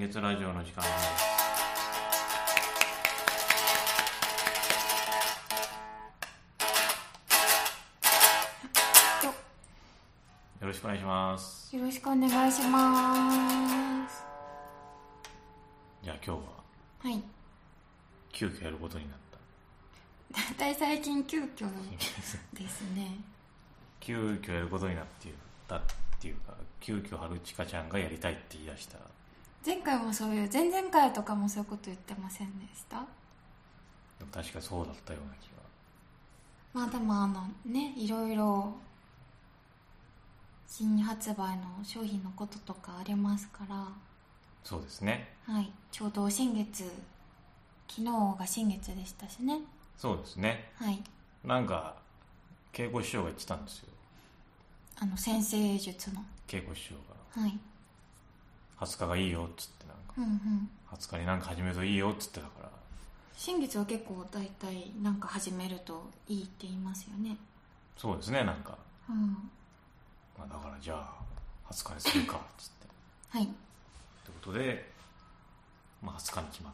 月ラジオの時間です。よろしくお願いします。 よろしくお願いします。 じゃあ今日ははい。 急遽やることになった。 だいたい最近急遽ですね。 急遽やることになったっていうか、急遽春近ちゃんがやりたいって言い出した。 前回もそういう、前々回とかもそういうこと言ってませんでした？ でも確かそうだったような気が。 まあでもいろいろ新発売の商品のこととかありますから。 そうですね。 はい。ちょうど新月、昨日が新月でしたしね。 そうですね。 はい。 なんか稽古師匠が言ってたんですよ。 先生術の稽古師匠が。 はい。 20日がいいよっつって20日になんか始めるといいよっつってたから。 新月は結構大体なんか始めるといいって言いますよね。 そうですね、なんか。 まあ、だからじゃあ20日にするかっつって。 はい。 ってことで、20日に決まって、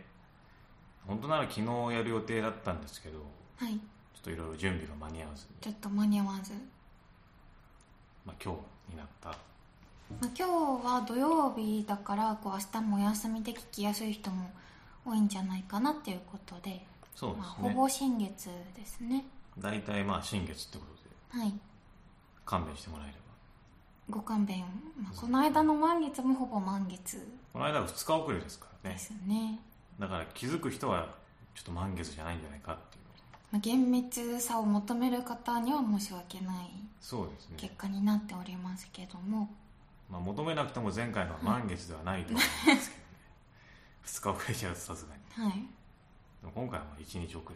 本当なら昨日やる予定だったんですけど、 はい。 ちょっといろいろ準備が間に合わずに。 ちょっと間に合わず。 今日になった。 今日は土曜日だから明日もお休みで聞きやすい人も多いんじゃないかなっていうことで。 そうですね。 ほぼ新月ですね。 大体新月ってことで。はい。 勘弁してもらえれば。ご勘弁。この間の満月もほぼ満月。 この間は2日遅れですからね。 ですね。 だから気づく人はちょっと満月じゃないんじゃないかっていう。 厳密さを求める方には申し訳ない結果になっておりますけども、 求めなくても前回のは満月ではないと思うんですけどね2日遅れちゃうとさすがに、はい、でも今回は1日遅れだから、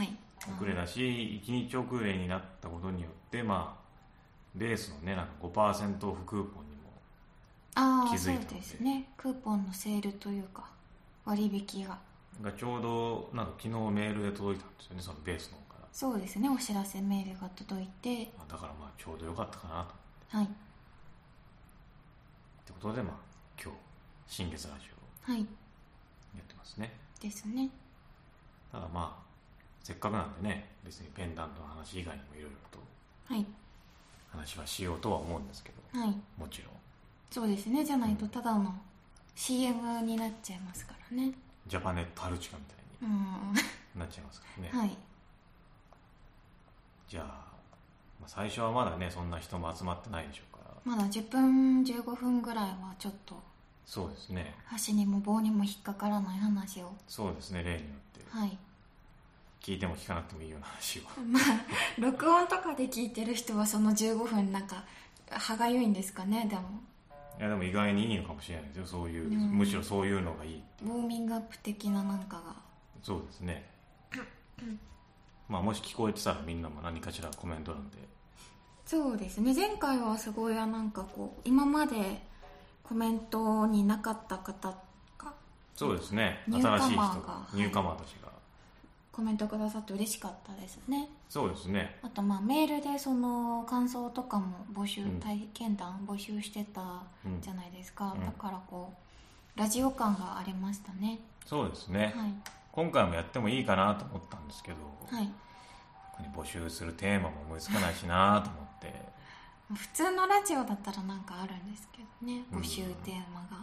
はい、遅れだし1日遅れになったことによってベースのねなんか 5% オフクーポンにも気づいたので、 そうですね、クーポンのセールというか割引がちょうどなんか昨日メールで届いたんですよね、そのベースの方から。 そうですね、お知らせメールが届いて、 だからちょうどよかったかなと思って。 はい。 ってことで今日新月ラジオはいやってますね。 ですね。 ただせっかくなんでね、別にペンダントの話以外にもいろいろと話はしようとは思うんですけど、はい、もちろんそうですね、じゃないとただの CM になっちゃいますからね。 ジャパネット春近みたいになっちゃいますからね。 はい。 じゃあ、最初はまだねそんな人も集まってないでしょうから、 まだ10分15分ぐらいはちょっと、 そうですね、 箸にも棒にも引っかからない話を、 そうですね、例によって、聞いても聞かなくてもいいような話を録音とかで聞いてる人はその15分なんか歯がゆいんですかね。 でも意外にいいのかもしれないですよ、そういう、むしろそういうのがいい。 ウォーミングアップ的ななんかが。 そうですねもし聞こえてたらみんなも何かしらコメント欄で。 そうですね、前回はすごい今までコメントになかった方が、 そうですね、新しい人が、ニューカマーたちがコメントくださって嬉しかったですね。 そうですね。 あとメールでその感想とかも募集、体験談募集してたじゃないですか、だからラジオ感がありましたね。 そうですね、はい、今回もやってもいいかなと思ったんですけど、はい、ここに募集するテーマも思いつかないしなと思って普通のラジオだったらなんかあるんですけどね、募集テーマが、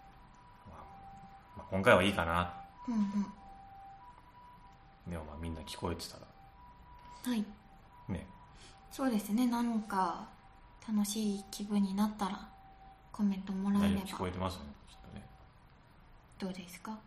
今回はいいかな。でもみんな聞こえてたらはいね。 そうですね、なんか楽しい気分になったらコメントもらえれば。 聞こえてますね、きっとね。 どうですか？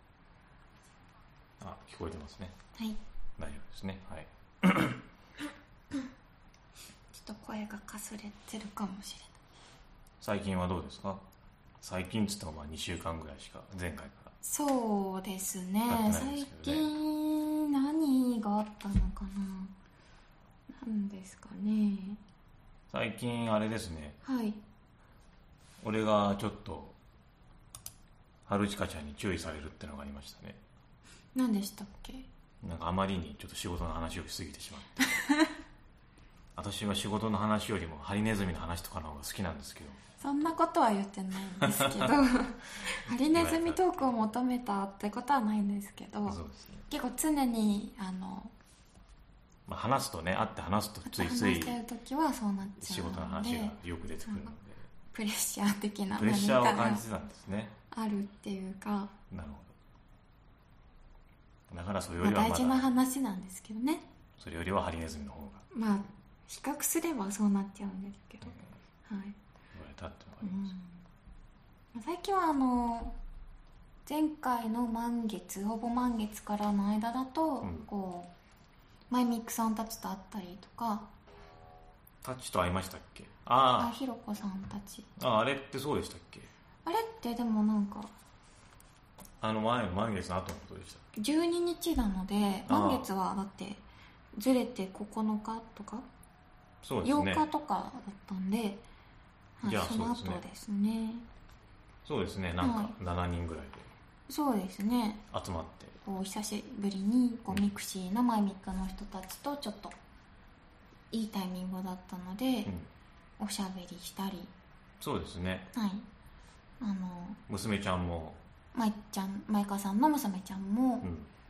聞こえてますね。 はい、 大丈夫ですね。はいちょっと声がかすれてるかもしれない。 最近はどうですか？最近つっても2週間ぐらいしか、前回から。 そうですね、最近何があったのかな。なんですかね。 最近あれですね、 はい、 俺がちょっと春近ちゃんに注意されるってのがありましたね。何でしたっけ？ なんかあまりにちょっと仕事の話をしすぎてしまって私は仕事の話よりもハリネズミの話とかの方が好きなんですけど。 そんなことは言ってないんですけどハリネズミトークを求めたってことはないんですけど、 そうですね、 結構常に話すとね、会って話すとついつい話してる時はそうなっちゃうので、 仕事の話がよく出てくるので、 プレッシャー的なプレッシャーを感じてたんですね。 あるっていうか、 なるほど。だからそれよりは大事な話なんですけどね。 それよりはハリネズミの方が比較すればそうなっちゃうんですけど、はい、 言われたってのがあります。 最近は前回の満月、ほぼ満月からの間だと、こうマイミックさんたちと会ったりとか。 たちと会いましたっけ？ ひろこさんたち。 あれってそうでしたっけ？あれってでもなんか前の満月の後のことでしたっけ ？12日なので、満月はだってずれて9日とか、 そうですね、 8日とかだったんで、 じゃあその後ですね。 そうですね、なんか7人ぐらいで、 そうですね、 集まってこう久しぶりにミクシーのマイミックの人たちとちょっといいタイミングだったので、おしゃべりしたり。 そうですね、 はい、 娘ちゃんもマイカさんの娘ちゃんも、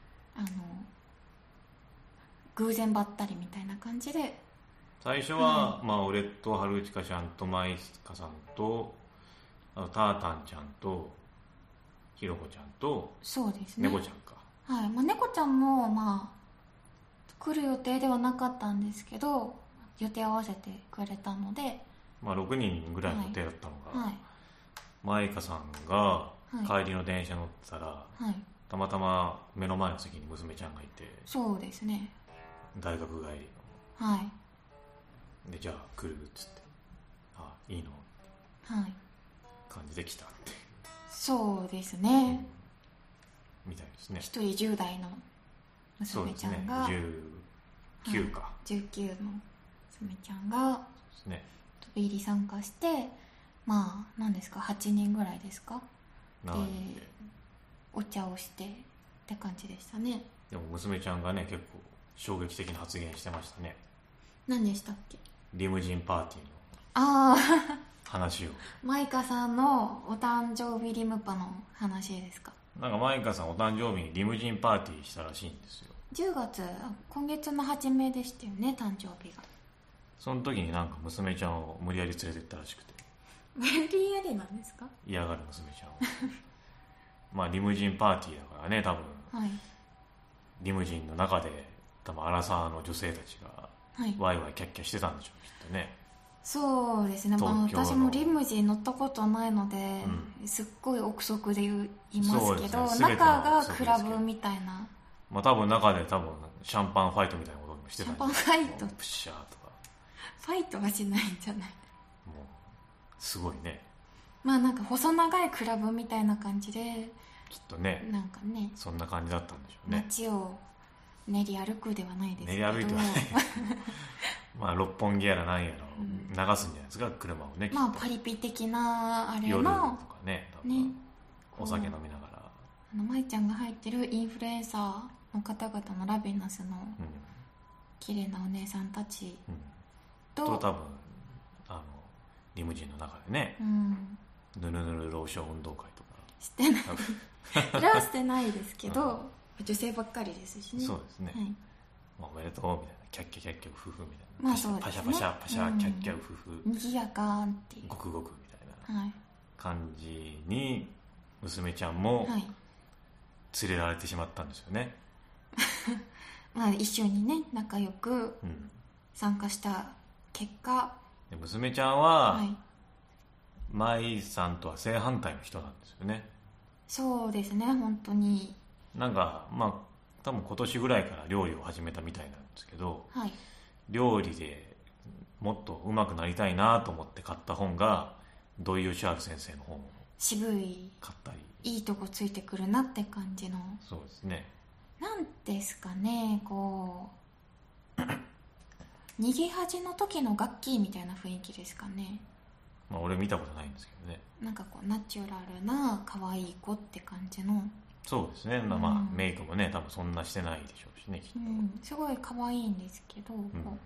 偶然ばったりみたいな感じで、 最初は、俺と春内香ちゃんとマイカさんとタータンちゃんとひろこちゃんと、 そうですね、 猫ちゃんか、 はい、猫ちゃんも来る予定ではなかったんですけど、予定合わせてくれたので、 6人ぐらいの予定だったのが、 はい、 マイカさんが帰りの電車乗ってたら、 はい、 たまたま目の前の席に娘ちゃんがいて、 そうですね、 大学帰りの、はい、 でじゃあ来るっつって、いいの、 はい、 感じで来たって、 そうですね、 みたいですね。 一人10代の娘ちゃんが、 そうですね、19か、 19の娘ちゃんがですね、 飛び入り参加して、何ですか、8人ぐらいですかでお茶をしてって感じでしたね。 でも娘ちゃんがね、結構衝撃的な発言してましたね。 何でしたっけ？ リムジンパーティーの話をマイカさんのお誕生日リムパの話ですか？ なんかマイカさんお誕生日にリムジンパーティーしたらしいんですよ。 10月、今月の初めでしたよね、誕生日が。 その時になんか娘ちゃんを無理やり連れてったらしくて。 無理やりなんですか？ 嫌がる娘ちゃんをリムジンパーティーだからね、多分、はい、リムジンの中で多分アラサーの女性たちがワイワイキャッキャしてたんでしょう、きっとね。 そうですね、私もリムジン乗ったことないので、すっごい憶測で言いますけど、中がクラブみたいな、 多分中でシャンパンファイトみたいなこともしてたんじゃないですか。 シャンパンファイト、 プッシャーとかファイトはしないんじゃない？ もうすごいね、 なんか細長いクラブみたいな感じで、 きっとね、 なんかね、 そんな感じだったんでしょうね。 街を練り歩くではないですけど、 練り歩いてはない六本木やら何やら流すんじゃないですか、車をね。 パリピ的なあれの夜とかね、お酒飲みながら、 舞ちゃんが入ってるインフルエンサーの方々のラビナスの綺麗なお姉さんたちと、 多分リムジンの中でね、ぬるぬるローション運動会とかしてないそれはしてないですけど、女性ばっかりですしね。 そうですね、おめでとうみたいな、キャッキャキャッキャウフフみたいな、 そうですね、 パシャパシャパシャ、キャッキャウフフ、 にぎやかっていう、 ゴクゴクみたいな感じに娘ちゃんも連れられてしまったんですよね。 一緒にね、仲良く参加した結果、 娘ちゃんは、舞さんとは正反対の人なんですよね。 そうですね、本当になんか多分今年ぐらいから料理を始めたみたいなんですけど、料理でもっと上手くなりたいなと思って買った本が土井善晴先生の本を渋い、 買ったり、 いいとこついてくるなって感じの、 そうですね、 なんですかね、こう逃げ恥の時の楽器みたいな雰囲気ですかね。 俺見たことないんですけどね。 なんかナチュラルな可愛い子って感じの。 そうですね、メイクもね多分そんなしてないでしょうしね、きっと、 すごい可愛いんですけど、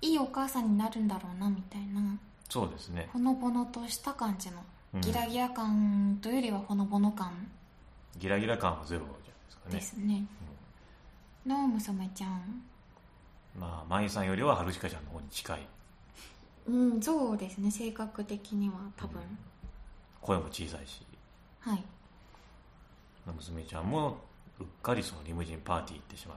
いいお母さんになるんだろうなみたいな。 そうですね、 ほのぼのとした感じの、ギラギラ感というよりはほのぼの感、 ギラギラ感はゼロじゃないですかね。 ですね、の娘ちゃん。 まあ舞さんよりは春近ちゃんの方に近い。 そうですね、性格的には多分、 声も小さいし、 はい、 娘ちゃんもうっかりそのリムジンパーティー行ってしまって、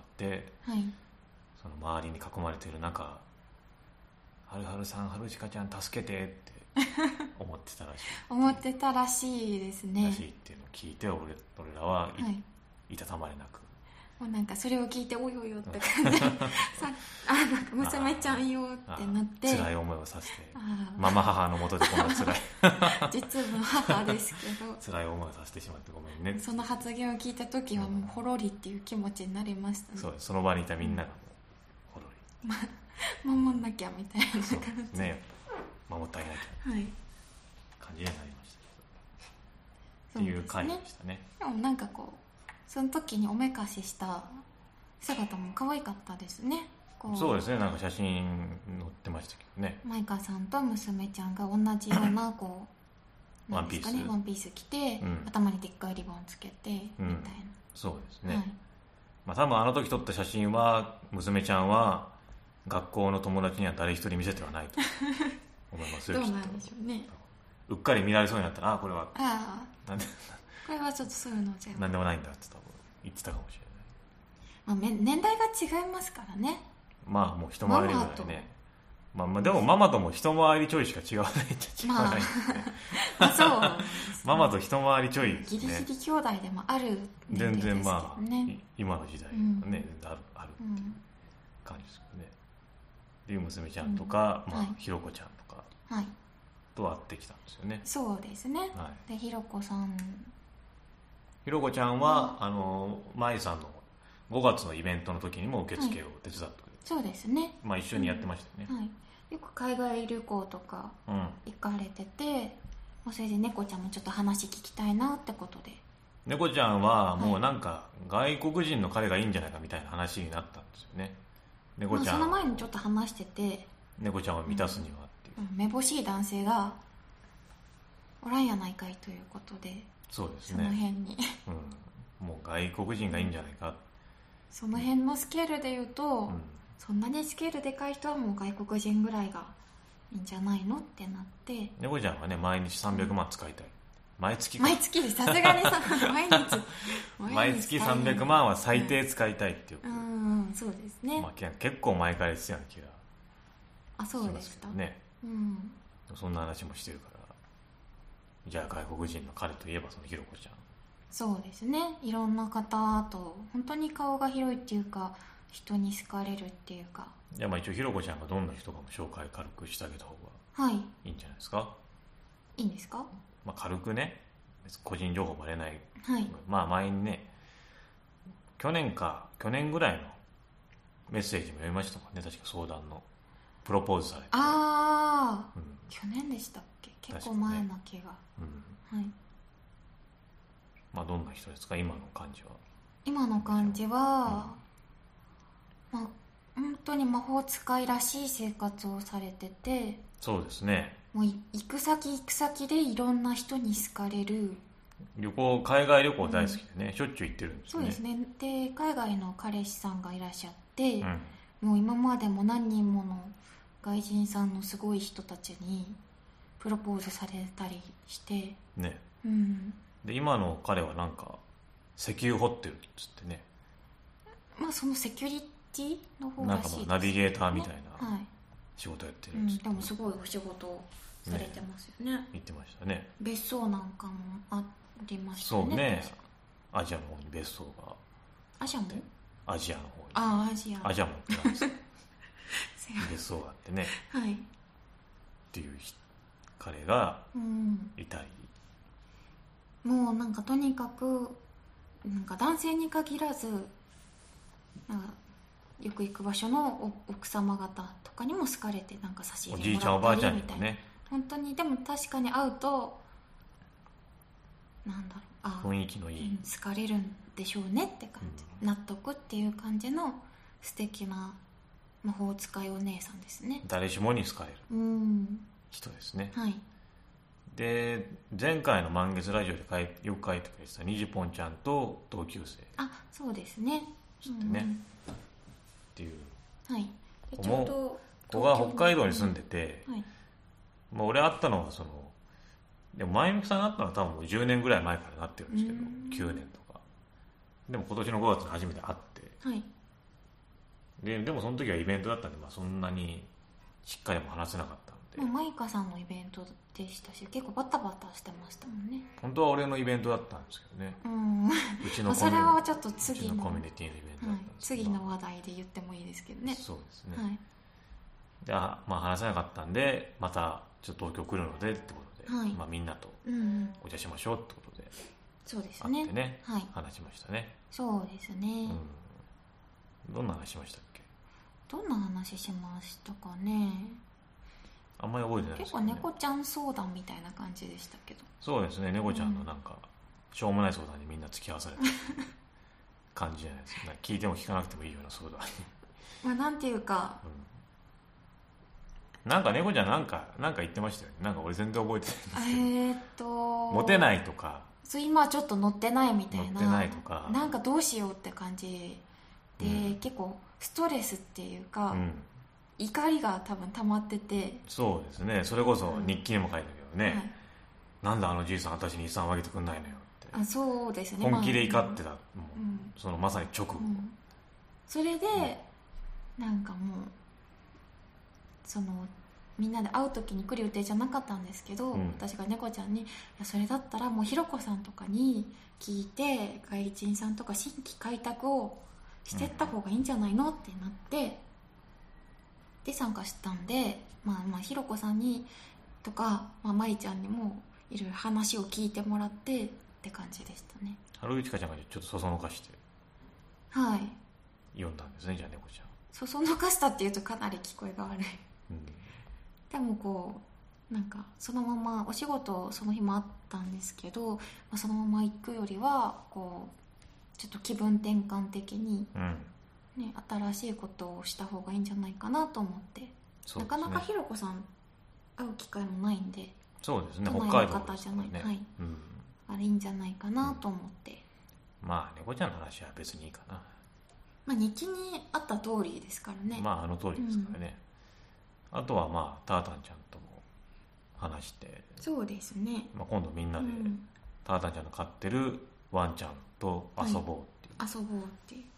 はい、 その周りに囲まれている中、はるはるさん、春近ちゃん助けてって思ってたらしい思ってたらしいですね。 らしいっていうのを聞いて、俺らは、いたたまれなく、 もうなんかそれを聞いておいおいよって感じでなんか娘ちゃんよってなって、 辛い思いをさせて、ママ母のもとでこんな辛い実の母ですけど辛い思いをさせてしまってごめんね。 その発言を聞いた時はもうほろりっていう気持ちになりましたね。 そうです、その場にいたみんながもうほろり、 守んなきゃみたいな感じね、守ってあげなきゃ、 はい、 感じになりましたけど、っていう回でしたね。 でもなんかこうその時におめかしした姿も可愛かったですね。 そうですね、なんか写真載ってましたけどね。 マイカさんと娘ちゃんが同じようなこうワンピース、 ワンピース着て、頭にでっかいリボンつけて、みたいな。 そうですね、まあ、多分あの時撮った写真は娘ちゃんは学校の友達には誰一人見せてはないと思いますよ。 どうなんでしょうね。 うっかり見られそうになったら、これはなんでこれはちょっとそういうのじゃなんでもないんだって多分言ってたかもしれない、年代が違いますからね。 まあもう一回りぐらいね。まあでもママとも一回りちょいしか違わないっちゃ違わないんですね、 そうママと一回りちょいですね。 ギリギリ兄弟でもある年齢ですけどね。 全然まあ今の時代ね、ある感じですよね。で娘ちゃんとか、ひろこちゃんとかと会ってきたんですよね。 そうですね、でひろこさん、 ひろこちゃんは舞さんの5月のイベントの時にも受付を手伝ってくれて、 そうですね、 一緒にやってましたよね、 よく海外旅行とか行かれてて、それで猫ちゃんもちょっと話聞きたいなってことで、 猫ちゃんはもうなんか外国人の彼がいいんじゃないかみたいな話になったんですよね。猫ちゃん、 その前にちょっと話してて、 猫ちゃんを満たすにはっていう、 めぼしい男性がおらんやないかいということで、 そうですね、 その辺に、 もう外国人がいいんじゃないか、 その辺のスケールでいうと、そんなにスケールでかい人はもう外国人ぐらいがいいんじゃないのってなって、 猫ちゃんはね、毎日300万使いたい、毎月でさすがにさ毎月300万は最低使いたいっていう、 そうですね、 結構前から言ってたような気がそうでしたね、そんな話もしてるから、じゃあ外国人の彼といえばそのひろこちゃん、 そうですね、いろんな方と本当に顔が広いっていうか、人に好かれるっていうか。 じゃあ一応ひろこちゃんがどんな人かも紹介軽くしてあげた方がいいんじゃないですか。 いいんですか。 軽くね、個人情報バレない、前にね、去年ぐらいのメッセージも読みましたもんね、確か相談のプロポーズされて、去年でしたっけ、結構前な気が、 どんな人ですか、今の感じは。 今の感じは、本当に魔法使いらしい生活をされてて、 そうですね、 もう行く先でいろんな人に好かれる、 海外旅行大好きでね、しょっちゅう行ってるんですね。 そうですね、で海外の彼氏さんがいらっしゃって、もう今までも何人もの外人さんのすごい人たちにプロポーズされたりしてね、で今の彼はなんか石油掘ってるっつってね、 そのセキュリティの方らしいですね、 ナビゲーターみたいな仕事やってるんです、 でもすごいお仕事をされてますよね。 言ってましたね。 別荘なんかもありましたね。 そうね、アジアの方に別荘が、 アジアもアジアの方に、アジアもってなんです別荘があってね、っていう彼がいたり、 もうなんかとにかくなんか男性に限らず、なんかよく行く場所の奥様方とかにも好かれて、なんか差し入れもらったりみたいな、おじいちゃんおばあちゃんにもね、本当に。でも確かに会うとなんだろう、 雰囲気のいい、 好かれるんでしょうねって感じ、納得っていう感じの素敵な魔法使いお姉さんですね。 誰しもに好かれる人ですね。 はい。 で前回の満月ラジオでよく書いてくれてたにじぽんちゃんと同級生。 そうですね。 してね、っていう。 はい。 でちょうどここが北海道に住んでて、はい、俺会ったのはでも前向さんに会ったのは多分もう10年ぐらい前からなってるんですけど、9年とか。でも今年の5月に初めて会って、はい、でもその時はイベントだったんで、そんなにしっかりも話せなかったんで。 マイカさんのイベントでしたし、結構バタバタしてましたもんね。 本当は俺のイベントだったんですけどね。うちのそれはちょっと次のコミュニティのイベントだったんですけど、 次の話題で言ってもいいですけどね。 そうですね。はい、で話せなかったんで、またちょっと東京来るのでってことで、はい、みんなとお茶しましょうってことで、 そうですね。 会ってね、 はい、 話しましたね。 そうですね。 どんな話しましたっけ？ どんな話しましたかね。 あんまり覚えてないですけど、ね、 結構猫ちゃん相談みたいな感じでしたけど。 そうですね、猫ちゃんのなんか、しょうもない相談にみんな付き合わされてる感じじゃないですか。聞いても聞かなくてもいいような相談になんていうか、 なんか猫ちゃんなんか言ってましたよね。なんか俺全然覚えてないんですけど、モテないとか、 今ちょっと乗ってないみたいな、 乗ってないとか、 なんかどうしようって感じで、結構ストレスっていうか、怒りが多分溜まってて。 そうですね。それこそ日記にも書いたけどね、はい、なんであのじいさん私に遺産をあげてくんないのよって。 そうですね。 本気で怒ってた、そのまさに直後、 それで、なんかもうみんなで会う時に来る予定じゃなかったんですけど、私が猫ちゃんに、いやそれだったらもうひろこさんとかに聞いて外人さんとか新規開拓をしてった方がいいんじゃないのってなって、で参加したんで、ひろこさんにとか、まりちゃんにもいろいろ話を聞いてもらってって感じでしたね。 春内香ちゃんがちょっとそそのかしてはい読んだんですね。じゃあ猫ちゃんそそのかしたっていうとかなり聞こえが悪い、でもなんかそのままお仕事その日もあったんですけど、そのまま行くよりはちょっと気分転換的に、新しいことをした方がいいんじゃないかなと思って、なかなかひろこさん会う機会もないんで。 そうですね、 北海道の方じゃない、はい、あれいいんじゃないかなと思って、 猫ちゃんの話は別にいいかな。 日記にあった通りですからね。 あの通りですからね、あとはタータンちゃんとも話して、 そうですね、 今度みんなで、タータンちゃんの飼ってるワンちゃんと遊ぼうっていう、 遊ぼうっていう、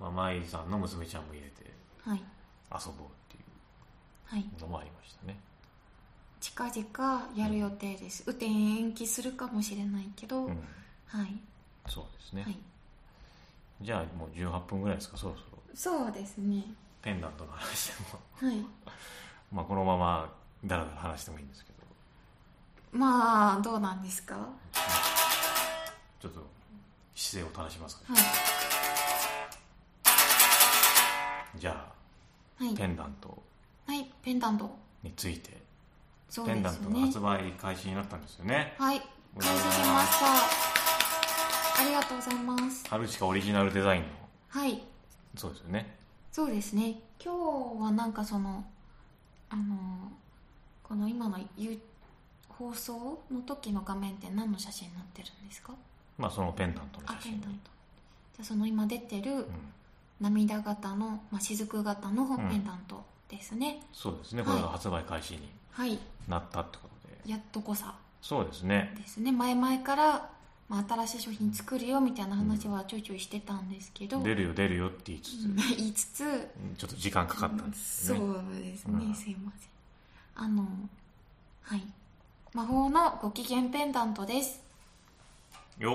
マイさんの娘ちゃんも入れて遊ぼうっていうのもありましたね。 近々やる予定です、延期するかもしれないけど、はい、 そうですね、じゃあもう18分ぐらいですか、そろそろ。そうですね。 ペンダントの話でもこのままだらだら話してもいいんですけど、 どうなんですか。 ちょっと姿勢を正しますか、じゃあ、ペンダントについて。ペンダントの発売開始になったんですよね。 開始しました。ありがとうございます。 春近オリジナルデザインの。 はいそうですよね。 そうですね。今日はなんかこの今の放送の時の画面って何の写真になってるんですか。 そのペンダントの写真。 じゃあ今出てる涙型の、雫型のペンダントですね。 そうですね。これが発売開始になったってことで、 やっとこさ。 そうですね。 前々から、新しい商品作るよみたいな話はちょいちょいしてたんですけど、 出るよって言いつつちょっと時間かかったんですね。 そうですね、すいません。魔法のご機嫌ペンダントですよ。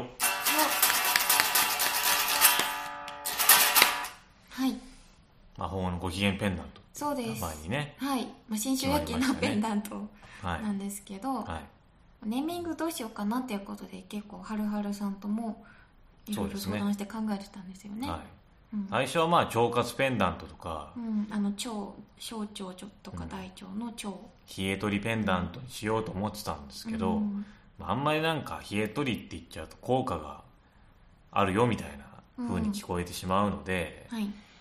魔法のご機嫌ペンダント。 そうです。 前にね。 新種焼きのペンダントなんですけど、ネーミングどうしようかなっていうことで結構はるはるさんともいろいろ相談して考えてたんですよね。 最初は腸活ペンダントとか、 小腸とか大腸の腸、 冷え取りペンダントにしようと思ってたんですけど、あんまりなんか冷え取りって言っちゃうと効果があるよみたいな風に聞こえてしまうので、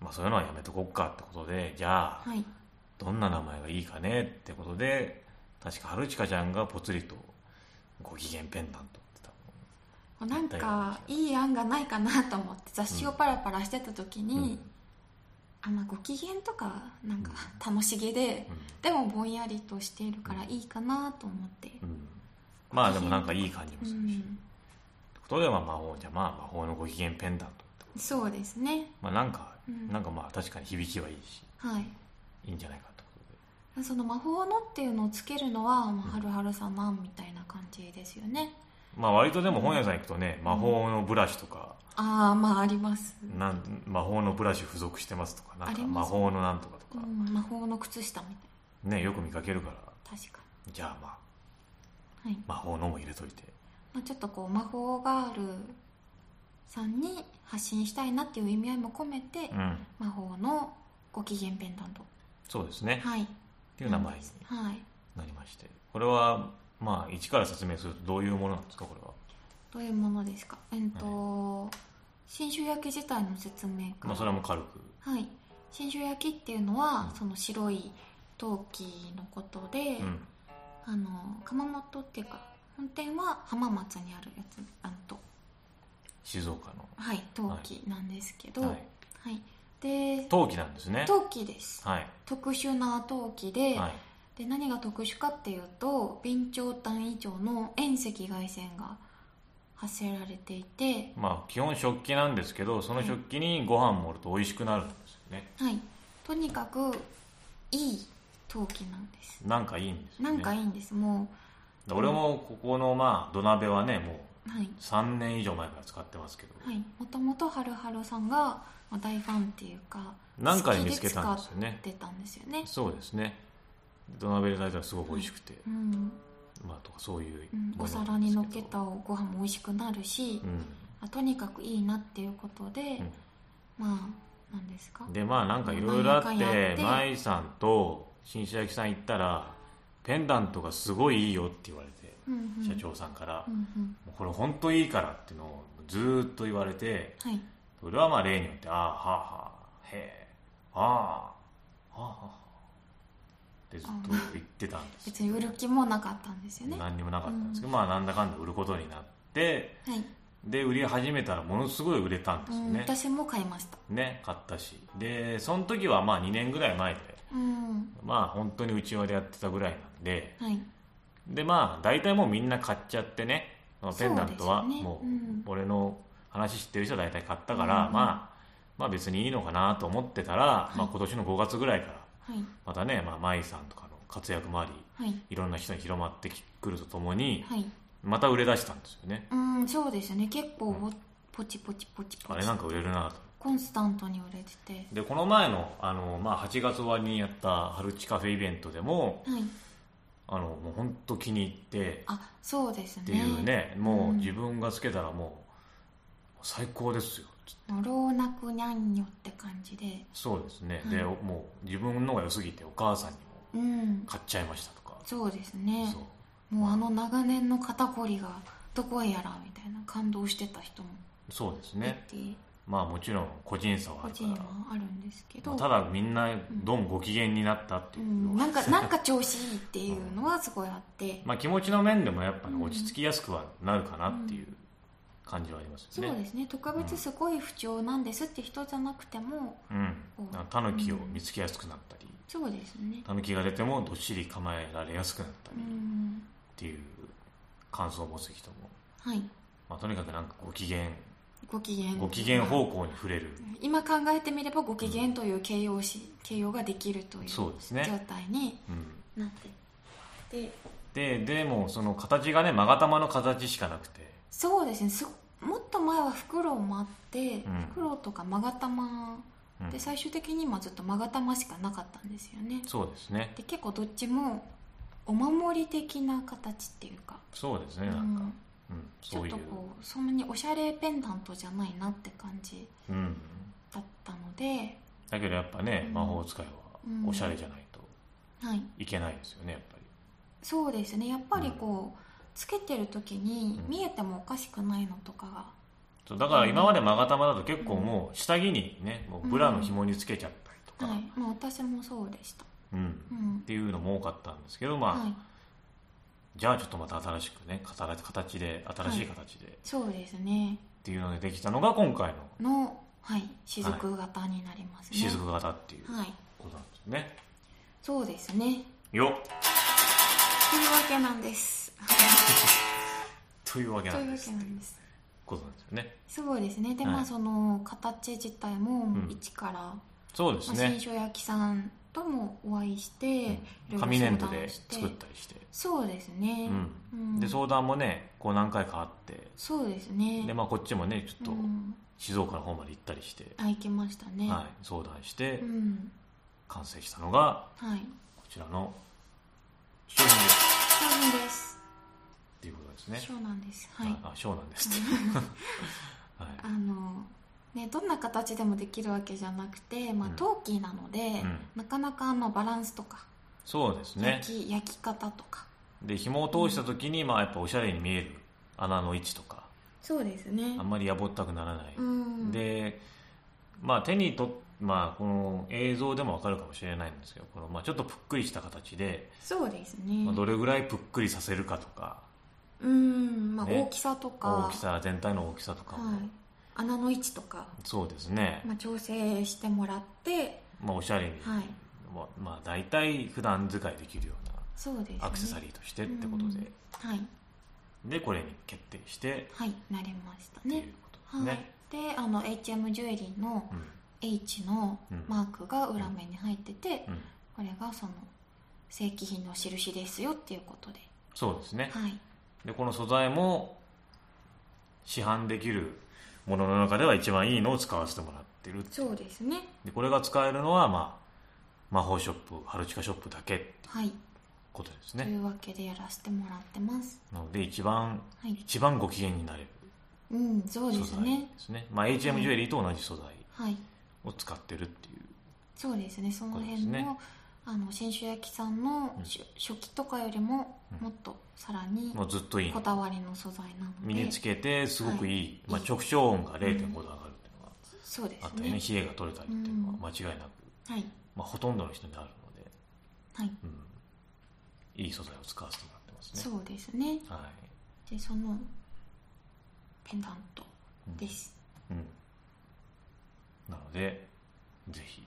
まあ、そういうのはやめとこっかってことで、じゃあ、はい、どんな名前がいいかねってことで、確か春近ちゃんがぽつりとご機嫌ペンダントって多分なんかいい案がないかなと思って雑誌をパラパラしてた時に、まあ、ご機嫌とかなんか楽しげで、でもぼんやりとしているからいいかなと思って、 まあでもなんかいい感じもするし、ってことでは魔法じゃ魔法のご機嫌ペンダントってことそうですね、 まあなんかまあ確かに響きはいいし、はい、いいんじゃないかってことで、その魔法のっていうのをつけるのは、はるはるさんなんみたいな感じですよね。 まあ割とでも本屋さん行くとね、魔法のブラシとか、 まああります。 魔法のブラシ付属してますとか、なんか魔法のなんとかとか、 魔法の靴下みたいなね、よく見かけるから、 確かにじゃあはい、魔法のも入れといて、 ちょっとこう魔法ガールさんに発信したいなっていう意味合いも込めて、魔法のご機嫌ペンダント、 そうですね、 はい、 っていう名前になりまして、これはまあ一から説明するとどういうものなんですか？これはどういうものですか？信州焼き自体の説明から、 まあ、それはもう軽く、 はい、信州焼きっていうのは、その白い陶器のことで、窯元っていうか本店は浜松にあるやつ静岡の、 はい、陶器なんですけど、はいはい、で陶器なんですね。 陶器です、 はい、 特殊な陶器で、はい、で何が特殊かっていうと備長炭以上の遠赤外線が発せられていて、 まあ基本食器なんですけど、その食器にご飯盛ると美味しくなるんですよね。 はい、とにかくいい陶器なんです。 なんかいいんですよね。 なんかいいんです。もう俺もここの土鍋はね、もう3年以上前から使ってますけど、 はい、もともとはるはるさんが大ファンっていうか何回見つけたんですよね。 好きで使ってたんですよね。 そうですね。土鍋で炊いたらすごく美味しくて、とかそういう、 お皿にのっけたご飯も美味しくなるし、とにかくいいなっていうことで、なんですか。 でなんかいろいろあって舞さんと新白焼さん行ったらペンダントがすごいいいよって言われて、社長さんから、これ本当いいからっていうのをずっと言われて、はい、それは例によってはあはへえはあってずっと言ってたんです。 別に売る気もなかったんですよね。 何にもなかったんですけど、なんだかんだ売ることになって、はい、で売り始めたらものすごい売れたんですよね。 私も買いましたね、買ったし、でその時は2年ぐらい前で、本当にうちわでやってたぐらいなんで、はい、で大体もうみんな買っちゃってね、ペンダントはもう俺の話知ってる人は大体買ったから、別にいいのかなと思ってたら、今年の5月ぐらいから、またね、舞さんとかの活躍もあり、いろんな人に広まってくるとともに、また売れ出したんですよね。 そうですね、結構ポチポチポチポチ、 あれなんか売れるなと、 コンスタントに売れてて、 でこの前の、8月終わりにやった春地カフェイベントでも、もう本当気に入って、 そうですねっていうね、もう自分がつけたらもう最高ですよ。 老若にゃんにょって感じで、 そうですね、でもう自分のが良すぎてお母さんにも買っちゃいましたとか、 そうですね、もう長年の肩こりがどこへやらみたいな感動してた人もそうですね。もちろん個人差はあるから、 あるんですけど、 ただみんなどうもご機嫌になったっていう、 なんか調子いいっていうのはすごいあって、 気持ちの面でもやっぱり落ち着きやすくはなるかなっていう感じはありますよね。 そうですね、特別すごい不調なんですって人じゃなくても、 タヌキを見つけやすくなったり、 そうですね、 タヌキが出てもどっしり構えられやすくなったりっていう感想を持つ人も、とにかくなんかご機嫌方向に触れる、 今考えてみればご機嫌という形容ができるという状態になってでもその形がね、勾玉の形しかなくて、 そうですね、もっと前はフクロウもあって、フクロウとか勾玉で、最終的にずっと勾玉しかなかったんですよね。 そうですね。 で結構どっちもお守り的な形っていうか、 そうですね、なんか、 ちょっとそんなにおしゃれペンダントじゃないなって感じだったので、 だけどやっぱね、魔法使いはおしゃれじゃないといけないですよね、やっぱり。 そうですね、やっぱりつけてる時に見えてもおかしくないのとかがだから今まで勾玉だと結構もう下着にね、もうブラの紐につけちゃったりとか、 まあ、私もそうでした、 っていうのも多かったんですけど、まあ、じゃあちょっとまた新しくね、形で新しい形で、 そうですねっていうのでできたのが今回の雫型になりますね。 雫型っていうことなんですね。 そうですね。 よっというわけなんですというわけなんですことなんですよね。 そうですね。で、まあその形自体も一から、 そうですね、 新書焼きさんともお会いして、 紙粘土で作ったりして、 そうですね、 で相談もねこう何回かあって、 そうですね。 で、まあ、こっちもねちょっと静岡の方まで行ったりして、 行きましたね、 相談して、完成したのが、こちらの商品です。 商品ですっていうことですね。 そうなんです。 そうなんですってね、どんな形でもできるわけじゃなくて、まあ、陶器なので、なかなかバランスとか、 そうですね、 焼き方とかで紐を通した時に、まあ、やっぱおしゃれに見える穴の位置とか、 そうですね、 あんまりやぼったくならない、で、まあ、手にまあ、この映像でも分かるかもしれないんですけど、この、まあ、ちょっとぷっくりした形で、 そうですね、 まあ、どれぐらいぷっくりさせるかとか、 まあ、大きさとか、 全体の大きさとかも、 穴の位置とか、 そうですね、 まあ、調整してもらって、 まあ、おしゃれに、まあ、大体普段使いできるようなそうです、ね、 アクセサリーとしてってことで、でこれに決定して、 なりましたね。 っていうことですね。 でHM ジュエリーの H のマークが裏面に入ってて、これがその正規品の印ですよっていうことで、 そうですね、でこの素材も市販できるものの中では一番いいのを使わせてもらってる。 そうですね。 でこれが使えるのは、まあ、魔法ショップ、ハルチカショップだけっていうことですね。 というわけでやらせてもらってます。 なので一番ご機嫌になれるそうですね。 まあ、HM ジュエリーと同じ素材を使ってるっていう、 そうですね。その辺の新種焼きさんの初期とかよりももっとさらにもうずっといいこだわりの素材なので、 身につけてすごくいい、まあ、直腸温が 0.5 度上がるっていうのがそうですね、 あったりね、冷えが取れたりっていうのは間違いなく、まあ、ほとんどの人にあるので、いい素材を使わせてもらってますね。 そうですね、でそのペンダントです、 なのでぜひ、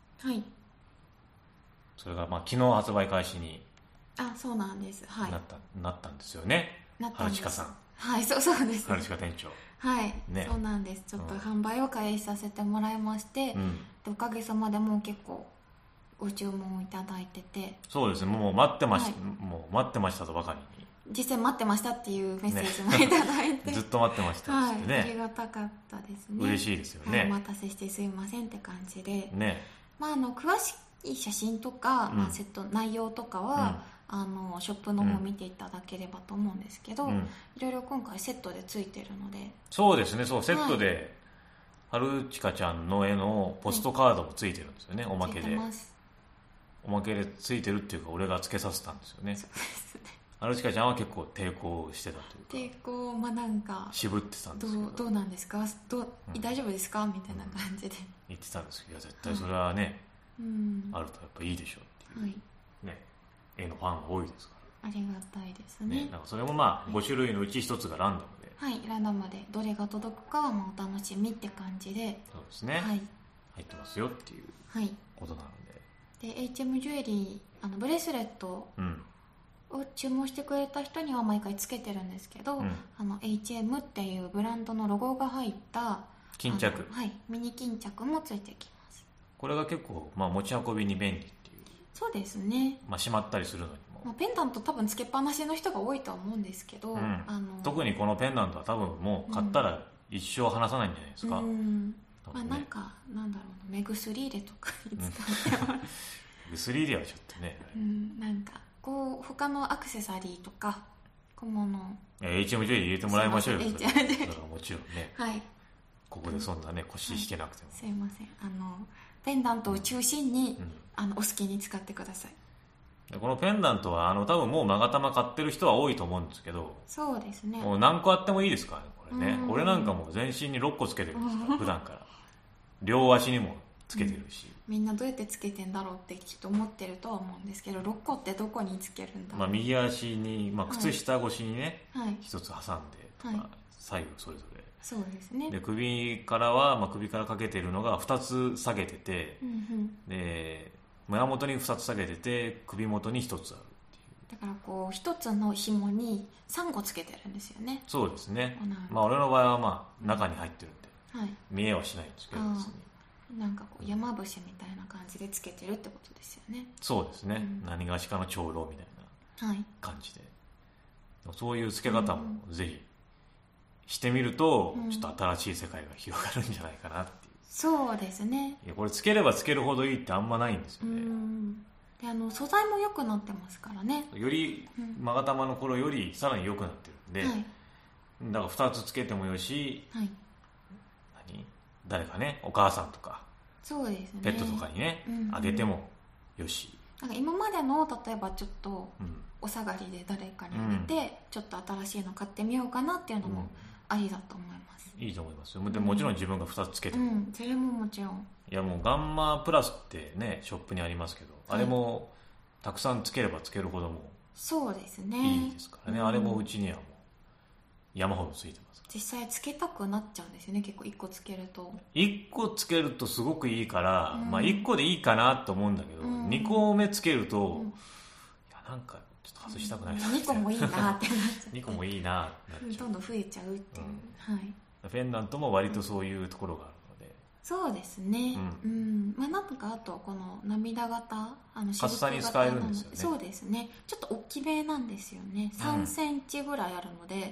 それがまあ昨日発売開始にそうなんです、 なったんですよね。ハルチカさん、 そうです、 ハルチカ店長、 そうなんです。ちょっと販売を開始させてもらいまして、おかげさまでもう結構ご注文をいただいてて、 そうですね、もう待ってましたとばかりに、 実際待ってましたっていうメッセージもいただいて、 ずっと待ってましたってね、 ありがたかったですね。 嬉しいですよね、 お待たせしてすいませんって感じで、 まあ、 詳しい写真とか、セット内容とかは、ショップの方見ていただければと思うんですけど、いろいろ今回セットでついてるので、 そうですね、セットで、ハルチカちゃんの絵のポストカードもついてるんですよね、おまけで。おまけでついてるっていうか、俺がつけさせたんですよね。 そうですね。 ハルチカちゃんは結構抵抗してたというか、 抵抗、なんか渋ってたんですけど、 どうなんですか、大丈夫ですかみたいな感じで、 言ってたんですけど、絶対それはね、あるとやっぱいいでしょうっていう、絵のファンが多いですから、 ありがたいですね。 なんかそれもまあ5種類のうち1つがランダムで、 ランダムでどれが届くかはお楽しみって感じで、 そうですね、入ってますよっていうことなので、 HM ジュエリー、ブレスレットを注文してくれた人には毎回つけてるんですけど、HM っていうブランドのロゴが入った巾着、 ミニ巾着もついてきます。 これが結構、まあ、持ち運びに便利っていう。 そうですね、 まあ、しまったりするのにも、 ペンダント多分つけっぱなしの人が多いとは思うんですけど、 特にこのペンダントは多分もう買ったら一生離さないんじゃないですか。 なんかなんだろうな、目薬入れとかに使ってます薬入れはちょっとね、 なんかこう他のアクセサリーとか小物、 HM ジュエリー入れてもらいましょうよ。それだからもちろんね、ここでそんなね腰引けなくても、 すいません、ペンダントを中心に、お好きに使ってください。 このペンダントは多分もう勾玉買ってる人は多いと思うんですけど、 そうですね、 もう何個あってもいいですからね、こね。俺なんかも全身に6個つけてるんですから普段から両足にもつけてるし、 みんなどうやってつけてんだろうってきっと思ってるとは思うんですけど、6個ってどこにつけるんだろう。 右足に、靴下越しにね、 はい、 1つ挟んでとか、はい、左右それぞれ。 そうですね。 で首からは、首からかけてるのが2つ下げてて、で胸元に2つ下げてて首元に1つあるっていう。 だからこう1つの紐に3個つけてるんですよね。 そうですね。俺の場合は中に入ってるんで、はい、見えはしないんですけど、別になんかこう山伏みたいな感じでつけてるってことですよね。 そうですね、何がしかの長老みたいな感じで、そういうつけ方もぜひしてみると、ちょっと新しい世界が広がるんじゃないかなっていう。 そうですね。 いやこれつければつけるほどいいってあんまないんですよね。 で素材も良くなってますからね。 より勾玉の頃よりさらに良くなってるんで、はい、だから2つつけてもよし、はい、誰かね、お母さんとかそうですね、 ペットとかにね、あげてもよし。 なんか今までの例えばちょっとお下がりで誰かにあげて、ちょっと新しいの買ってみようかなっていうのもありだと思います。 いいと思いますよ。でもちろん自分が2つつけても、 それももちろん。 いやもうガンマプラスってねショップにありますけど、あれもたくさんつければつけるほどもそうですね、 いいですからね。あれもうちにはもう山ほどついてます。 実際つけたくなっちゃうんですよね。結構1個つけると 1個つけるとすごくいいから、1個でいいかなと思うんだけど、2個目つけると、いやなんかちょっと外したくないな、 2個もいいなってなっちゃって 2個もいいなってなっちゃう。 どんどん増えちゃうっていう、はい。 ペンダントも割とそういうところがあるので、 そうですね、なんかあとこの涙型カッサに使えるんですよね。 そうですね。ちょっと大きめなんですよね。3センチぐらいあるので、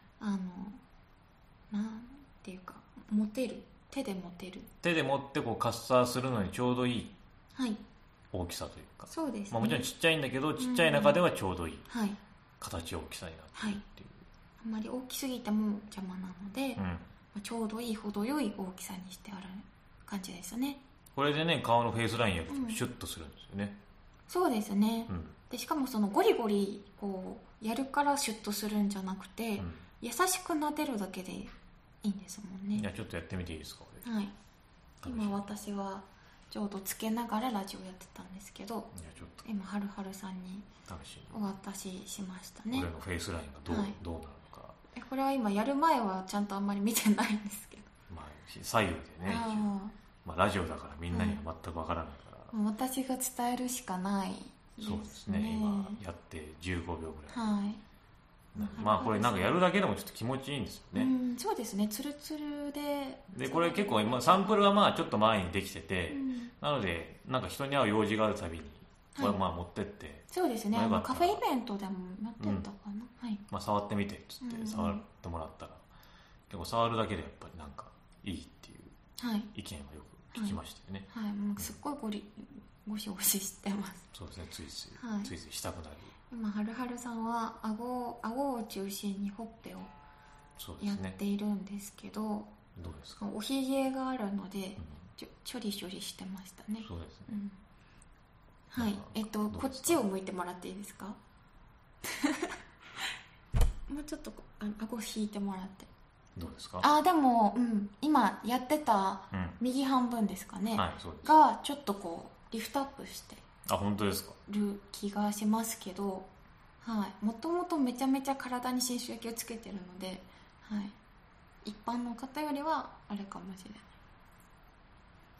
なんていうか持てる、手で持てる、 手で持ってこうカッサーするのにちょうどいい大きさというか、 そうですね。 もちろんちっちゃいんだけど、ちっちゃい中ではちょうどいい形、大きさになっているっていう、 あんまり大きすぎても邪魔なので、ちょうどいい程よい大きさにしてある感じですね。 これでね顔のフェイスラインやるとシュッとするんですよね。 そうですね、でしかもそのゴリゴリこうやるからシュッとするんじゃなくて、優しく撫でるだけでいいんですもんね。 いやちょっとやってみていいですか。 はい、今私はちょうどつけながらラジオやってたんですけど、 いやちょっと今はるはるさんにお渡ししましたね。 俺のフェイスラインがどうなるのか。 これは今やる前はちゃんとあんまり見てないんですけど、 左右でね、ラジオだからみんなには全くわからないから、 私が伝えるしかないですね。 そうですね。今やって15秒ぐらい、 はい、 これなんかやるだけでもちょっと気持ちいいんですよね。 そうですね。ツルツルでこれ結構今サンプルはちょっと前にできてて、なのでなんか人に会う用事があるたびにこれ持ってって、 そうですね。カフェイベントでもやってたかな、 触ってみてっつって触ってもらったら、結構触るだけでやっぱりなんかいいっていう意見はよく聞きましたよね。 すっごいゴシゴシしてます。 そうですね。ついついしたくなる。 今はるはるさんは顎を中心にほっぺをやっているんですけど、 どうですか。 おひげがあるので、ちょりちょりしてましたね。 そうですね、 はい。こっちを向いてもらっていいですかもうちょっと顎引いてもらって。 どうですか。 でも、今やってた右半分ですかね、 そうですがちょっとこうリフトアップして本当ですか。 る気がしますけど、もともとめちゃめちゃ体に侵襲液をつけてるので、一般の方よりはあれかもしれない。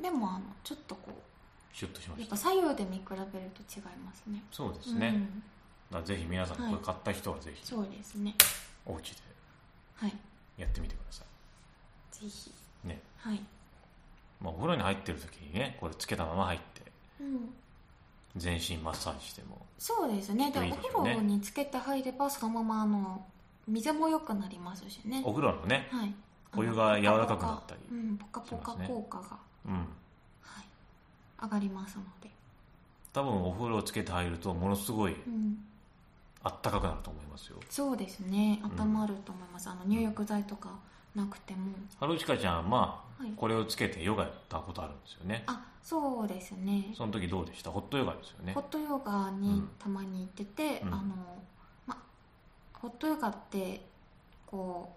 でもちょっとこうシュッとしました。 やっぱ左右で見比べると違いますね。 そうですね、ぜひ皆さんこれ買った人はぜひ、 そうですね、 お家でやってみてください。 ぜひね。お風呂に入ってる時にねこれつけたまま入って、全身マッサージしてもそうですね。でお風呂につけて入ればそのまま水も良くなりますしね。 お風呂のね、お湯が柔らかくなったり、 ポカポカ効果が、上がりますので、 多分お風呂をつけて入るとものすごいあったかくなると思いますよ。 そうですね。温まると思います。入浴剤とかなくても。 はるちかちゃんこれをつけてヨガやったことあるんですよね。 そうですね。 その時どうでした。ホットヨガですよね。 ホットヨガにたまに行ってて、ホットヨガってこ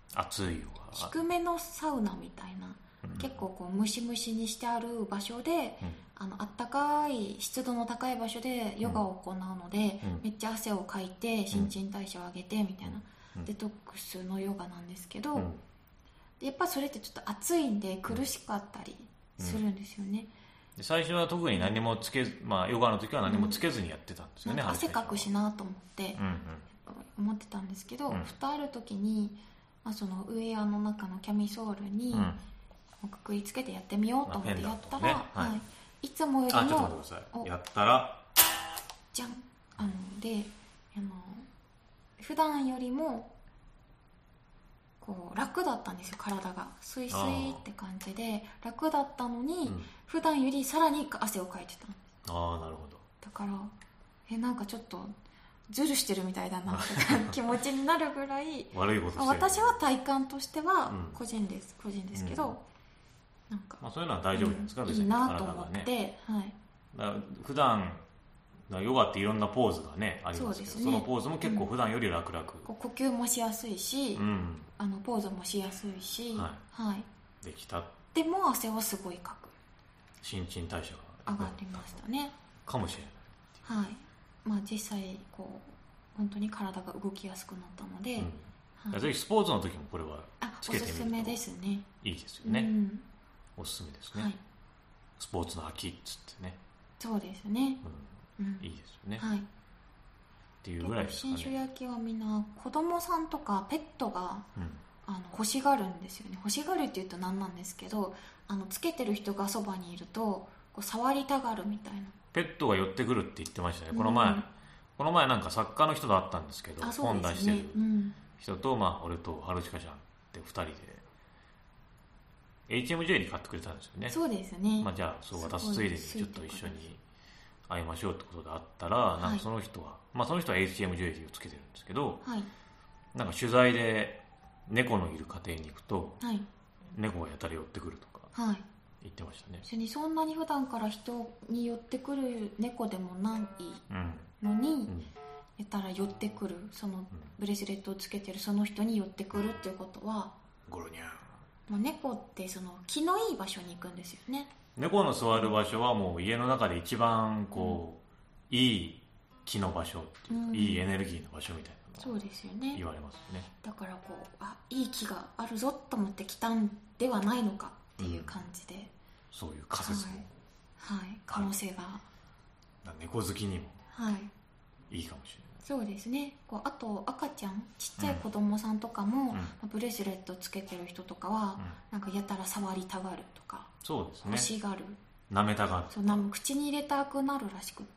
熱いヨガ、 低めのサウナみたいな、結構こうムシムシにしてある場所で、あったかい湿度の高い場所でヨガを行うので、めっちゃ汗をかいて新陳代謝を上げてみたいな、デトックスのヨガなんですけど、やっぱそれってちょっと暑いんで苦しかったりするんですよね。 最初は特に何もつけず、ヨガの時は何もつけずにやってたんですよね。 汗かくしなと思って、思ってたんですけど、ふとある時に、そのウェアの中のキャミソールにくくりつけてやってみようと思ってやったら、いつもよりも、 ちょっと待ってください。やったらじゃん、で普段よりもこう楽だったんですよ。体がスイスイって感じで楽だったのに、普段よりさらに汗をかいてたんです。 なるほど。 だからなんかちょっとズルしてるみたいだなって気持ちになるぐらい悪いことしてる。 私は体感としては個人ですけど、なんかそういうのは大丈夫ですか、別にいいなと思って、 だから普段ヨガっていろんなポーズがねありますけど、 そのポーズも結構普段より楽々、 呼吸もしやすいし、ポーズもしやすいし、 できた。 でも汗はすごいかく、 新陳代謝が上がりましたね。 かもしれない。 実際こう本当に体が動きやすくなったので、 ぜひスポーツの時もこれはつけてみるとおすすめですね。 いいですよね。おすすめですね。スポーツの秋っつってね。 そうですね。 いいですよね。っていうぐらいですかね。 新種焼きはみんな子供さんとかペットが、欲しがるんですよね。欲しがるって言うと何なんですけど、つけてる人がそばにいるとこう触りたがるみたいな。 ペットが寄ってくるって言ってましたね。この前なんか作家の人と会ったんですけど、本出してる人と、俺と春近ちゃんって2人で HMJ に買ってくれたんですよね。 そうですね。 じゃあそう渡すついでにちょっと一緒に会いましょうってことであったら、なんかその人は HMJ をつけてるんですけど、なんか取材で猫のいる家庭に行くと、猫がやたら寄ってくるとか言ってましたね。 そんなに普段から人に寄ってくる猫でもないのに、やったら寄ってくる、そのブレスレットをつけてるその人に寄ってくるっていうことは、 ゴロニャ猫ってその気のいい場所に行くんですよね。 猫の座る場所はもう家の中で一番こう、いい気の場所っていう、いいエネルギーの場所みたいな、 そうですよね。 言われますよね。 だからこういい気があるぞと思って来たんではないのかっていう感じで、 そういう仮説も、 可能性が、 猫好きにもいいかもしれない。 そうですね。あと赤ちゃん、ちっちゃい子供さんとかも、ブレスレットつけてる人とかは、なんかやたら触りたがるとか、 そうですね、 欲しがる、 舐めたがる、 口に入れたくなるらしくって、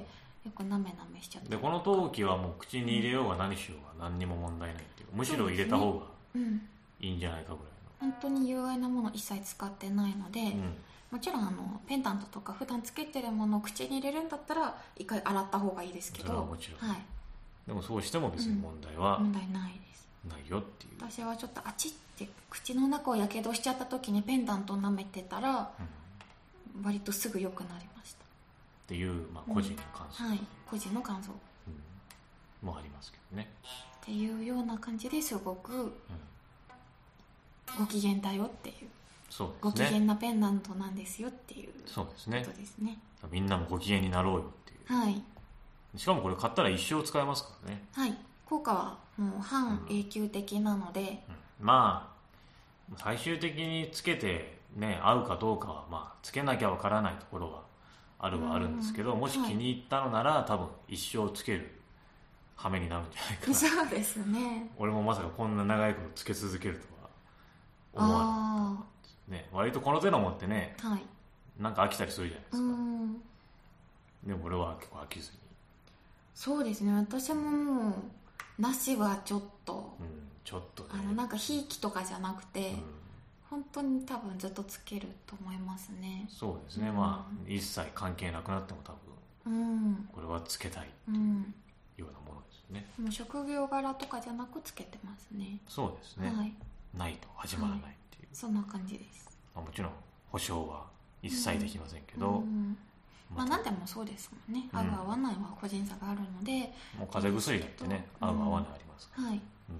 よく舐め舐めしちゃって、 でこの陶器はもう口に入れようが何しようが何にも問題ないっていう、むしろ入れた方がいいんじゃないかぐらいの、 本当に有害なもの一切使ってないので、もちろんペンダントとか普段つけてるものを口に入れるんだったら一回洗った方がいいですけど、 それはもちろん、でもそうしても別に問題は問題ないです、 ないよっていう。 私はちょっとあちって口の中をやけどしちゃった時にペンダントを舐めてたら、割とすぐ良くなりましたっていう、個人の感想、 個人の感想、 もありますけどね。 っていうような感じですごく、ご機嫌だよっていう、 そうですね、 ご機嫌なペンダントなんですよっていうそうですね、 ことですね。 みんなもご機嫌になろうよっていう、しかもこれ買ったら一生使えますからね。 効果はもう半永久的なので、 最終的につけてね合うかどうかはつけなきゃわからないところはあるんですけど、もし気に入ったのなら、多分一生つける羽目になるんじゃないかな。 そうですね。 俺もまさかこんな長いことつけ続けるとは思わなかったね。割とこの手のもってね、なんか飽きたりするじゃないですか。でも俺は結構飽きずに。 そうですね、私ももうなしはちょっと、 ちょっとね、 なんかひいきとかじゃなくて、本当に多分ずっとつけると思いますね。 そうですね、一切関係なくなっても多分、これはつけたいっていうようなものですよね。 もう職業柄とかじゃなくつけてますね。 そうですね、ないと始まらないっていう、 そんな感じです。 もちろん保証は一切できませんけど、 何でもそうですもんね。合う合わないは個人差があるので、 もう風邪薬だってね、合う合わないありますから、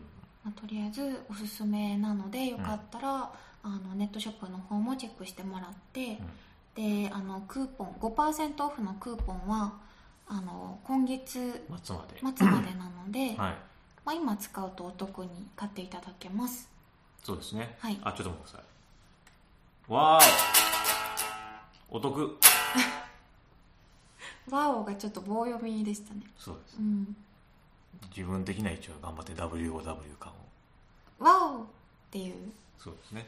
とりあえずおすすめなので、よかったら、ネットショップの方もチェックしてもらって、でクーポン 5% オフのクーポンは今月末までなので、今使うとお得に買っていただけます。 そうですね、 はい、 ちょっと待ってください。わーお得ワオがちょっと棒読みでしたね。 そうです、自分的には一応頑張って WOW 感をワオっていうそうですね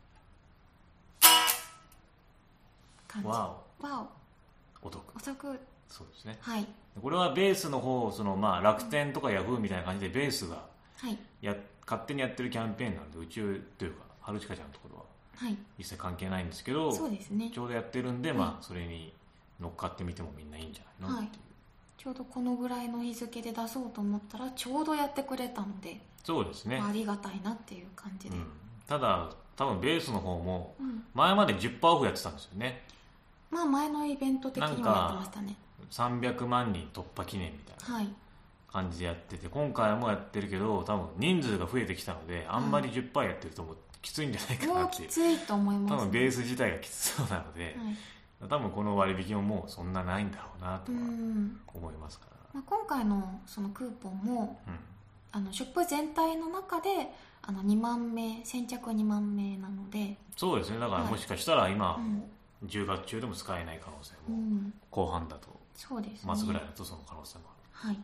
感じ。 ワオお得そうですね、 はい、 これはベースの方楽天とかヤフーみたいな感じでベースが勝手にやってるキャンペーンなので、うちというか春近ちゃんのところは一切関係ないんですけど、 そうですね、 ちょうどやってるんで、それに乗っかってみてもみんないいんじゃないの、っていう。 ちょうどこのぐらいの日付で出そうと思ったらちょうどやってくれたので、 そうですね、 ありがたいなっていう感じで、 ただ多分ベースの方も前まで 10% オフやってたんですよね。 前のイベント的にはやってましたね。 300万人突破記念みたいな感じでやってて、今回もやってるけど多分人数が増えてきたので、あんまり 10% やってるともうきついんじゃないかなっていう。 もうきついと思います、 多分ベース自体がきつそうなので、多分この割引ももうそんなないんだろうなとは思いますから、 今回のそのクーポンも、ショップ全体の中で2万名先着2万名なので、 そうですね、だからもしかしたら今、10月中でも使えない可能性も、後半だとそうですね、 末ぐらいだとその可能性もある、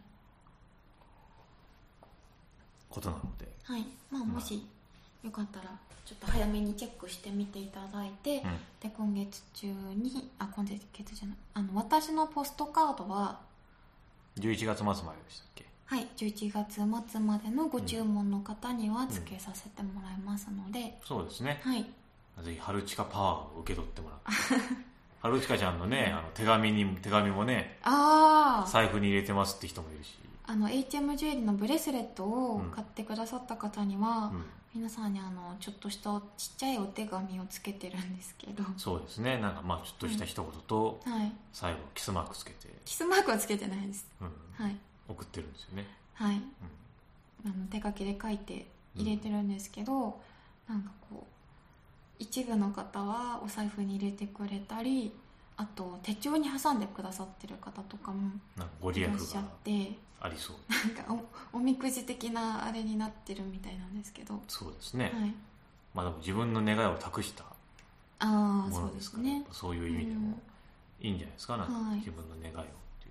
ことなので、 もしよかったらちょっと早めにチェックしてみていただいて、で今月中に今月じゃない私のポストカードは 11月末まででしたっけ。 11月末までのご注文の方には付けさせてもらいますので、 そうですね、ぜひ春近パワーを受け取ってもらって春近ちゃんのね、手紙もね、財布に入れてますって人もいるし、 HM ジュエリーのブレスレットを買ってくださった方には、皆さんにちょっとしたちっちゃいお手紙をつけてるんですけど、 そうですね、なんかちょっとした一言と、最後キスマークつけて、 キスマークはつけてないです、 送ってるんですよね。 手書きで書いて入れてるんですけど、なんかこう一部の方はお財布に入れてくれたり、あと手帳に挟んでくださってる方とかもいらっしゃって、 ありそう、 なんか おみくじ的なあれになってるみたいなんですけど、 そうですね、でも自分の願いを託したものですから、そういう意味でもいいんじゃないですか、なんか自分の願いをっていう。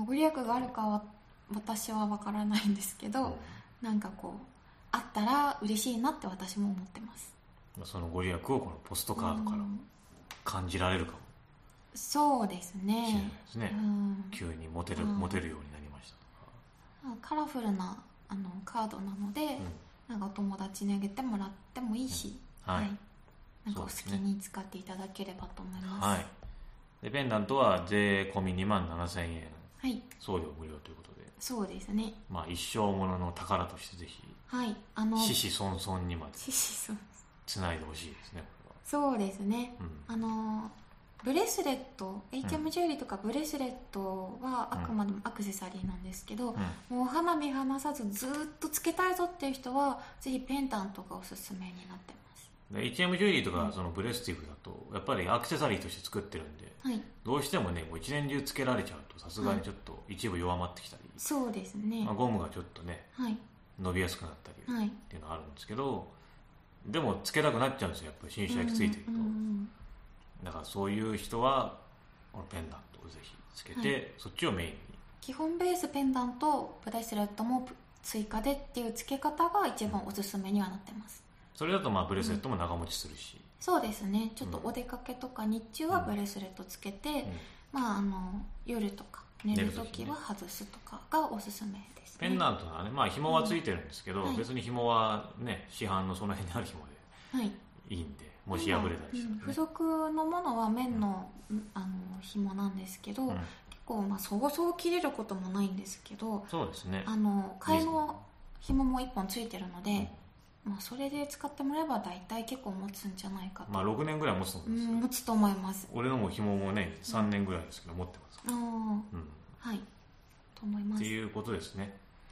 ご利益があるかは私は分からないんですけど、なんかこうあったら嬉しいなって私も思ってます。 そのご利益をこのポストカードから感じられるかもそうですね、 しれないですね、急に持てるようになりましたとか、 カラフルなカードなので、なんかお友達にあげてもらってもいいし、なんかお好きに使っていただければと思います。 でペンダントは税込み27,000円、送料無料ということで、 そうですね、 一生ものの宝としてぜひ、子々孫々にまでつないでほしいですね、これは。 そうですね、ブレスレット、HM ジュエリーとかブレスレットはあくまでもアクセサリーなんですけど、もうお花見離さずずっとつけたいぞっていう人はぜひペンダントがおすすめになってます。 HM ジュエリーとかそのブレスティフだとやっぱりアクセサリーとして作ってるんで、どうしてもねもう一年中つけられちゃうとさすがにちょっと一部弱まってきたり、 そうですね、 ゴムがちょっとね、伸びやすくなったりっていうのがあるんですけど、でもつけたくなっちゃうんですよ、やっぱり新車焼きついてると、だからそういう人はこのペンダントをぜひつけて、そっちをメインに。 基本ベースペンダントブレスレットも追加でっていう付け方が一番おすすめにはなってます。 それだとブレスレットも長持ちするし、 そうですね、ちょっとお出かけとか日中はブレスレットつけて、夜とか寝るときは外すとかがおすすめですね。 ペンダントはね、紐はついてるんですけど、別に紐はね市販のその辺にある紐でいいんで、もし破れたりしたら、 付属のものは綿の、紐なんですけど、結構そうそう切れることもないんですけど、 そうですね、 替えの紐も1本ついてるので、それで使ってもらえば大体結構持つんじゃないかと。 6年ぐらい持つと思うんですよ、 持つと思います。 俺のも紐もね3年ぐらいですけど持ってますから、 はいと思います。 っていうことですね。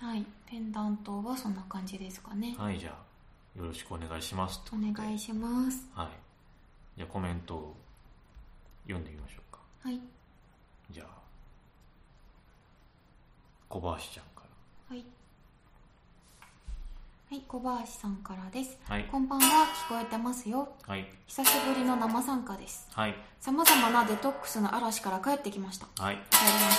はい、ペンダントはそんな感じですかね。 はい、じゃあよろしくお願いしますお願いします。 はい、じゃあコメントを読んでみましょうか。 はい、 じゃあ小林ちゃんから。 はいはい、小林さんからです。 はい、 こんばんは、聞こえてますよ。 はい、 久しぶりの生参加です。 はい、 さまざまなデトックスの嵐から帰ってきました。 はい、 帰りまし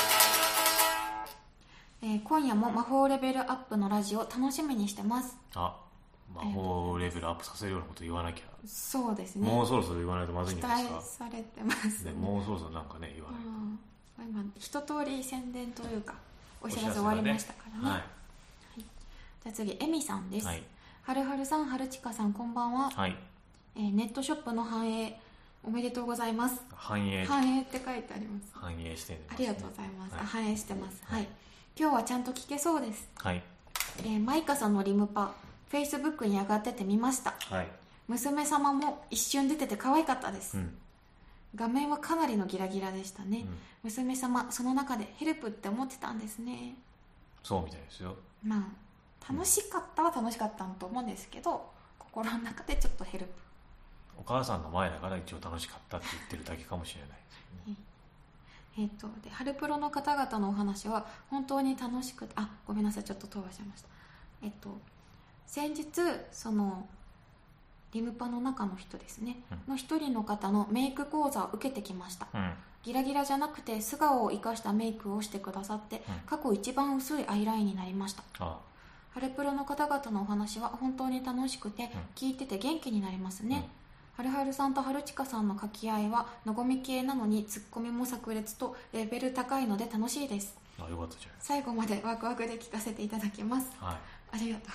ょう。今夜も魔法レベルアップのラジオ楽しみにしてます。 あ、魔法レベルアップさせるようなこと言わなきゃ。 そうですね、 もうそろそろ言わないとまずいんじゃないですか。 期待されてますね。 もうそろそろなんかね言わないと、 今一通り宣伝というかお知らせ終わりましたからね。はい、じゃあ次、エミさんです。はい、はるはるさん、はるちかさん、こんばんは。 はい、 ネットショップの繁栄おめでとうございます。 繁栄って書いてあります。 繁栄してるんですね。 ありがとうございます。 はい、 繁栄してます。はい、今日はちゃんと聞けそうです。 はい、 マイカさんのリムパ Facebook に上がってて見ました。 はい、 娘様も一瞬出てて可愛かったです。 うん、 画面はかなりのギラギラでしたね。 うん、 娘様その中でヘルプって思ってたんですね。 そうみたいですよ。 まあ楽しかったは楽しかったと思うんですけど、心の中でちょっとヘルプ。 お母さんの前だから一応楽しかったって言ってるだけかもしれないですよね。 でハルプロの方々のお話は本当に楽しくて、ごめんなさい、ちょっと飛ばしちゃいました。先日そのリムパの中の人ですね、の一人の方のメイク講座を受けてきました。ギラギラじゃなくて素顔を生かしたメイクをしてくださって、過去一番薄いアイラインになりました。ハルプロの方々のお話は本当に楽しくて、聞いてて元気になりますね。はるはるさんとはるちかさんの掛け合いはのごみ系なのにツッコミも炸裂とレベル高いので楽しいです。 よかったじゃん。 最後までワクワクで聞かせていただきます。 はい、 ありがとうございます。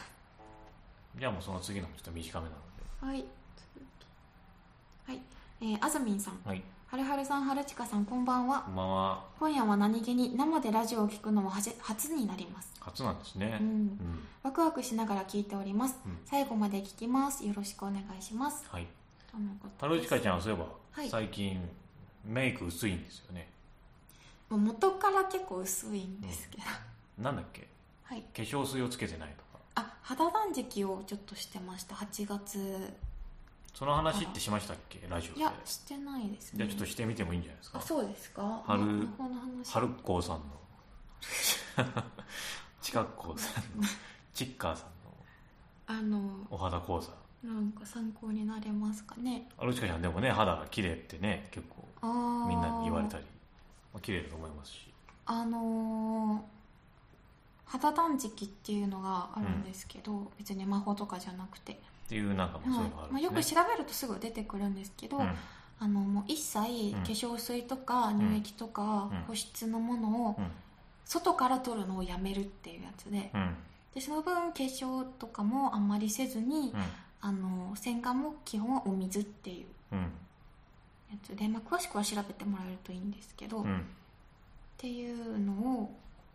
じゃあもうその次のもちょっと短めなので。 はい、あずみんさん、 はい、 はるはるさん、はるちかさん、こんばんは。 こんばんは。 今夜は何気に生でラジオを聞くのも初になります。 初なんですね。 ワクワクしながら聞いております。最後まで聞きます。よろしくお願いします。 はい。はるちかちゃんはそういえば、最近メイク薄いんですよね。 元から結構薄いんですけど、 なんだっけ、化粧水をつけてないとか。 肌断食をちょっとしてました。8月。 その話ってしましたっけ、ラジオで。 いや、してないですね。 じゃあちょっとしてみてもいいんじゃないですか。 そうですか。 はるっこうさんのちかっこうさんのちっかーさんのお肌講座、 なんか参考になれますかね。 はるちかちゃんでもね、肌が綺麗ってね、結構みんなに言われたり、綺麗だと思いますし、 肌断食っていうのがあるんですけど、別に魔法とかじゃなくてっていう、なんかもそういうのがあるんですね。 よく調べるとすぐ出てくるんですけど、もう一切化粧水とか乳液とか保湿のものを外から取るのをやめるっていうやつで、でその分化粧とかもあんまりせずに、洗顔も基本はお水っていうやつで、詳しくは調べてもらえるといいんですけど、っていうのを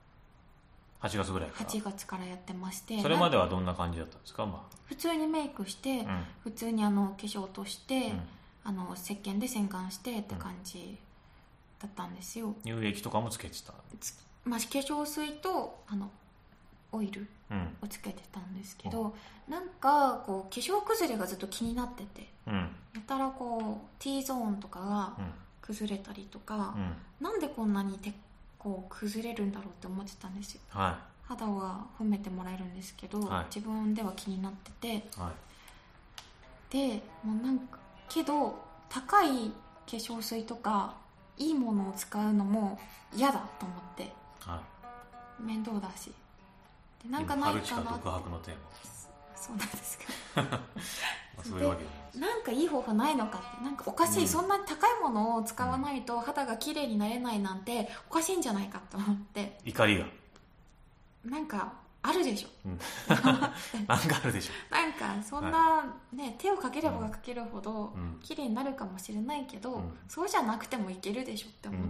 8月ぐらいから 8月からやってまして、 それまではどんな感じだったんですか。 普通にメイクして、普通に化粧落として、石鹸で洗顔してって感じだったんですよ。 乳液とかもつけてた。 化粧水とオイルをつけてたんですけど、なんかこう化粧崩れがずっと気になってて、やたらこう T ゾーンとかが崩れたりとか、なんでこんなにこう崩れるんだろうって思ってたんですよ。肌は褒めてもらえるんですけど、自分では気になってて、でもうなんかけど高い化粧水とかいいものを使うのも嫌だと思って、面倒だし、でなんかないかなって。 今独白のテーマ。 そうなんですかそういうわけでなんかいい方法ないのかって、なんかおかしい、そんなに高いものを使わないと肌が綺麗になれないなんておかしいんじゃないかと思って、 怒りがなんかあるでしょ、 なんかあるでしょ、 なんかそんな、手をかければかけるほど綺麗になるかもしれないけど、そうじゃなくてもいけるでしょって思って、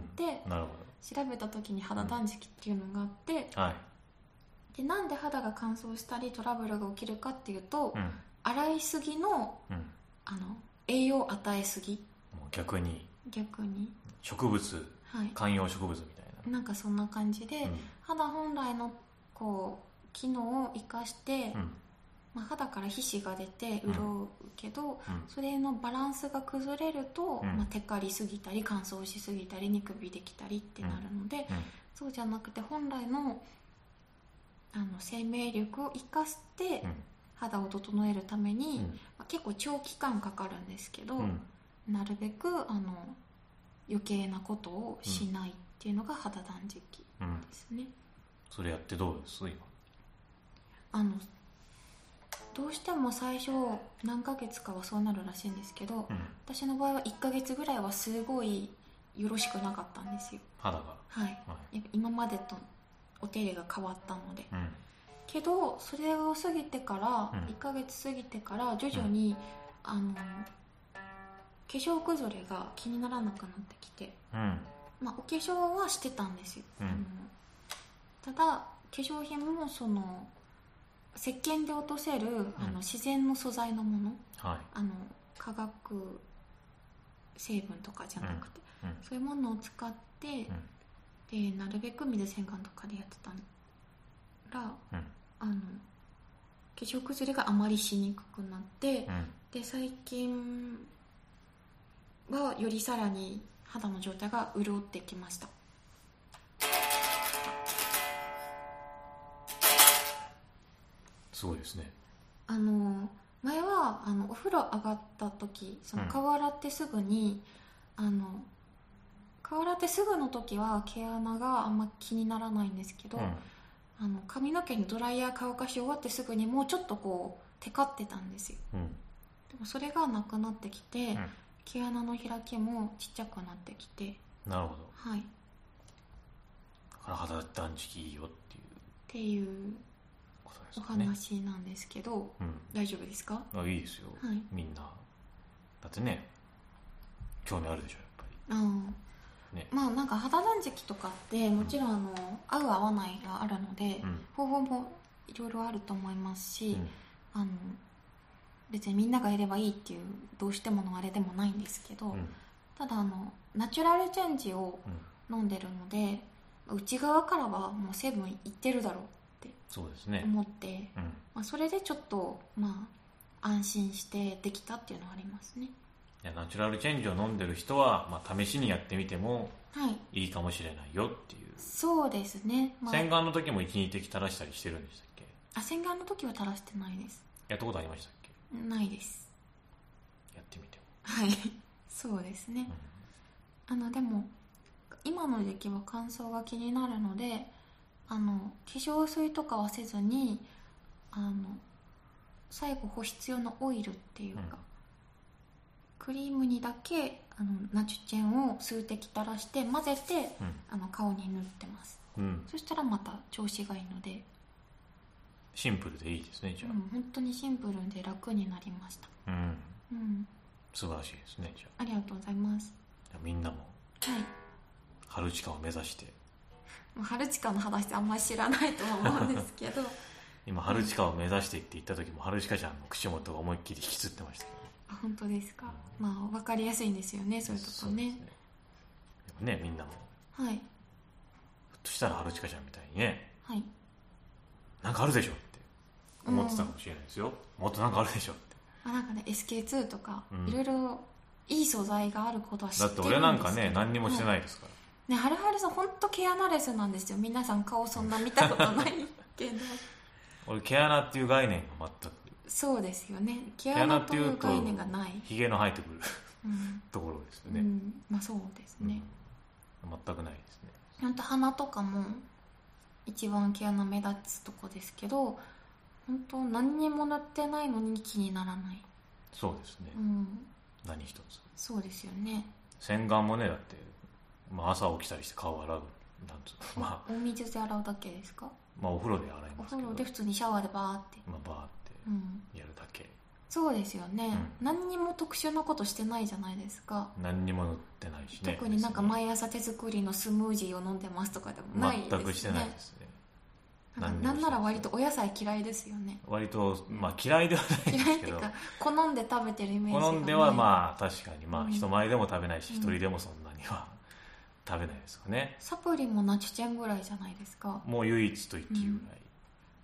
調べた時に肌断食っていうのがあって、でなんで肌が乾燥したりトラブルが起きるかっていうと、洗いすぎの、栄養を与えすぎ、 もう逆に植物、観葉植物みたいな、 なんかそんな感じで、肌本来のこう機能を生かして、肌から皮脂が出て潤うけど、それのバランスが崩れると、テカりすぎたり乾燥しすぎたりニキビできたりってなるので、そうじゃなくて本来の生命力を生かして肌を整えるために、結構長期間かかるんですけど、なるべく余計なことをしないっていうのが肌断食ですね。 それやってどうです今？ どうしても最初何ヶ月かはそうなるらしいんですけど、私の場合は1ヶ月ぐらいはすごいよろしくなかったんですよ、 肌が。 はい、今までとお手入れが変わったので、けどそれを過ぎてから、1ヶ月過ぎてから徐々に、化粧崩れが気にならなくなってきて、お化粧はしてたんですよ、ただ化粧品も石鹸で落とせる、自然の素材のもの、化学成分とかじゃなくて、そういうものを使って、でなるべく水洗顔とかでやってたら、化粧崩れがあまりしにくくなって、で最近はよりさらに肌の状態が潤ってきました。 すごいですね。 前はお風呂上がった時、顔洗ってすぐに、顔洗ってすぐの時は毛穴があんま気にならないんですけど、髪の毛にドライヤー乾かし終わってすぐにもうちょっとこうテカってたんですよ、でもそれがなくなってきて、毛穴の開きもちっちゃくなってきて。 なるほど。 はい。 だから肌断食いいよっていうお話なんですけど、大丈夫ですか？ いいですよ、みんなだってね興味あるでしょやっぱり。 なんか肌断食とかってもちろん合う合わないがあるので、方法もいろいろあると思いますし、別にみんながやればいいっていうどうしてものあれでもないんですけど、ただナチュラルチェンジを飲んでるので、内側からはもう成分いってるだろうそうですね、 思って、それでちょっと安心してできたっていうのはありますね。 いやナチュラルチェンジを飲んでる人は、試しにやってみてもいいかもしれないよっていう。 そうですね、 洗顔の時も 1,2 滴垂らしたりしてるんでしたっけ？ 洗顔の時は垂らしてないです。 やったことありましたっけ？ ないです。 やってみても。 はいそうですね、でも今の時期は乾燥が気になるので、化粧水とかはせずに最後保湿用のオイルっていうか、クリームにだけナチュチェンを数滴垂らして混ぜて、顔に塗ってます、そしたらまた調子がいいので。 シンプルでいいですねじゃあ。 本当にシンプルで楽になりました。 素晴らしいですねじゃあ。 ありがとうございます。 みんなも春近を目指して。 春近の話ってあんまり知らないと思うんですけど今春近を目指してって言った時も春近ちゃんの口元が思いっきり引きつってましたけど、 本当ですか？分かりやすいんですよね、そういうとこね。 でもねみんなもひょっとしたら春近ちゃんみたいにね、なんかあるでしょって思ってたかもしれないですよ。もっとなんかあるでしょって。 なんかね SK2 とか、いろいろいい素材があることは知ってるんですけど。 だって俺なんかね何にもしてないですから、 はるはるさん本当毛穴レスなんですよ。皆さん顔そんな見たことないけど俺毛穴っていう概念が全く。 そうですよね、毛穴という概念がない。 ひげの生えてくるところですよね。 そうですね、 全くないですね。 本当鼻とかも一番毛穴目立つとこですけど、本当何にも塗ってないのに気にならない。 そうですね、何一つ。そうですよね。洗顔もねだって、朝起きたりして顔を洗うなんつうお水で洗うだけですか？ お風呂で洗いますけど。 お風呂で普通にシャワーでバーってバーってやるだけ、 そうですよね、何にも特殊なことしてないじゃないですか。 何にも塗ってないしね。 特になんか毎朝手作りのスムージーを飲んでますとかでもないですね。 全くしてないですね。 なんなら割とお野菜嫌いですよね。 割と、嫌いではないんですけど、嫌いっていうか好んで食べてるイメージが、 好んでは確かに、人前でも食べないし、一人でもそんなには食べないですかね。 サプリもナチュチェンぐらいじゃないですか。 もう唯一と言っていいぐらい、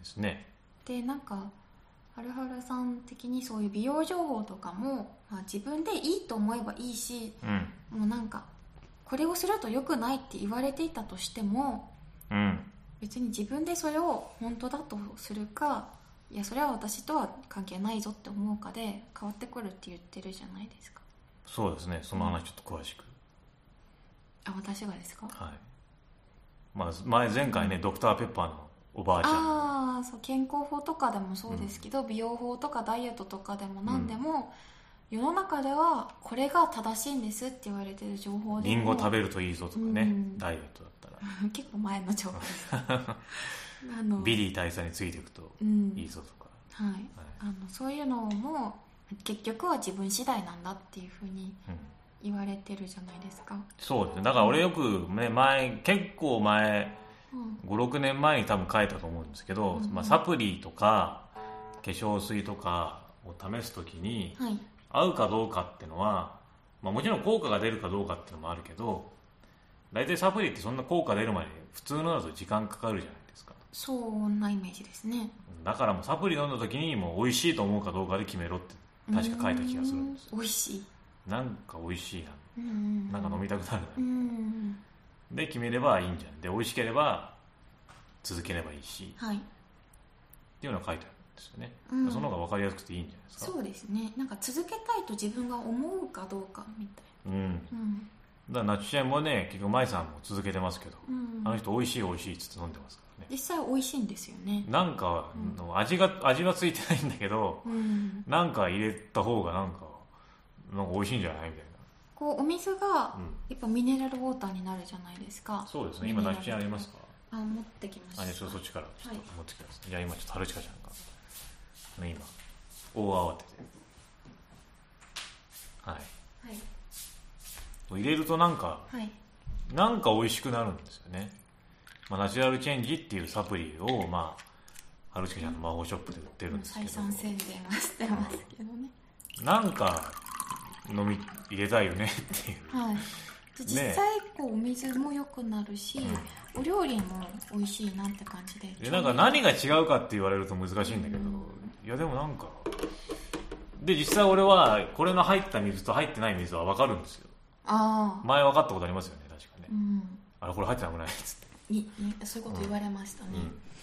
ですね。 でなんかはるはるさん的にそういう美容情報とかも、自分でいいと思えばいいし、もうなんかこれをすると良くないって言われていたとしても、別に自分でそれを本当だとするか、いやそれは私とは関係ないぞって思うかで変わってくるって言ってるじゃないですか。 そうですね、その話ちょっと詳しく。 私がですか？ はい。前回ね、ドクターペッパーのおばあちゃん、 そう健康法とかでもそうですけど、美容法とかダイエットとかでも何でも、世の中ではこれが正しいんですって言われてる情報でも、 リンゴ食べるといいぞとかね、ダイエットだったら結構前の情報ですビリー大佐についていくといいぞとか、 そういうのも結局は自分次第なんだっていうふうに言われてるじゃないですか。 そうですね。だから俺よく、ね、結構前、5,6 年前に多分書いたと思うんですけど、サプリとか化粧水とかを試すときに、合うかどうかっていうのは、もちろん効果が出るかどうかっていうのもあるけど、大体サプリってそんな効果出るまで普通のだと時間かかるじゃないですか。 そんなイメージですね。だからもうサプリ飲んだ時にもう美味しいと思うかどうかで決めろって確か書いた気がするんですよ。 美味しい、 なんか美味しいな、なんか飲みたくなるな、で決めればいいんじゃん。で美味しければ続ければいいし、っていうのが書いてあるんですよね。その方が分かりやすくていいんじゃないですか。 そうですね。なんか続けたいと自分が思うかどうかみたいな。 だからナチュちゃんもね、結局舞さんも続けてますけど、あの人美味しい美味しいっつって飲んでますからね。 実際美味しいんですよね。 なんか、味はついてないんだけど、なんか入れた方がなんか美味しいんじゃないみたいな。 こうお水がやっぱミネラルウォーターになるじゃないですか。 そうですね。今ナチュちゃんありますか？ 持ってきました。 そっちからちょっと持ってきます。じゃあ今ちょっとはるちかちゃんが今大慌てで、入れるとなんか美味しくなるんですよね。ナチュラルチェンジっていうサプリをはるちかちゃんの魔法ショップで売ってるんですけど、 再三宣伝はしてますけどね。 なんか飲み入れたいよねっていう。 実際お水も良くなるし、お料理も美味しいなって感じで。 なんか何が違うかって言われると難しいんだけど、いやでもなんかで実際俺はこれの入った水と入ってない水は分かるんですよ。前分かったことありますよね、確かね。あれこれ入ってなくないっつって。 そういうこと言われましたね。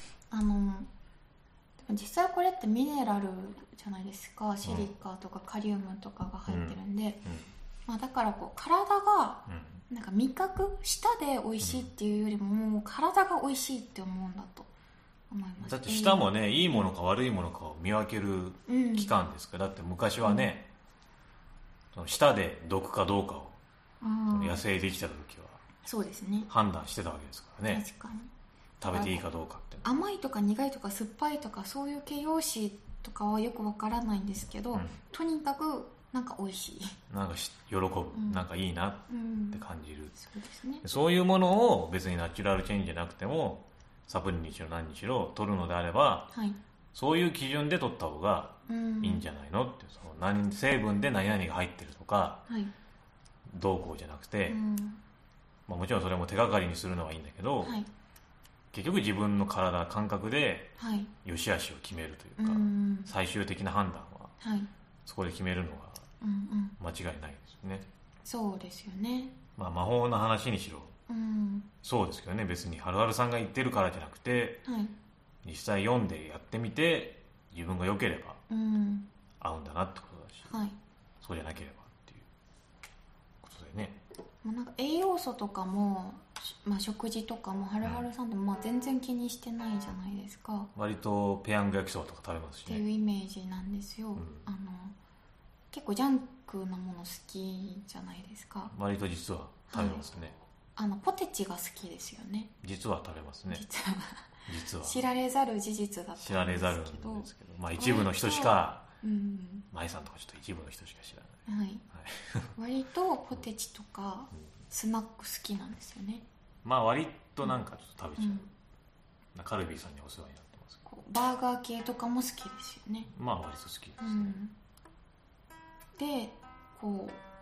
実際これってミネラルじゃないですか。シリカとかカリウムとかが入ってるんで、だから体がなんか味覚、舌で美味しいっていうよりも、体が美味しいって思うんだと思います。 だって舌もね、いいものか悪いものかを見分ける器官ですから。だって昔はね、その舌で毒かどうかを野生で生きた時はそうですね、 判断してたわけですからね。 確かに食べていいかどうかって、 甘いとか苦いとか酸っぱいとかそういう形容詞とかはよくわからないんですけど、とにかくなんか美味しい、 なんか喜ぶ、なんかいいなって感じる、 そうですね。 そういうものを別にナチュラルチェンジじゃなくてもサプリにしろ何にしろ取るのであれば、そういう基準で取った方がいいんじゃないのって、その成分で何々が入ってるとか、どうこうじゃなくて、もちろんそれも手がかりにするのはいいんだけど、結局自分の体感覚で良し悪しを決めるというか、最終的な判断はそこで決めるのが間違いないですね。 そうですよね。 魔法の話にしろ、そうですけどね。別にはるはるさんが言ってるからじゃなくて、実際読んでやってみて自分が良ければ合うんだなってことだし、そうじゃなければっていうことでね。 なんか栄養素とかも、食事とかもはるはるさんでも全然気にしてないじゃないですか。 割とペヤング焼きそばとか食べますしね。 っていうイメージなんですよ。結構ジャンクなもの好きじゃないですか。 割と実は食べますね。 ポテチが好きですよね。 実は食べますね。実は知られざる事実だったんですけど。知られざるんですけど、一部の人しか、舞さんとかちょっと一部の人しか知らない。 割とポテチとかスナック好きなんですよね。 割となんかちょっと食べちゃう。カルビーさんにお世話になってますけど。 バーガー系とかも好きですよね。 割と好きですね。 で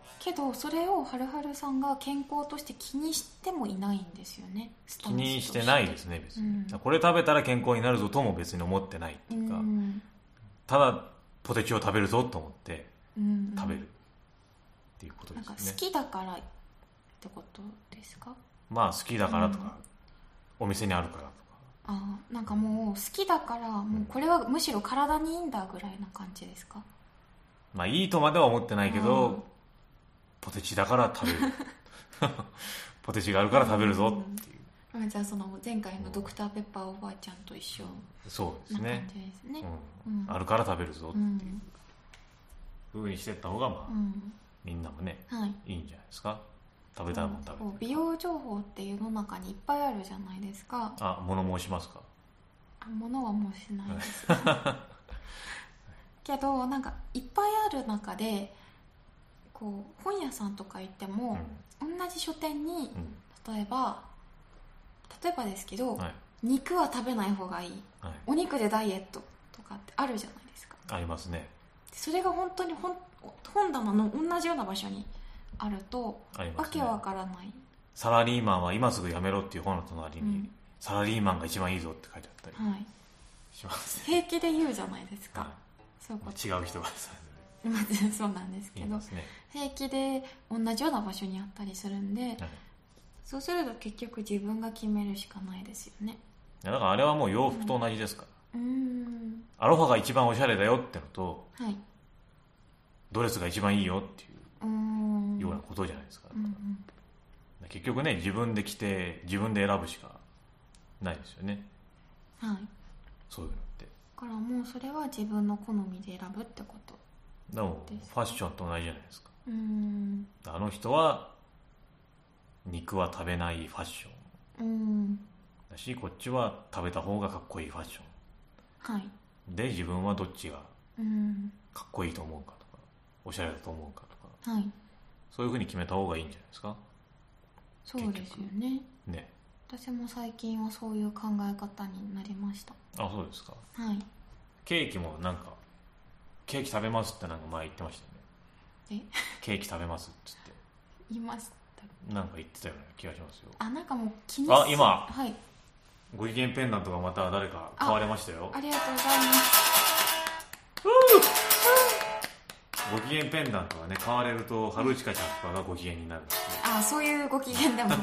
けどそれをはるはるさんが健康として気にしてもいないんですよね。 気にしてないですね別に、これ食べたら健康になるぞとも別に思ってないっていうか、ただポテチを食べるぞと思って食べるっていうことですよね。 なんか好きだからってことですか？ まあ好きだからとか、お店にあるからとか、 なんかもう好きだからもうこれはむしろ体にいいんだぐらいな感じですか？ まあいいとまでは思ってないけど、ポテチだから食べるポテチがあるから食べるぞっていう、 じゃあその前回のドクターペッパーおばあちゃんと一緒そうですね、 な感じですね、 あるから食べるぞっていうふうにしていった方がまあ、みんなもね、いいんじゃないですか。食べたいもん食べて、 美容情報って世の中にいっぱいあるじゃないですか。 物申しますか？ 物はもうしないですけどなんかいっぱいある中でこう本屋さんとか行っても、同じ書店に、例えばですけど、肉は食べない方がいい、お肉でダイエットとかってあるじゃないですか。 ありますね。 それが本当に本棚の同じような場所にあると、わけわからない。 サラリーマンは今すぐ辞めろっていう本の隣に、サラリーマンが一番いいぞって書いてあったりしますね。 平気で言うじゃないですか、そういうこと。 違う人がそうなんですけど、平気で同じような場所にあったりするんで、そうすると結局自分が決めるしかないですよね。 だからあれはもう洋服と同じですから、アロハが一番おしゃれだよってのと、ドレスが一番いいよっていうようなことじゃないですか。結局ね、自分で着て自分で選ぶしかないですよね。そういうのって。 だからもうそれは自分の好みで選ぶってことでもファッションと同じじゃないですか。あの人は肉は食べないファッション、だし、こっちは食べた方がかっこいいファッション、で自分はどっちがかっこいいと思うかとか、おしゃれだと思うかとか、そういうふうに決めた方がいいんじゃないですか。 そうですよね。私も最近はそういう考え方になりました。 そうですか。ケーキもなんかケーキ食べますってなんか前言ってましたよね。ケーキ食べますっつって言いました。 なんか言ってたような気がしますよ。 なんかもう気に今、ご機嫌ペンダントがまた誰か買われましたよ。 ありがとうございます。 ご機嫌ペンダントはね、買われると春近ちゃんとかがご機嫌になるんですね。そういうご機嫌でも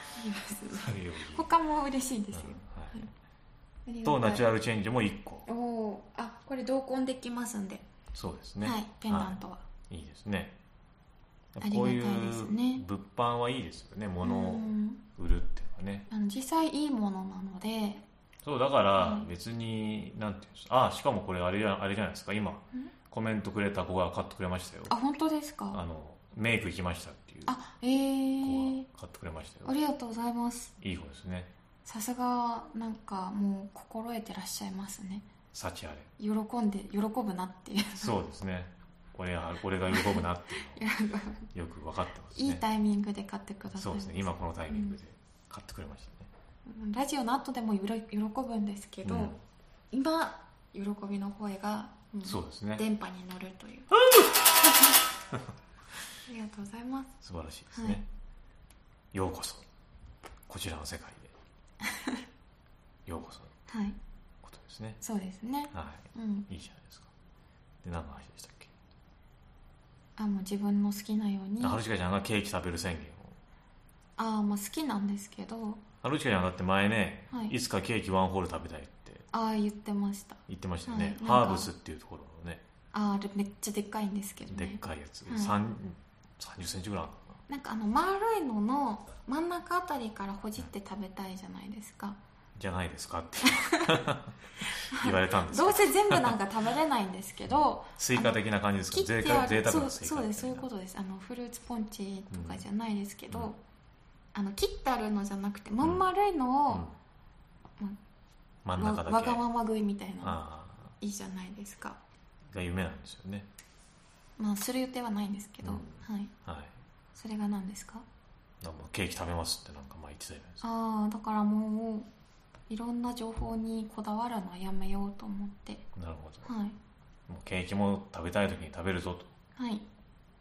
他も嬉しいですよ、 とナチュラルチェンジも1個。 これ同梱できますんで。 そうですね、 ペンダントは、 いいですね。こういう物販はいいですよね。物を売るっていうのはね、 実際いいものなので。 そうだから別に、なんていうんですか、しかもこれあれじゃないですか、今コメントくれた子が買ってくれましたよ。 本当ですか？ メイク行きましたっていう子が買ってくれましたよ。 ありがとうございます。 いい子ですね。 さすが、なんかもう心得てらっしゃいますね。 幸あれ、 喜ぶなっていう。 そうですね、これが喜ぶなっていうのをよく分かってますね。 いいタイミングで買ってください。 そうですね、今このタイミングで買ってくれましたね。 ラジオの後でも喜ぶんですけど、今喜びの声がそうですね、 電波に乗るというありがとうございます。 素晴らしいですね、ようこそこちらの世界でようこそことですね。 そうですね、 いいじゃないですか。で、何の話でしたっけ？ もう自分の好きなように。 春近ちゃんがケーキ食べる宣言を。 好きなんですけど、 春近ちゃんだって前ね、いつかケーキワンホール食べたいって言ってましたよね、ハーブスっていうところのね。 あれめっちゃでっかいんですけどね。 でっかいやつ、30センチぐらいあるのかな。なんか丸いのの真ん中あたりからほじって食べたいじゃないですか。 じゃないですかって言われたんですどうせ全部なんか食べれないんですけどスイカ的な感じですか？贅沢なスイカ。 そうです、そういうことです。フルーツポンチとかじゃないですけど、切ってあるのじゃなくてまん丸いのを、 真ん中だけわがまま食いみたいないいじゃないですか。 が夢なんですよね。 する予定はないんですけど、それが何ですか？ ケーキ食べますってなんか言ってたじゃないですか。 だからもういろんな情報にこだわるのはやめようと思って。 なるほど、もうケーキも食べたい時に食べるぞと、って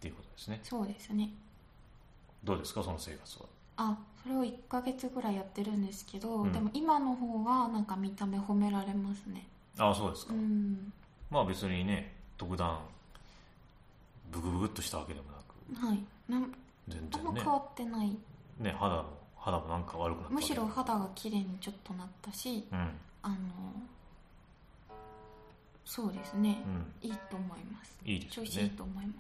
っていうことですね。 そうですね。 どうですかその生活は。 それを1ヶ月ぐらいやってるんですけど、でも今の方がなんか見た目褒められますね。 そうですか。まあ別にね特段ブクブクっとしたわけでもなく、 はい、 全然ね変わってないね。肌もなんか悪くなった、 むしろ肌が綺麗にちょっとなったし、そうですね、いいと思います。 いいですよね。 調子いいと思います、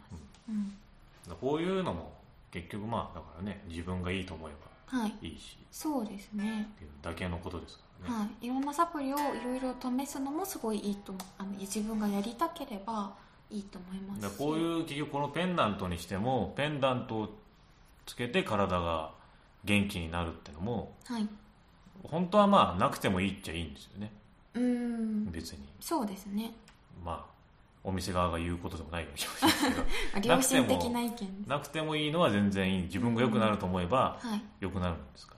こういうのも結局だからね自分がいいと思えばいいし、 そうですねっていうだけのことですからね。 いろんなサプリをいろいろ試すのもすごいいいと自分がやりたければいいと思いますし、 こういう結局このペンダントにしてもペンダントをつけて体が元気になるってのも、本当はなくてもいいっちゃいいんですよね。別にそうですね。 お店側が言うことでもないかもしれないですけど良心的な意見です。 なくてもいいのは全然いい。自分が良くなると思えば良くなるんですから、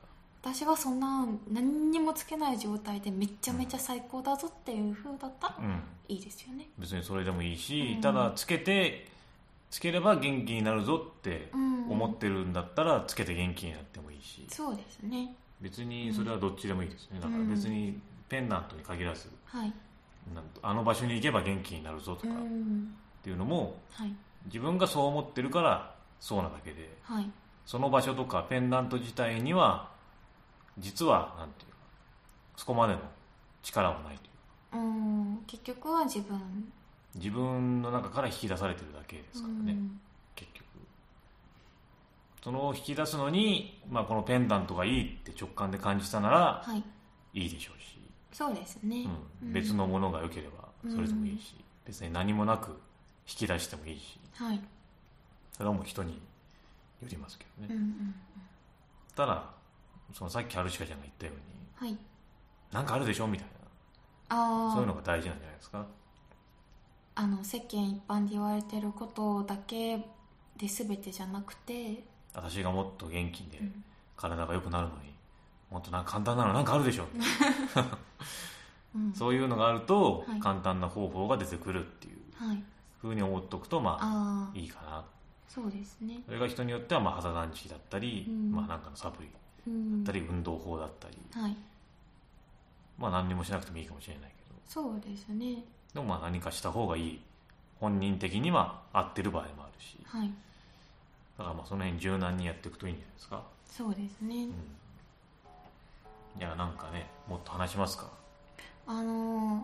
私はそんな何にもつけない状態でめちゃめちゃ最高だぞっていう風だったらいいですよね。 別にそれでもいいし、ただつければ元気になるぞって思ってるんだったらつけて元気になってもいいし、 そうですね。 別にそれはどっちでもいいですね。だから別にペンダントに限らず、あの場所に行けば元気になるぞとかっていうのも、自分がそう思ってるからそうなだけで、その場所とかペンダント自体には実はなんていうかそこまでの力はないというか、 結局は自分の中から引き出されてるだけですからね。結局その引き出すのに、このペンダントがいいって直感で感じたなら、いいでしょうし、 そうですね、 別のものが良ければそれでもいいし、別に何もなく引き出してもいいし、それはもう人によりますけどね。たださっきハルシカちゃんが言ったように、なんかあるでしょみたいな、そういうのが大事なんじゃないですか。 世間一般で言われてることだけで全てじゃなくて、 私がもっと元気で体が良くなるのに、もっと簡単なのなんかあるでしょみたいなそういうのがあると、簡単な方法が出てくるっていうふうに思っておくといいかな。 そうですね。 それが人によっては肌断食だったり、なんかのサプリだったり、運動法だったり、何にもしなくてもいいかもしれないけど、 そうですね。 でも何かした方がいい、本人的には合ってる場合もあるし、だからその辺柔軟にやっていくといいんじゃないですか。 そうですね。 いやなんかね、もっと話しますか。 は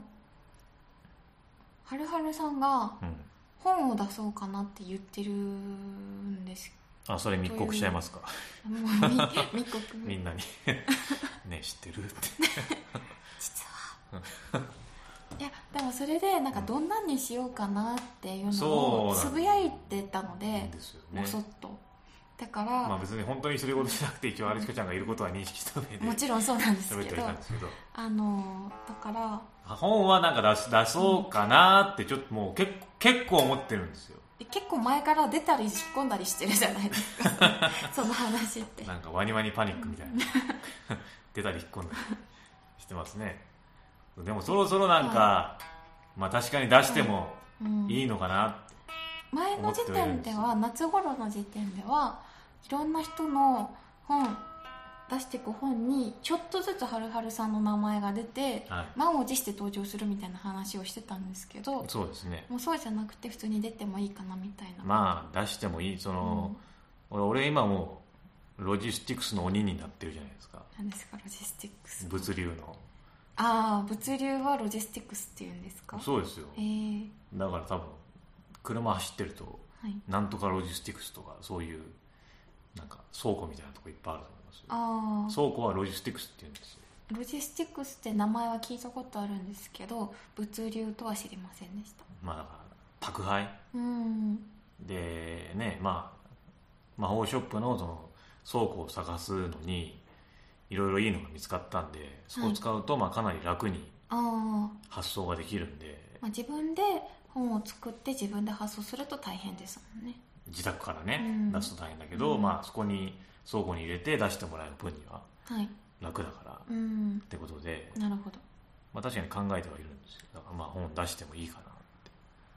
るはるさんが本を出そうかなって言ってるんです。 それ密告しちゃいますか。 密告みんなにね、知ってるって実はいやでもそれでどんなんにしようかなっていうのをつぶやいてたので、もそっとだから別に本当に独り言じゃなくて、一応アリシカちゃんがいることは認識した上でもちろんそうなんですけど、だから本は出そうかなってちょっともう結構思ってるんですよ。 結構前から出たり引っ込んだりしてるじゃないですかその話ってワニワニパニックみたいな出たり引っ込んだりしてますね。でもそろそろ確かに出してもいいのかなって、 前の時点では、夏頃の時点ではいろんな人の本出していく本にちょっとずつはるはるさんの名前が出て、満を持して登場するみたいな話をしてたんですけど、 そうですね、 もうそうじゃなくて普通に出てもいいかなみたいな。 出してもいい。俺今もうロジスティクスの鬼になってるじゃないですか。 何ですかロジスティクス。 物流の。 物流はロジスティクスっていうんですか。 そうですよ、だから多分車走ってると、なんとかロジスティクスとかそういう倉庫みたいなとこいっぱいあると思いますよ。倉庫はロジスティクスって言うんですよ。 ロジスティクスって名前は聞いたことあるんですけど、物流とは知りませんでした。 だから宅配でね、魔法ショップの倉庫を探すのにいろいろいいのが見つかったんで、そこを使うとかなり楽に発送ができるんで、 自分で本を作って自分で発送すると大変ですもんね。 自宅からね、出すと大変だけど、そこに倉庫に入れて出してもらえる分には楽だから、ってことで、 なるほど。 確かに考えてはいるんですよ。だから本出してもいいかなって。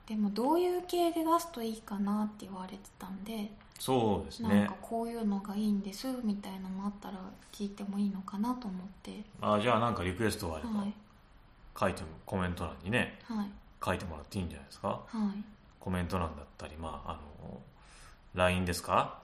でもどういう系で出すといいかなって言われてたんで、 そうですね、 なんかこういうのがいいんですみたいなのあったら聞いてもいいのかなと思って。 じゃあなんかリクエストがあれば、 はい、 書いてもコメント欄にね、 はい、 書いてもらっていいんじゃないですか。 はい、 コメント欄だったり、LINE ですか。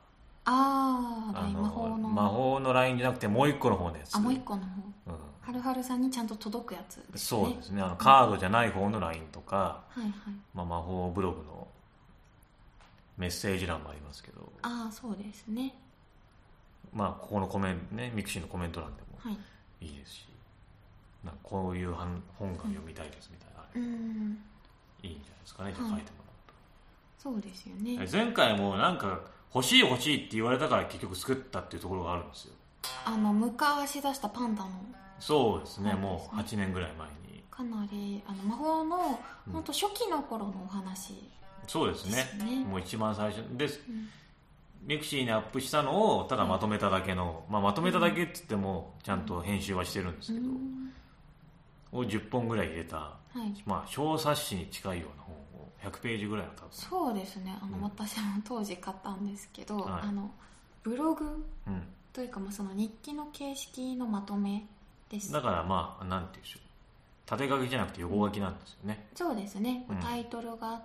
魔法の LINE じゃなくてもう一個の方のやつ。 もう一個の方、はるはるさんにちゃんと届くやつですね。 そうですね、カードじゃない方の LINE とか、 はいはい、 魔法ブログのメッセージ欄もありますけど、 そうですね。 ここのコメントね、ミクシーのコメント欄でもいいですし、なんかこういう本が読みたいですみたいな、いいんじゃないですかね。じゃあ書いてもらうと、 そうですよね。 前回もなんか欲しいって言われたから結局作ったっていうところがあるんですよ。 昔出したパンダの。 そうですね、もう8年ぐらい前にかなり魔法の本当初期の頃のお話、 そうですね、もう一番最初です、ミクシーにアップしたのをただまとめただけの、まとめただけって言ってもちゃんと編集はしてるんですけど、を10本ぐらい入れた、小冊子に近いような本を100ページぐらいの多分。 そうですね、私も当時買ったんですけど、ブログ、というかその日記の形式のまとめです。 だからなんていうんでしょう、縦書きじゃなくて横書きなんですよね。 そうですね、タイトルがあって、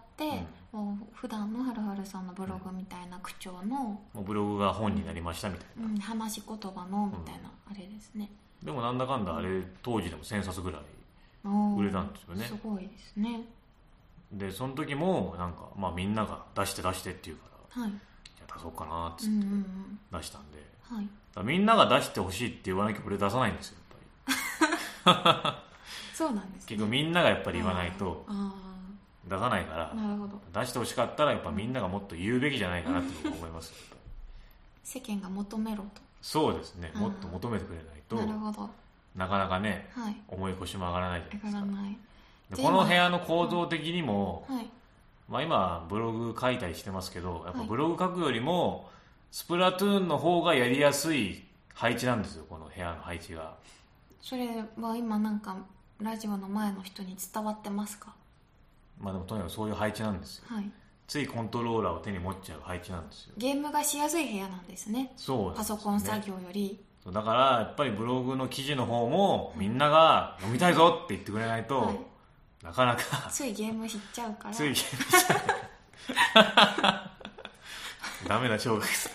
もう普段のはるはるさんのブログみたいな口調の、 もうブログが本になりましたみたいな、 話し言葉のみたいな、あれですね。 でもなんだかんだあれ当時でも1000冊ぐらい売れたんですよね。 すごいですね。 でその時もなんか、みんなが出してって言うから、じゃあ出そうかなっつって出したんで、みんなが出してほしいって言わなきゃ俺出さないんですよ、やっぱり。 そうなんですね。 結構みんながやっぱり言わないと出さないから、 なるほど、 出してほしかったらやっぱみんながもっと言うべきじゃないかなって思います。 世間が求めろと。 そうですね、もっと求めてくれないと、 なるほど、 なかなかね、重い腰も上がらないじゃないですか。 上がらない。 でこの部屋の構造的にも、今ブログ書いたりしてますけど、やっぱブログ書くよりもスプラトゥーンの方がやりやすい配置なんですよ、この部屋の配置が。 それは今なんかラジオの前の人に伝わってますか？ でもとにかくそういう配置なんですよ、ついコントローラーを手に持っちゃう配置なんですよ。 ゲームがしやすい部屋なんですね。 そうですね、 パソコン作業より。 だからやっぱりブログの記事の方もみんなが読みたいぞって言ってくれないと、なかなかついゲームしちゃうから。 ついゲームしちゃうダメな小学生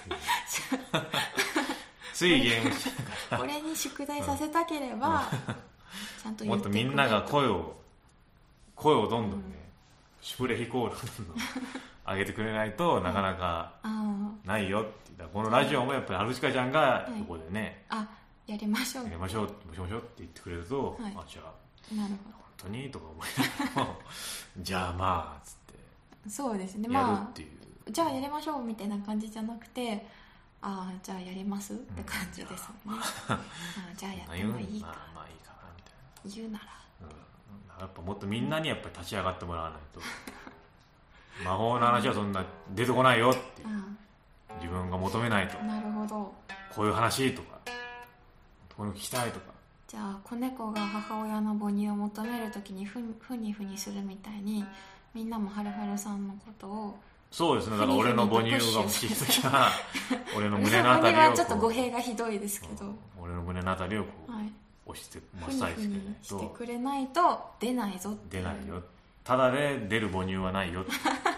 ついゲームしちゃうからこれに宿題させたければ、ちゃんと言ってくれと。 もっとみんなが声をどんどんね、シュプレヒコールをどんどん上げてくれないとなかなかないよって。このラジオもやっぱりハルチカちゃんがここでね、 やりましょうって言ってくれると、じゃあなるほど、 本当にとか思いながらじゃあつってそうですね、 やるっていう、 じゃあやりましょうみたいな感じじゃなくて、じゃあやりますって感じですよね。じゃあやってもいいか、 いいかなみたいな言うなら、 やっぱもっとみんなにやっぱり立ち上がってもらわないと魔法の話はそんな出てこないよっていう、自分が求めないと。 なるほど、 こういう話とかこういうの聞きたいとか。 じゃあ子猫が母親の母乳を求めるときにふにふにするみたいに、みんなもはるはるさんのことを。 そうですね、だから俺の母乳が欲しいときは俺の胸のあたりをはちょっと語弊がひどいですけど、 俺の胸のあたりを押してマッサージしてくれないと出ないぞって。 出ないよ、ただで出る母乳はないよって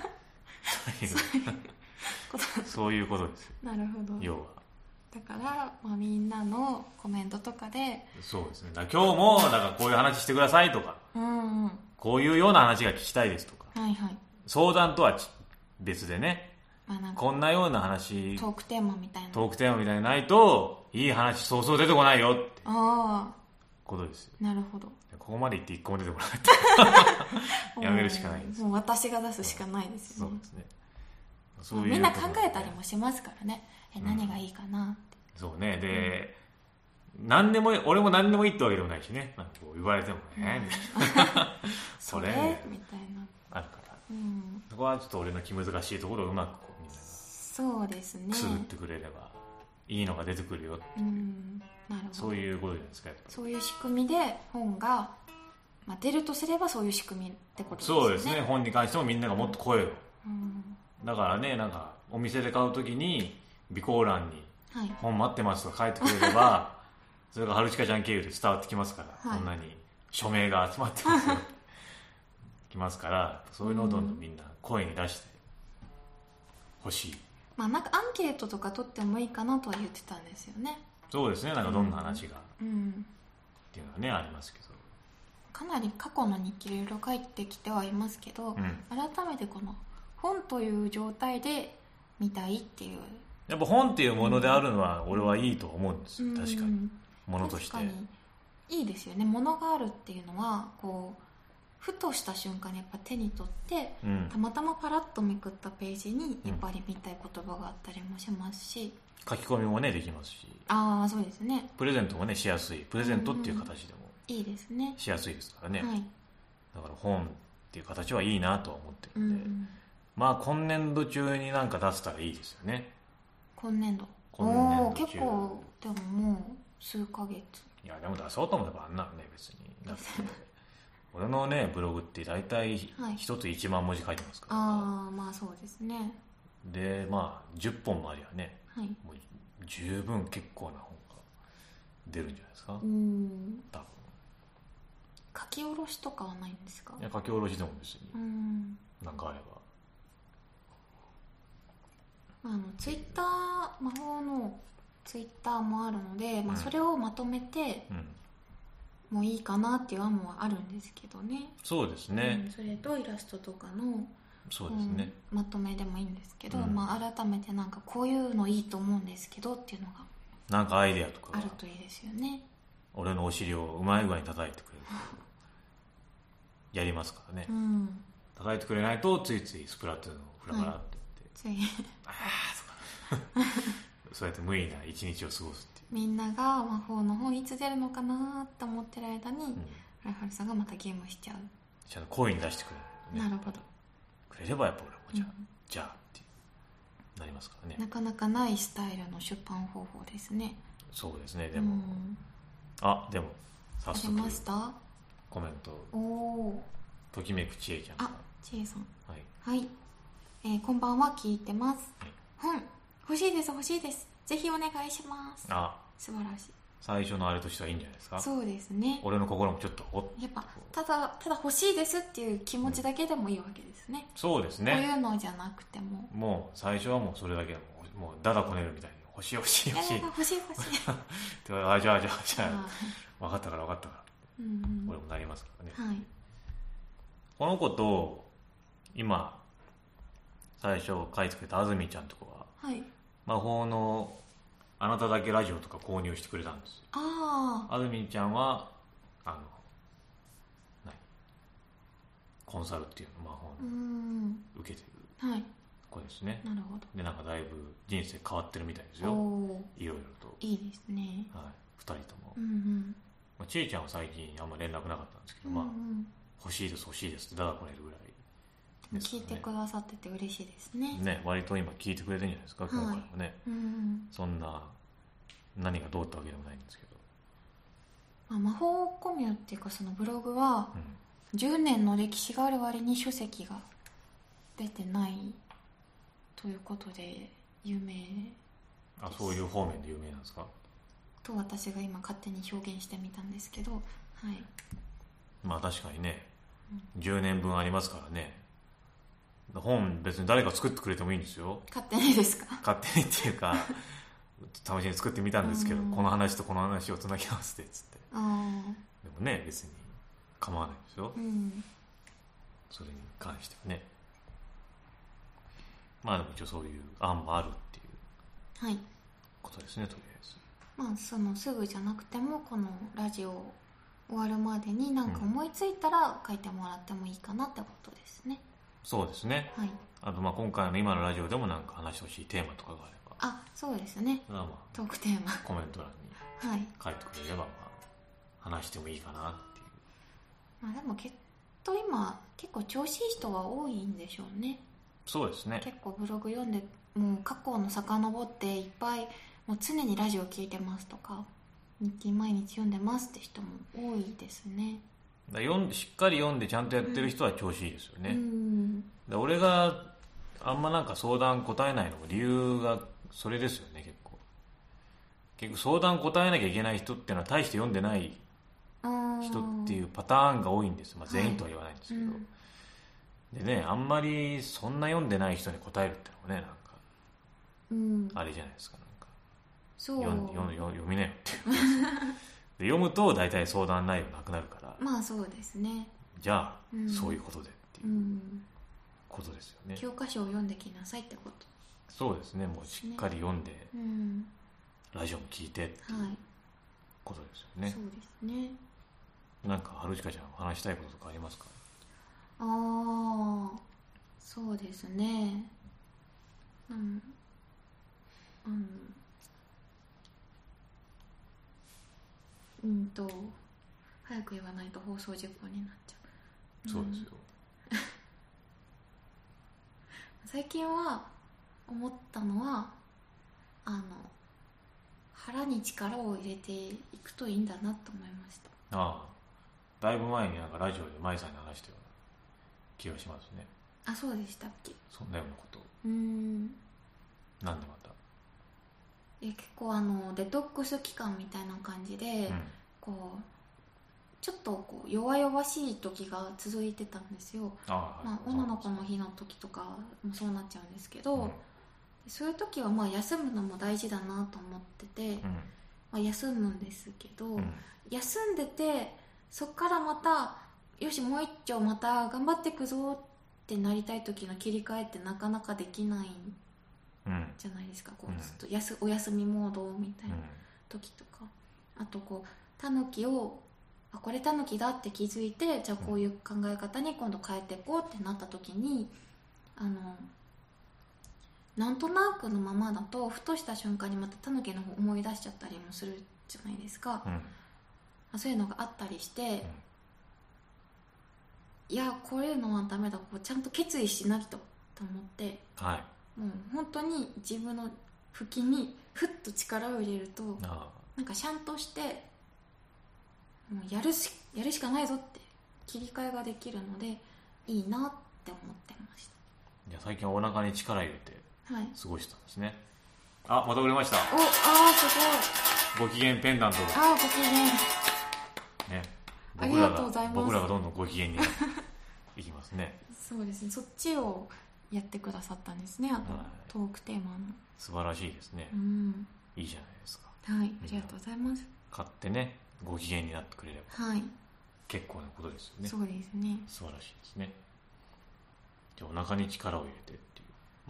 そういうことですよ。 なるほど。 要はだから、みんなのコメントとかで、 そうですね、だから今日もだからこういう話してくださいとか、こういうような話が聞きたいですとか、相談とは別でね、こんなような話、 トークテーマみたいなないといい話そうそう出てこないよってことですよ。 なるほど。 ここまで言って一個も出てこなかったやめるしかないです。 もう私が出すしかないですよね。 そうですね、 みんな考えたりもしますからね、何がいいかなって。 そうね、で、俺も何でもいいってわけでもないしね、なんかこう言われてもね、 それみたいなあるから、そこはちょっと俺の気難しいところをうまくみんながそうですね、 くすぐってくれればいいのが出てくるよっていう、 なるほど、 そういうことじゃないですか。やっぱそういう仕組みで本が出るとすればそういう仕組みってことですね。そうですね。本に関してもみんながもっと声を、だからね、なんかお店で買うときに備考欄に本待ってますと書いてくれれば、それが春近ちゃん経由で伝わってきますから、こんなに署名が集まってますよきますから、そういうのをどんどんみんな声に出してほしい。 なんかアンケートとか取ってもいいかなとは言ってたんですよね。 そうですね。なんかどんな話が、っていうのはねありますけど、 かなり過去の日記でいろいろ書いてきてはいますけど、改めてこの本という状態で見たいっていう、 やっぱ本っていうものであるのは俺はいいと思うんですよ。確かにものとして確かにいいですよね。ものがあるっていうのはこうふとした瞬間にやっぱ手に取って、たまたまパラッとめくったページにやっぱり見たい言葉があったりもしますし、 書き込みもねできますし、 そうですね。 プレゼントもねしやすい、プレゼントっていう形でもいいですね、 しやすいですからね、だから本っていう形はいいなとは思ってるんで、今年度中になんか出せたらいいですよね。 今年度結構でももう数ヶ月。 いやでも出そうと思えばあんなのね別にだって俺のねブログって大体1つ1万文字書いてますから、 そうですね。 で10本もありゃね、もう十分結構な本が出るんじゃないですか。多分書き下ろしとかはないんですか。 いや書き下ろしでも別になんかあれば、 ツイッター魔法のツイッターもあるので、それをまとめて、もういいかなっていう案もあるんですけどね。 そうですね、 それとイラストとかのそうですね、 まとめでもいいんですけど、改めてなんかこういうのいいと思うんですけどっていうのがなんかアイデアとかあるといいですよね。 俺のお尻をうまい具合に叩いてくれるやりますからね、叩いてくれないとついついスプラトゥーンをフラフラって言って、そうやって無意な一日を過ごすっていう。 みんなが魔法の本いつ出るのかなって思ってる間に、ライハルさんがまたゲームしちゃう。 ちゃんと声に出してくれる、 なるほど。 くれればやっぱ俺もじゃあっていうなりますからね。 なかなかないスタイルの出版方法ですね。 そうですね。でも、でも早速コメント。ときめくちえちゃん。 ちえさん。はい。こんばんは、聞いてます。本欲しいです。ぜひお願いします。素晴らしい。 最初のあれとしてはいいんじゃないですか。 そうですね。 俺の心もちょっとやっぱただ欲しいですっていう気持ちだけでもいいわけですね。 そうですね。 こういうのじゃなくても、 もう最初はもうそれだけでもうダダこねるみたいに欲しい欲しいじゃあ分かったから、俺もなりますからね。この子と今最初書いてくれた安住ちゃんとかは、魔法のあなただけラジオとか購入してくれたんですよ。安住ちゃんはコンサルっていう魔法の受けてる子ですね。 なるほど。 でなんかだいぶ人生変わってるみたいですよ。いろいろと。 いいですね。 2人とも。ちえちゃんは最近あんま連絡なかったんですけど、欲しいですってだだこねるぐらいですかね。 聞いてくださってて嬉しいですね。 割と今聞いてくれてるんじゃないですか、今回もね。そんな何がどうってわけでもないんですけど、 魔法コミュっていうかそのブログは、10年の歴史がある割に書籍が出てないということで有名です。 そういう方面で有名なんですかと私が今勝手に表現してみたんですけど、 確かにね、10年分ありますからね。本別に誰か作ってくれてもいいんですよ。 勝手にですか。 勝手にっていうか試しに作ってみたんですけど、この話とこの話をつなぎ合わせてっつって、でもね別に構わないですよ、それに関してはね。でも一応そういう案もあるっていうことですね、とりあえず。 そのすぐじゃなくてもこのラジオ終わるまでに何か思いついたら書いてもらってもいいかなってことですね。 そうですね。あと今回の今のラジオでも何か話してほしいテーマとかがあれば、 そうですね、トークテーマコメント欄に書いてくれれば話してもいいかなっていう。 でもきっと今結構調子いい人は多いんでしょうね。 そうですね。 結構ブログ読んでもう過去の遡っていっぱいもう常にラジオ聞いてますとか日記毎日読んでますって人も多いですね。 しっかり読んでちゃんとやってる人は調子いいですよね、 うん、 で俺があんまなんか相談答えないのも理由がそれですよね。結構相談答えなきゃいけない人っていうのは大して読んでない人っていうパターンが多いんです、全員とは言わないんですけど、はい、でね、あんまりそんな読んでない人に答えるってのもね、なんか、あれじゃないですか、なんかそう読みなよっていうで読むと大体相談内容なくなるから、 まあそうですね、 じゃあ、そういうことでっていうことですよね。 教科書を読んできなさいってこと。 そうですね、もうしっかり読んで、ラジオも聞いてっていうことですよね、はい、 そうですね。 なんかはるちかちゃん話したいこととかありますか？ そうですね、早く言わないと放送事故になっちゃう。 そうですよ最近は思ったのは腹に力を入れていくといいんだなと思いました。 だいぶ前になんかラジオで舞さんに話したような気がしますね。 そうでしたっけ？ そんなようなこと。なんでまた結構デトックス期間みたいな感じで、こうちょっとこう弱々しい時が続いてたんですよ。女の子の日の時とかもそうなっちゃうんですけど、そういう時は休むのも大事だなと思ってて、休むんですけど、休んでてそっからまたよしもう一丁また頑張っていくぞってなりたい時の切り替えってなかなかできないじゃないですか。こうずっとお休みモードみたいな時とか、あとこうタヌキをこれタヌキだって気づいて、じゃあこういう考え方に今度変えていこうってなった時になんとなくのままだとふとした瞬間にまたタヌキの方思い出しちゃったりもするじゃないですか、そういうのがあったりして、いやこういうのはダメだ、こうちゃんと決意しなきゃと思って、もう本当に自分の腹筋にふっと力を入れるとなんかシャンとしてもうやるしかないぞって切り替えができるのでいいなって思ってました。 じゃあ最近お腹に力入れて過ごしたんですね、また売れました。 すごいご機嫌ペンダント。 ご機嫌ね、ありがとうございます。 僕らがどんどんご機嫌にいきますねそうですね、そっちをやってくださったんですね。トークテーマの素晴らしいですね、いいじゃないですか。 ありがとうございます。 買ってねご機嫌になってくれれば、結構なことですよね。 そうですね、 素晴らしいですね。じゃあお腹に力を入れてっていう、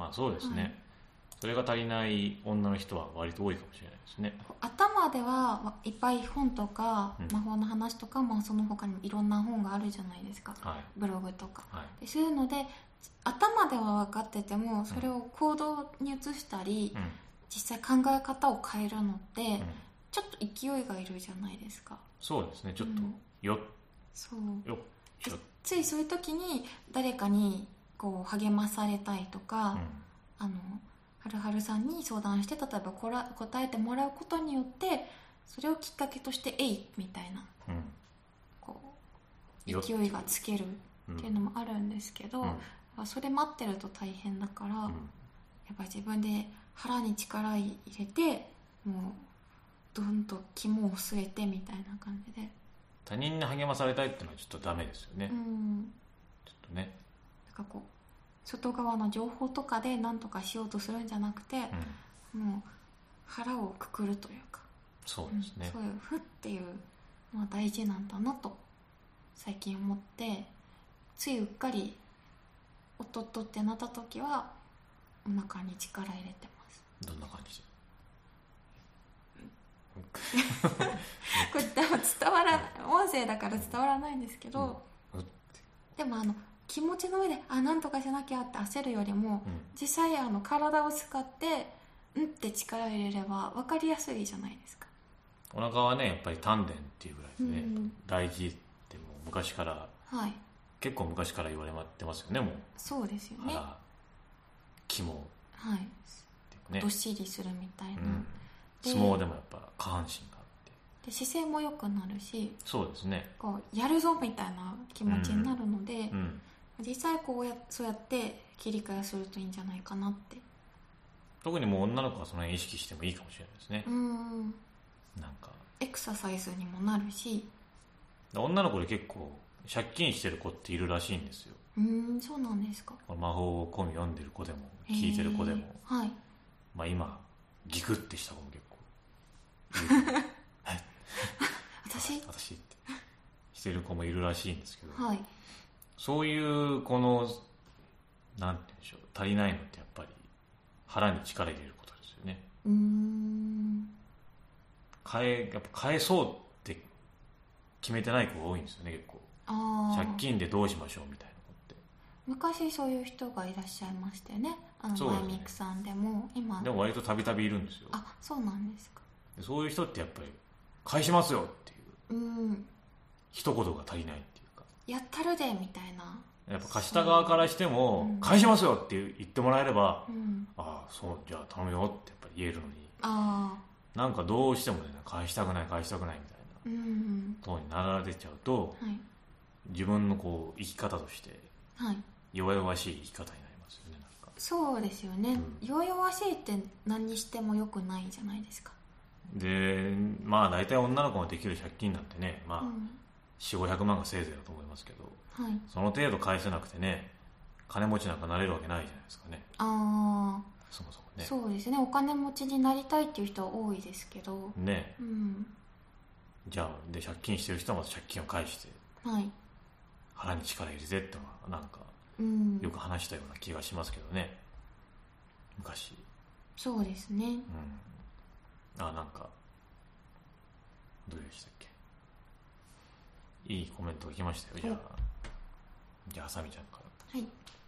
そうですね、それが足りない女の人は割と多いかもしれないですね。 頭ではいっぱい本とか、魔法の話とか、その他にもいろんな本があるじゃないですか、ブログとか、でそういうので頭では分かっててもそれを行動に移したり、実際考え方を変えるのって、ちょっと勢いがいるじゃないですか。 そうですね、ちょっとついそういう時に誰かにこう励まされたいとか、はるはるさんに相談して例えば答えてもらうことによってそれをきっかけとしてみたいな、こう勢いがつけるっていうのもあるんですけど、それ待ってると大変だから、やっぱり自分で腹に力入れてもうどんと肝を据えてみたいな感じで。 他人に励まされたいっていうのはちょっとダメですよね、ちょっとね、 なんかこう外側の情報とかで何とかしようとするんじゃなくて、もう腹をくくるというか、 そうですね、 そういうふっていうのは大事なんだなと最近思って、ついうっかりおっとっとってなった時はお腹に力入れてます。 どんな感じ？ これでも伝わらない、音声だから伝わらないんですけど、でも気持ちの上でなんとかしなきゃって焦るよりも、実際体を使ってって力を入れれば分かりやすいじゃないですか。 お腹はねやっぱり丹田っていうぐらいでね、大事ってもう昔から、結構昔から言われてますよね。もうそうですよね、 腹肝、 どっしりするみたいな、 相撲でもやっぱ下半身があって、 で姿勢も良くなるし、 そうですね、 こうやるぞみたいな気持ちになるので、実際そうやって切り替えするといいんじゃないかなって。 特にもう女の子はその辺意識してもいいかもしれないですね。なんかエクササイズにもなるし、 女の子で結構借金してる子っているらしいんですよ。 そうなんですか。 魔法を込み読んでる子でも聞いてる子でも、 はい、 まあ今ギクってした子も結構私ってしてる子もいるらしいんですけど、はい、そういうこのなんて言うんでしょう、足りないのってやっぱり腹に力入れることですよね。やっぱ変えそうって決めてない子が多いんですよね、結構。借金でどうしましょうみたいな子って。 昔そういう人がいらっしゃいましたよね。マイミクさんでも今でも割とたびたびいるんですよ。 そうなんですか。 そういう人ってやっぱり返しますよっていう一言が足りないっていうか、 やったるでみたいな。 やっぱ貸した側からしても返しますよって言ってもらえれば、そうじゃあ頼むよってやっぱり言えるのに、なんかどうしてもね、返したくないみたいなとになられちゃうと、自分のこう生き方として弱々しい生き方になりますよね。なんかそうですよね、弱々しいって何にしても良くないじゃないですか。 でまあ大体女の子ができる借金なんてね、400-500万がせいぜいだと思いますけど、その程度返せなくてね、金持ちなんかなれるわけないじゃないですかね。そもそもね。 そうですね、お金持ちになりたいっていう人は多いですけどね、じゃあで借金してる人はまず借金を返して、腹に力入れてってのはなんかよく話したような気がしますけどね、昔。 そうですね、 なんかどうでしたっけ、いいコメントが来ましたよ。じゃああさみちゃんから。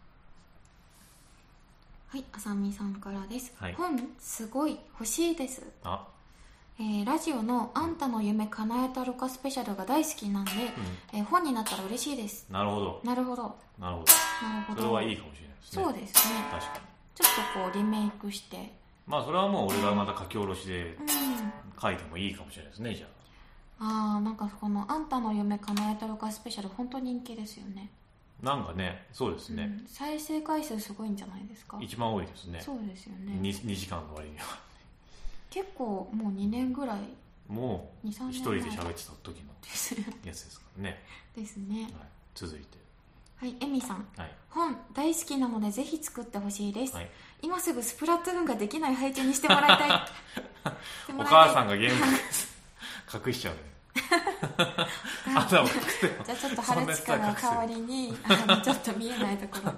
はい、あさみさんからです。本すごい欲しいです。ラジオのあんたの夢叶えたろかスペシャルが大好きなんで、本になったら嬉しいです。 なるほど。それはいいかもしれないですね。 そうですね。確かにちょっとこうリメイクして、 それはもう俺がまた書き下ろしで書いてもいいかもしれないですね。じゃあなんかこのあんたの夢叶えたろかスペシャル本当人気ですよね。 なんかね、そうですね、 再生回数すごいんじゃないですか。 一番多いですね。 そうですよね。 2時間の割には結構もう2年ぐらい、 もう一人で喋ってた時のやつですからね。 ですね。 続いて、 エミさん、本大好きなのでぜひ作ってほしいです。今すぐスプラトゥーンができない配置にしてもらいたいお母さんがゲーム隠しちゃうねじゃあちょっと春近が代わりにちょっと見えないとこ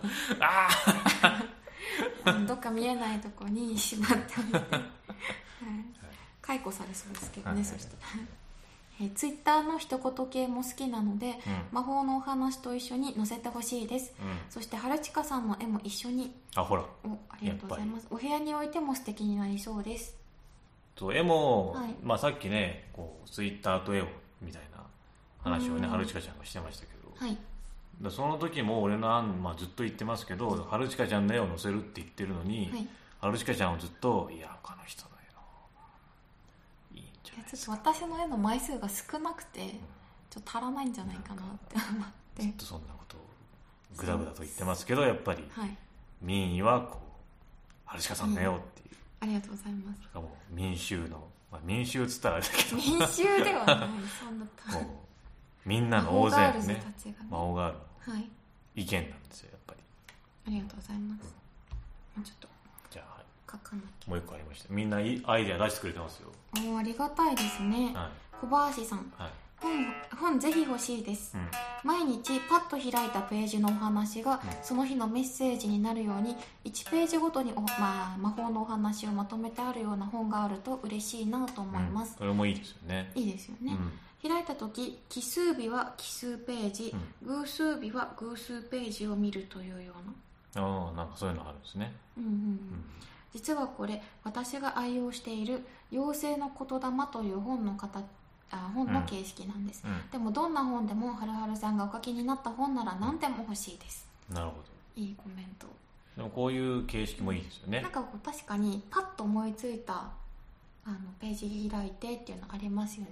ろにどっか見えないところにしまっておいて解雇されそうですけどね。そしてツイッターの一言系も好きなので、魔法のお話と一緒に載せてほしいです。そして春近さんの絵も一緒に。 ほら、 ありがとうございます。お部屋に置いても素敵になりそうです。 絵も、さっきねこうツイッターと絵をみたいな話をね、春近ちゃんがしてましたけど、その時も俺の案、ずっと言ってますけど、春近ちゃんの絵を載せるって言ってるのに、春近ちゃんはずっと他の人の絵のいいんじゃないですか。 ちょっと私の絵の枚数が少なくて、ちょっと足らないんじゃないかなって思って、 ずっとそんなことをグダグダと言ってますけど、やっぱり、民意はこう春近さんの絵をっていう、 ありがとうございます。 しかも民衆の、民衆っつったらあれだけど民衆ではないそんなみんなの大勢のね、 魔法ガールの意見なんですよ、やっぱり。 ありがとうございます。もうちょっとじゃあ、 書かなきゃ。 もう一個ありました。みんないいアイデア出してくれてますよ。 ありがたいですね。小林さん、本ぜひ欲しいです。毎日パッと開いたページのお話がその日のメッセージになるように1ページごとに魔法のお話をまとめてあるような本があると嬉しいなと思います。 それもいいですよね。 いいですよね。開いた時奇数日は奇数ページ、偶数日は偶数ページを見るというような。 なんかそういうのあるんですね。 実はこれ私が愛用している妖精の言霊という本の形式なんです。でもどんな本でもはるはるさんがお書きになった本なら何でも欲しいです。 なるほど。 いいコメント。 でもこういう形式もいいですよね。 なんか確かにパッと思いついたページ開いてっていうのありますよね。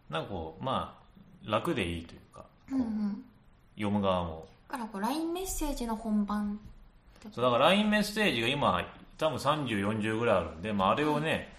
なんかこうまあ楽でいいというか、 うんうん、 読む側もだからこう LINE メッセージの本番そうだから LINE メッセージが今多分3040ぐらいあるんで、まあ、あれをね、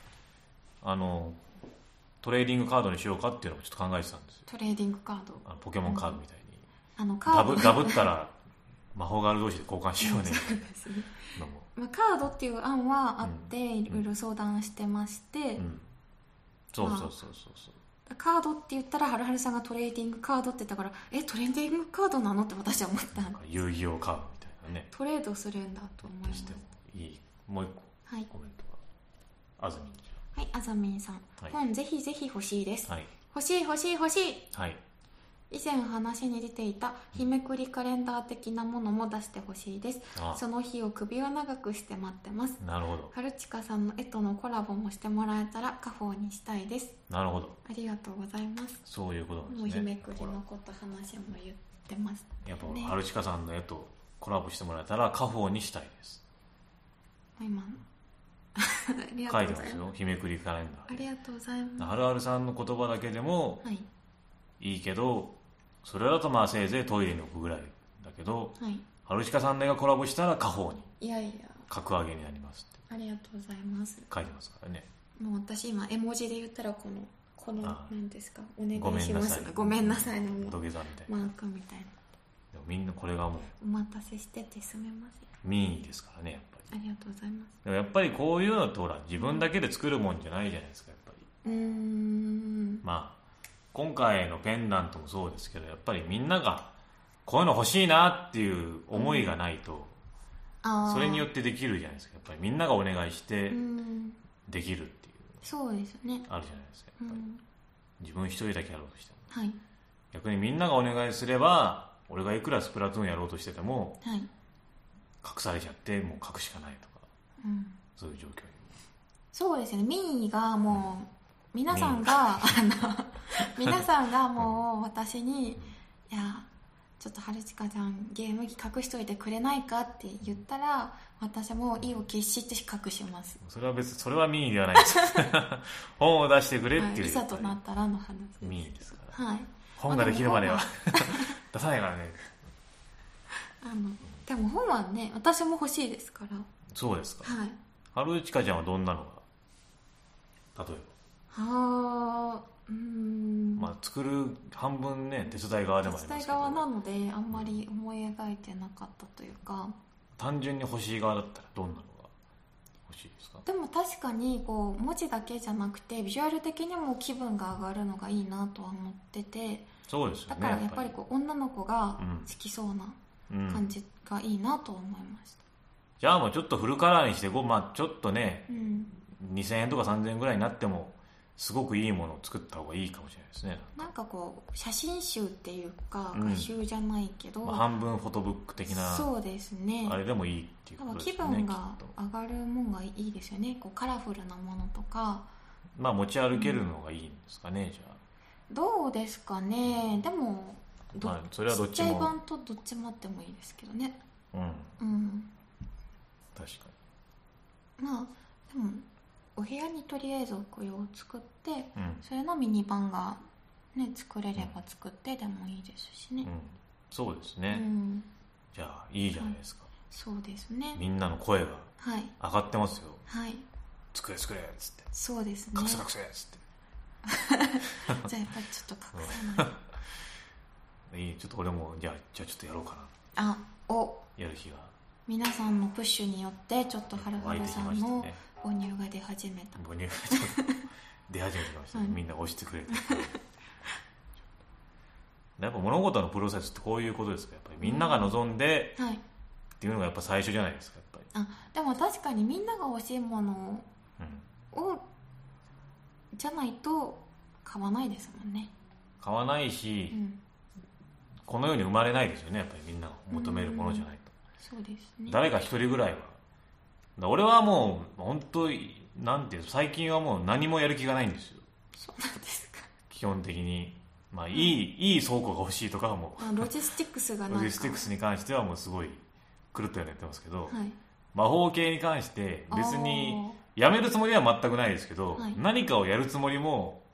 トレーディングカードにしようかっていうのもちょっと考えてたんですよ。 トレーディングカードポケモンカードみたいに、 カードダブったら魔法ガール同士で交換しようねそうですねまあ、カードっていう案はあって、いろいろ相談してまして、 そう、 カードって言ったらはるはるさんがトレーディングカードって言ったからトレーディングカードなのって私は思ったんで遊戯王カードみたいなね、 トレードするんだと思いました。 いいもう一個、 はい、 コメントがあずみんじゃはいあざみんさん、はい、本ぜひぜひ欲しいです、 はい、 欲しい、はい、以前話に出ていた日めくりカレンダー的なものも出してほしいです。その日を首を長くして待ってます。 なるほど。 春近さんの絵とのコラボもしてもらえたら家宝にしたいです。 なるほど、 ありがとうございます。 そういうことなんですね。 もう日めくりのこと話も言ってます、 ね、やっぱ春近さんの絵とコラボしてもらえたら家宝にしたいです。 今書いてますよ、日めくりカレンダー。 ありがとうございます。 はるはるさんの言葉だけでもいいけど、それだとまあせいぜいトイレに置くぐらいだけど、春近さんの絵がコラボしたら家宝に格上げになりますって。 ありがとうございます。 書いてますからね。 もう私今絵文字で言ったらこの何ですか、お願いしますごめんなさいの土下座みたいなマークみたいな。 でもみんなこれがもうお待たせしててすみません。 民意ですからね、やっぱり。 ありがとうございます。 でもやっぱりこういうのってほら自分だけで作るもんじゃないじゃないですか、やっぱり。まあ今回のペンダントもそうですけど、やっぱりみんながこういうの欲しいなっていう思いがないと、それによってできるじゃないですか。やっぱりみんながお願いしてできるっていう、 そうですね、 あるじゃないですか。やっぱり自分一人だけやろうとしても、 はい、 逆にみんながお願いすれば、俺がいくらスプラトゥーンやろうとしてても、 はい、 隠されちゃってもう書くしかないとか、そういう状況に。 そうですね、民意がもう皆さんが皆さんがもう私に、いやちょっと春近ちゃんゲーム機隠しといてくれないかって言ったら、私も意を決して隠します。 それは別にそれは民意ではないです本を出してくれっていう、 いざとなったらの話です。 民意ですから、 はい、 本ができるまでは出さないからね。 でも本はね、私も欲しいですから。 そうですか。 はい。 春近ちゃんはどんなのが、例えばまあ、作る半分ね、手伝い側でもありますけど、 手伝い側なのであんまり思い描いてなかったというか、 単純に欲しい側だったらどんなのが欲しいですか？ でも確かにこう文字だけじゃなくてビジュアル的にも気分が上がるのがいいなとは思ってて、 そうですよね。 だからやっぱりこう女の子が好きそうな感じがいいなと思いました。 じゃあもうちょっとフルカラーにして、まあ、ちょっとね、2000円とか3000円ぐらいになってもすごくいいものを作った方がいいかもしれないですね。 なんかこう写真集っていうか、画集じゃないけど、 半分フォトブック的な、 そうですね、 あれでもいいっていうことですね。 気分が上がるもんがいいですよね。こうカラフルなものとか、 まあ持ち歩けるのがいいんですかね、じゃあどうですかね。でもそれはどっちも、 ちっちゃい版とどっちもあってもいいですけどね。 確かに。まあでもお部屋にとりあえず置く用を作って、それのミニ版が、ね、作れれば作ってでもいいですしね。 そうですね。じゃあいいじゃないですか。 そうですね。 みんなの声が上がってますよ。 はい。 作れっつって。 そうですね。 隠せっつって。 じゃあやっぱりちょっと隠さない。 ちょっと俺もじゃあちょっとやろうかな。やる日が。皆さんのプッシュによってちょっとはるはるさんの母乳が出始めた。 母乳が出始めてましたね。みんな押してくれて。やっぱ物事のプロセスってこういうことですか。やっぱりみんなが望んで、っていうのがやっぱ最初じゃないですか。やっぱり。 でも確かにみんなが欲しいものを、じゃないと買わないですもんね。買わないし、この世に生まれないですよね。やっぱりみんなが求めるものじゃないと。 そうですね。 誰か一人ぐらいは。俺はもう本当なんていう最近はもう何もやる気がないんですよ。 そうなんですか。 基本的に、まあ、いい倉庫が欲しいとかはもうロジスティックスがなんかロジスティックスに関してはもうすごい狂ったようにやってますけど、魔法系に関して別にやめるつもりは全くないですけど、何かをやるつもりも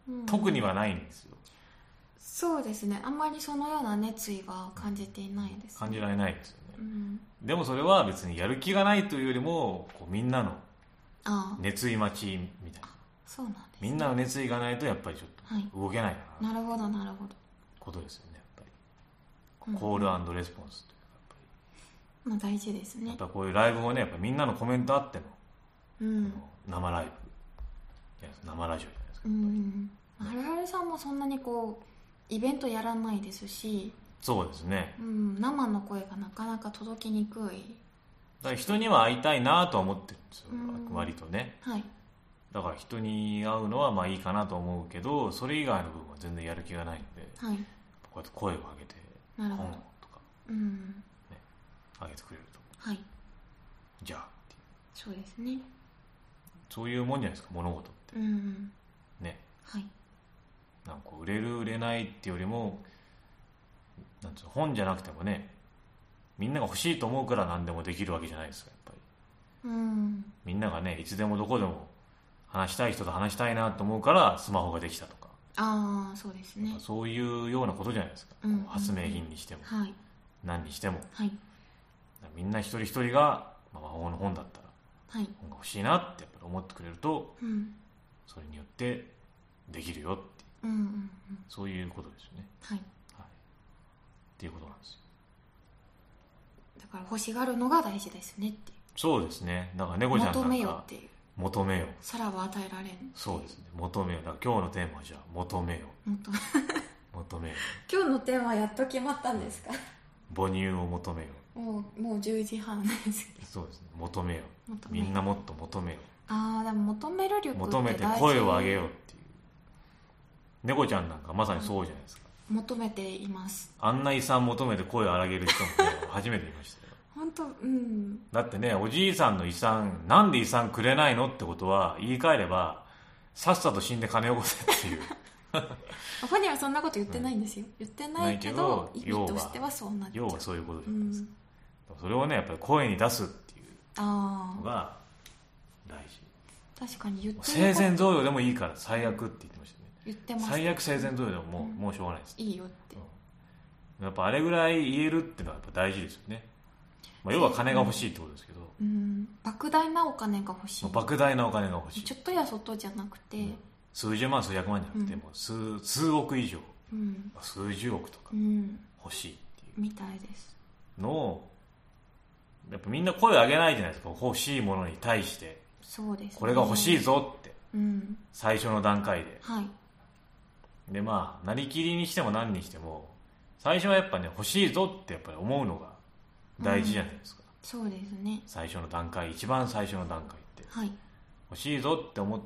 特にはないんですよ。 そうですね、あんまりそのような熱意は感じていないです、ね、 感じられないですよね、でもそれは別にやる気がないというよりもこうみんなの熱意待ちみたいな。 そうなんです、ね、 みんなの熱意がないとやっぱりちょっと動けないな、なるほどなるほどことですよね。やっぱりコール&レスポンスというか、 まあ、大事ですね。 やっぱこういうライブもね、やっぱみんなのコメントあっての、生ライブ、生ラジオじゃないですか。 はるはるさんもそんなにこうイベントやらないですし。 そうですね、 生の声がなかなか届きにくい。 だから人には会いたいなとは思ってるんですよ、割とね、 はい、 だから人に会うのはまあいいかなと思うけど、それ以外の部分は全然やる気がないので、はい、こうやって声を上げて本とか、上げてくれると、はい、じゃあっていう、 そうですね、 そういうもんじゃないですか物事って、ね、はい、なんか売れる売れないっていうよりも、なんつうの、本じゃなくてもね、みんなが欲しいと思うから何でもできるわけじゃないですか、やっぱり、みんながね、いつでもどこでも話したい人と話したいなと思うからスマホができたとか、 そうですね、 そういうようなことじゃないですか、発明品にしても、はい、何にしても、はい、みんな一人一人が、魔法の本だったら、はい、本が欲しいなってやっぱり思ってくれると、それによってできるよっていう、そういうことですよね、はい、っていうことなんですよ。 だから欲しがるのが大事ですねっていう。 そうですね、だから猫ちゃんなんか求めよっていう、 求めよう、 さらば与えられん。 そうですね、求めよう。だから今日のテーマはじゃあ求めよう求めよう。 今日のテーマやっと決まったんですか？ 母乳を求めよう。もう10時半ですけど。 そうですね、求めよう。みんなもっと求めよう。 でも求める力って求めて声を上げようっていう。猫ちゃんなんかまさにそうじゃないですか。 求めています。 あんな遺産求めて声を荒げる人もね初めて見ましたよ。 本当、 だってね、おじいさんの遺産、なんで遺産くれないのってことは、言い換えればさっさと死んで金をよこせっていう本人はそんなこと言ってないんですよ、言ってないけど意味としてはそうなっちゃう。 要はそういうことじゃないですか、それをねやっぱり声に出すっていうのが大事。 確かに言ってる生前贈与でもいいから最悪って言ってましたね。 言ってます。 最悪生前贈与でももうしょうがないです。 いいよって、 やっぱあれぐらい言えるっていうのはやっぱ大事ですよね。要は金が欲しいってことですけど、 莫大なお金が欲しい。 莫大なお金が欲しい。 ちょっとやそっとじゃなくて、 数十万数百万じゃなくて、もう数億以上、数十億とか欲しいっていうみたいですのを、やっぱみんな声を上げないじゃないですか、欲しいものに対して。 そうですね、 これが欲しいぞって、最初の段階で、はい、でなりきりにしても何にしても最初はやっぱね、欲しいぞってやっぱり思うのが大事じゃないですか、 そうですね。 最初の段階、一番最初の段階って、はい、欲しいぞって思って、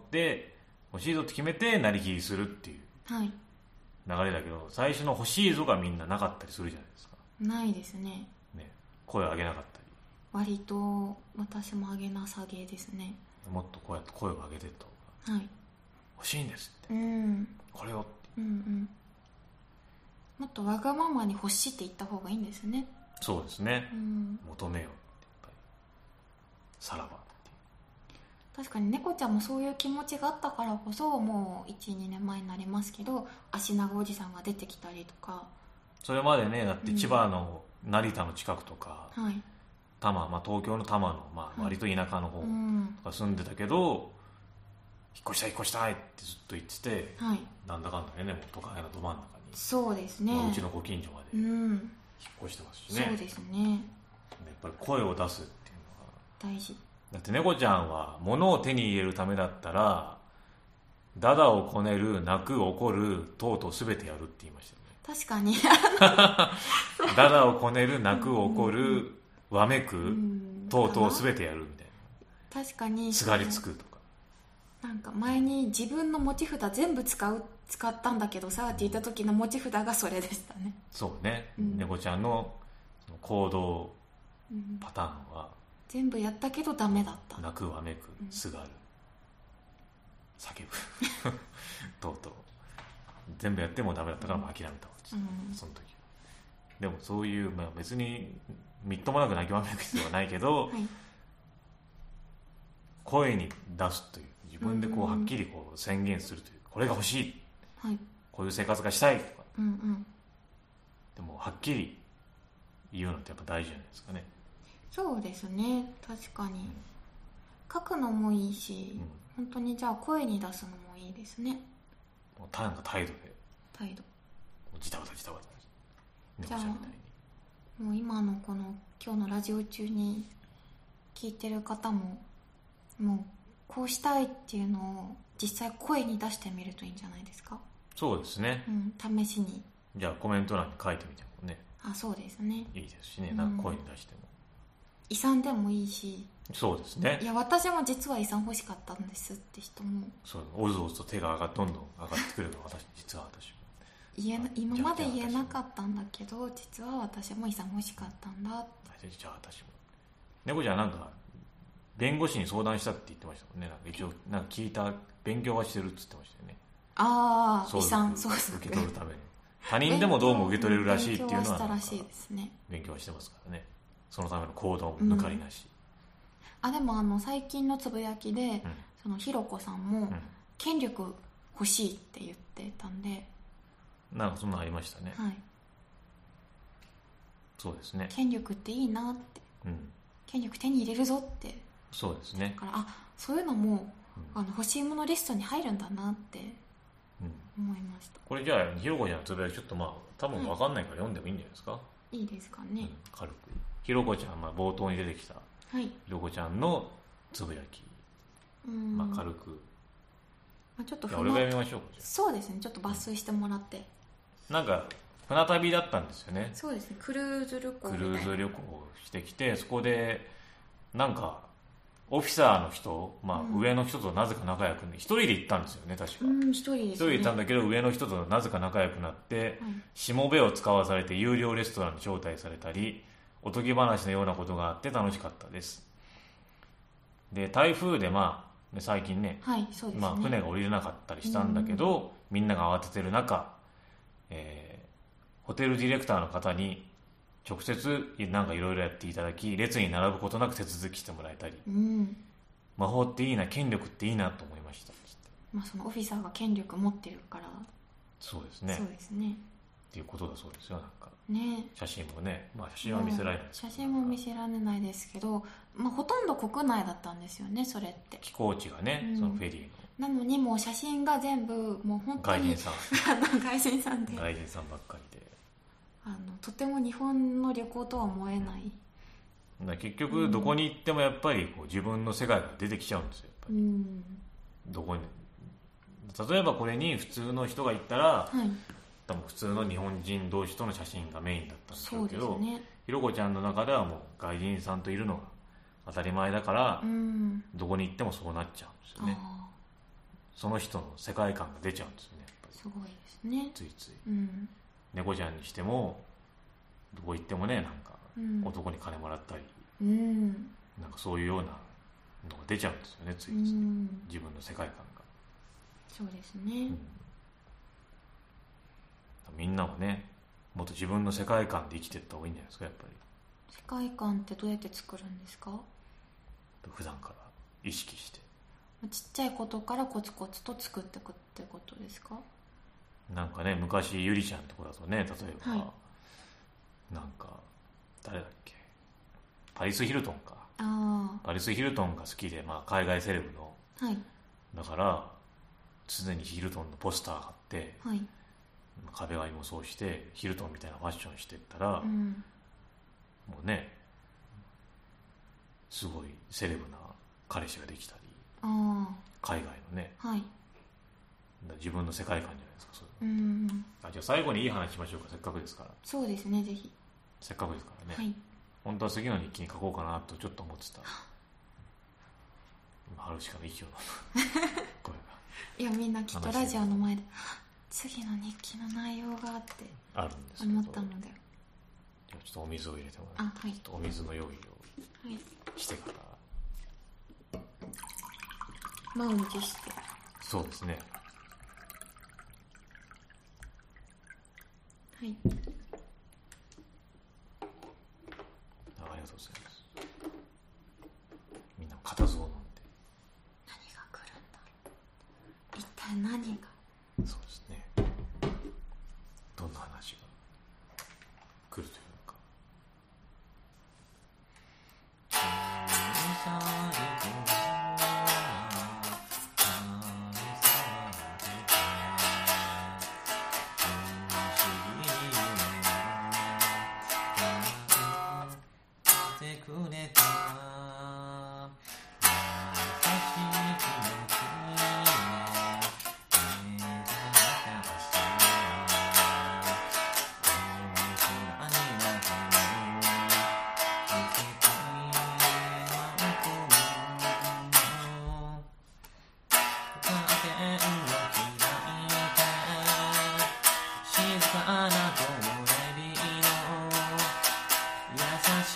欲しいぞって決めてなりきりするっていう流れだけど、最初の欲しいぞがみんななかったりするじゃないですか。 ないですね。 声を上げなかったり、 割と私も上げなさげですね。 もっとこうやって声を上げてと、はい、欲しいんですって、これをって、 もっとわがままに欲しいって言った方がいいんですね。 そうですね、求めようって、やっぱりさらばっていう。 確かに猫ちゃんもそういう気持ちがあったからこそ、もう 1,2 年前になりますけど、足長おじさんが出てきたりとか。 それまでね、だって千葉の成田の近くとか、多摩、東京の多摩の、割と田舎の方とか住んでたけど、引っ越したいってずっと言ってて、なんだかんだね、もう都会のど真ん中に、 そうですね、 うちのご近所まで引っ越してますしね。 そうですね、 やっぱり声を出すっていうのが大事だって。猫ちゃんは物を手に入れるためだったら、ダダをこねる、泣く、怒る、とうとう全てやるって言いましたよね。 確かにダダをこねる、泣く、怒る、わめく、とうとう全てやるみたいな。 確かにすがりつくとか、 なんか前に自分の持ち札全部使ったんだけどさって言った時の持ち札がそれでしたね。 そうね、猫ちゃんの行動パターンは、 全部やったけどダメだった。 泣く、わめく、すがる、叫ぶとうとう全部やってもダメだったから諦めたわけです、その時は。でもそういう、別にみっともなく泣きわめく必要はないけど、声に出すという、自分でこうはっきりこう宣言するという、これが欲しいってはい、 こういう生活がしたいとか、 うんうん、 でもはっきり言うのってやっぱ大事じゃないですかね。 そうですね、確かに、書くのもいいし、本当にじゃあ声に出すのもいいですね。 もうなんか態度でジタバタジタバタじゃあもう今のこの今日のラジオ中に聞いてる方ももうこうしたいっていうのを実際声に出してみるといいんじゃないですか。 そうですね、 試しに。 じゃあコメント欄に書いてみてもね、 そうですね、 いいですしね、なんか声に出しても、 遺産でもいいし。 そうですね。 いや私も実は遺産欲しかったんですって人も、 そう、おずおずと手がどんどん上がってくるの実は私も今まで言えなかったんだけど実は私も遺産欲しかったんだ。 じゃあ私も。猫ちゃんなんか弁護士に相談したって言ってましたもんね。なんか一応なんか聞いた、勉強はしてるって言ってましたよね。 遺産相続受け取るために他人でもどうも受け取れるらしいっていうのは勉強はしたらしいですね。 勉強はしてますからね、そのための行動も抜かりなし、 でも最近のつぶやきで、そのひろこさんも、権力欲しいって言ってたんで、 なんかそんなのありましたね。 はい、 そうですね、 権力っていいなって、権力手に入れるぞって。 そうですね、 だからそういうのも、欲しいものリストに入るんだなって思いました。 これじゃあひろこちゃんのつぶやきちょっと多分分かんないから読んでもいいんじゃないですか。 いいですかね、 軽くひろこちゃん、冒頭に出てきたひろこちゃんのつぶやき、軽く、 ちょっと俺が読みましょうか。 そうですね、ちょっと抜粋してもらって、 なんか船旅だったんですよね。 そうですね、クルーズ旅行をしてきて、そこでなんかオフィサーの人、上の人となぜか仲良く一人で行ったんですよね、確か。 一人ですね。 一人で行ったんだけど上の人となぜか仲良くなって、しもべを使わされて有料レストランに招待されたり、おとぎ話のようなことがあって楽しかったです。で台風で最近ね、 そうですね、 船が降りれなかったりしたんだけど、みんなが慌ててる中、ホテルディレクターの方に直接なんかいろいろやっていただき、列に並ぶことなく手続きしてもらえたり、魔法っていいな、権力っていいなと思いました。 そのオフィサーが権力持ってるから。 そうですね、 そうですねっていうことだそうですよ。なんかね、 写真もね、写真は見せられない、 写真も見せられないですけど、ほとんど国内だったんですよね、それって。 寄港地がね、そのフェリーのなのにもう写真が全部もう本当に外人さんで外人さんばっかりで、 とても日本の旅行とは思えない。 結局どこに行ってもやっぱり自分の世界が出てきちゃうんですよ、やっぱり。どこに例えばこれに普通の人が行ったら、多分普通の日本人同士との写真がメインだったんでしょうけど、ひろこちゃんの中ではもう外人さんといるのが当たり前だから、どこに行ってもそうなっちゃうんですよね。その人の世界観が出ちゃうんですよね、やっぱり。 すごいですね。 ついつい、猫ちゃんにしてもどこ行ってもね、なんか男に金もらったり、なんかそういうようなのが出ちゃうんですよね、ついつい、自分の世界観が。 そうですね、 みんなもね、もっと自分の世界観で生きていった方がいいんじゃないですか、やっぱり。 世界観ってどうやって作るんですか？ 普段から意識して、 ちっちゃいことからコツコツと作っていくってことですか？ なんかね、昔ゆりちゃんとこだとね、例えば、なんか誰だっけ、パリス・ヒルトンか。パリス・ヒルトンが好きで、海外セレブの、だから常にヒルトンのポスターがあって、壁紙もそうしてヒルトンみたいなファッションしていったら、もうね、すごいセレブな彼氏ができたり、海外のね、自分の世界観じゃないですか、それ。じゃあ最後にいい話しましょうか、せっかくですから。 そうですね、ぜひ。 せっかくですからね、本当は次の日記に書こうかなとちょっと思ってた。今春しかの息をこれがいや、みんなきっとラジオの前で次の日記の内容がってあるんですけど、 思ったので、 じゃあちょっとお水を入れてもらって、ちょっとお水の用意をしてから、 満を持して。 そうですね、ありがとうございます。みんな固唾を飲んで、 何が来るんだろう、一体何が。 そうですね、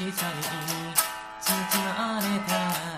しさに包まれたら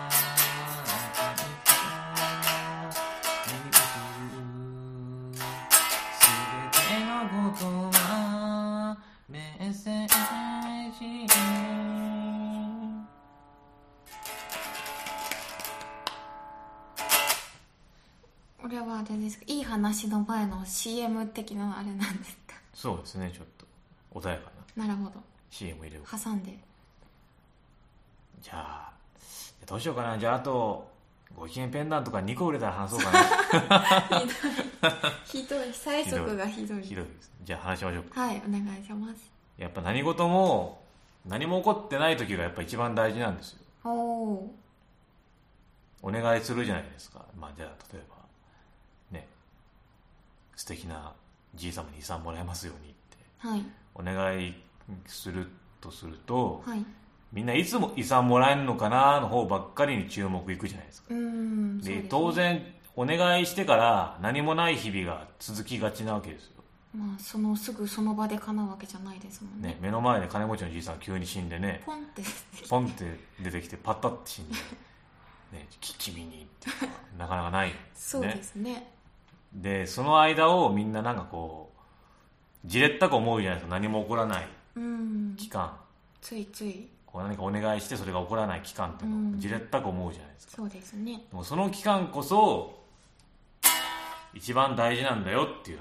これはあれですか、いい話の前の CM 的なあれなんですか？ そうですね、ちょっと穏やかな。なるほど。 CM 入れよう。挟んで。 じゃあどうしようかな。じゃああとご機嫌ペンダントとか2個売れたら話そうかな。 ひどい催促がひどいです。じゃあ話しましょうか。 はい、お願いします。 やっぱ何事も何も起こってない時がやっぱ一番大事なんですよ。お願いするじゃないですか。まあじゃあ例えばね、素敵なじい様に遺産もらえますようにって、はい、お願いするとすると、はい、みんないつも遺産もらえるのかなの方ばっかりに注目いくじゃないですか。で、当然お願いしてから何もない日々が続きがちなわけですよ。 まあすぐその場で叶うわけじゃないですもん ね。 目の前で金持ちのじいさんが急に死んでね、ポンって出てきてパッタって死んでね、君にってなかなかない、ね、 そうですね。 でその間をみんななんかこうじれったく思うじゃないですか。何も起こらない期間、 ついついこう何かお願いしてそれが起こらない期間っていうのをじれったく思うじゃないですか。 そうですね。 でもその期間こそ一番大事なんだよっていう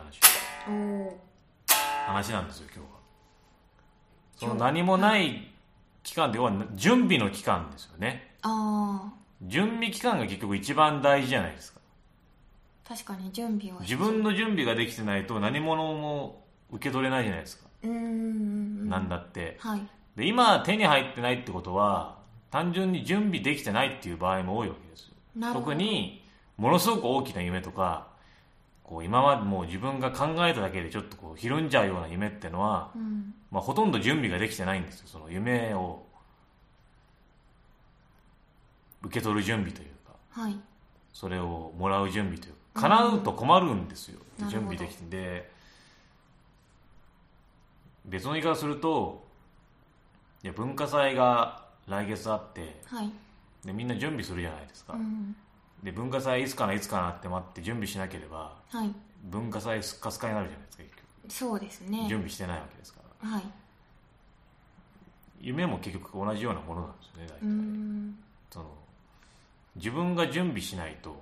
話なんですよ今日は。その何もない期間で要は準備の期間ですよね。準備期間が結局一番大事じゃないですか。 確かに準備は自分の準備ができてないと何物も受け取れないじゃないですか。なんだって、はい、で今手に入ってないってことは単純に準備できてないっていう場合も多いわけですよ。特にものすごく大きな夢とかこう今までもう自分が考えただけでちょっとこうひるんじゃうような夢ってのは、まあ、ほとんど準備ができてないんですよ。その夢を受け取る準備というか、はい、それをもらう準備というか、叶うと困るんですよ、準備できて。で別の言い方すると、いや文化祭が来月あって、はい、でみんな準備するじゃないですか、で文化祭いつかないつかなって待って準備しなければ、はい、文化祭スッカスカになるじゃないですか結局。 そうですね、 準備してないわけですから、はい、夢も結局同じようなものなんですよね。大体その自分が準備しないと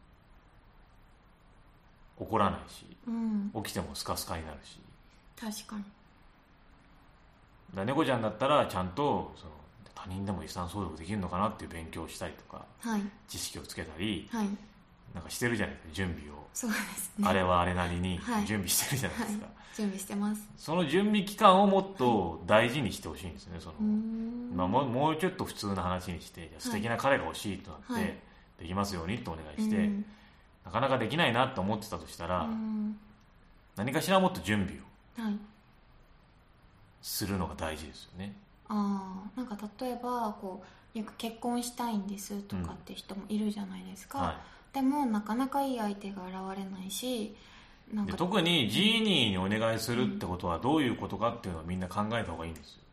起こらないし、起きてもスカスカになるし。 確かに。 だ猫ちゃんだったらちゃんとその他人でも遺産相続できるのかなっていう勉強をしたりとか、はい、知識をつけたり、はい、なんかしてるじゃないですか、準備を。 そうですね、 あれはあれなりに準備してるじゃないですか、はい、 準備してます。 その準備期間をもっと大事にしてほしいんですね。そのまあ、もうちょっと普通な話にして、素敵な彼が欲しいとなって、はい、できますようにとお願いして、なかなかできないなと思ってたとしたら、何かしらもっと準備を、はい、するのが大事ですよね。 なんか例えばこうよく結婚したいんですとかって人もいるじゃないですか、はい、でもなかなかいい相手が現れないし、 なんか特にジーニーにお願いするってことはどういうことかっていうのをみんな考えた方がいいんですよ。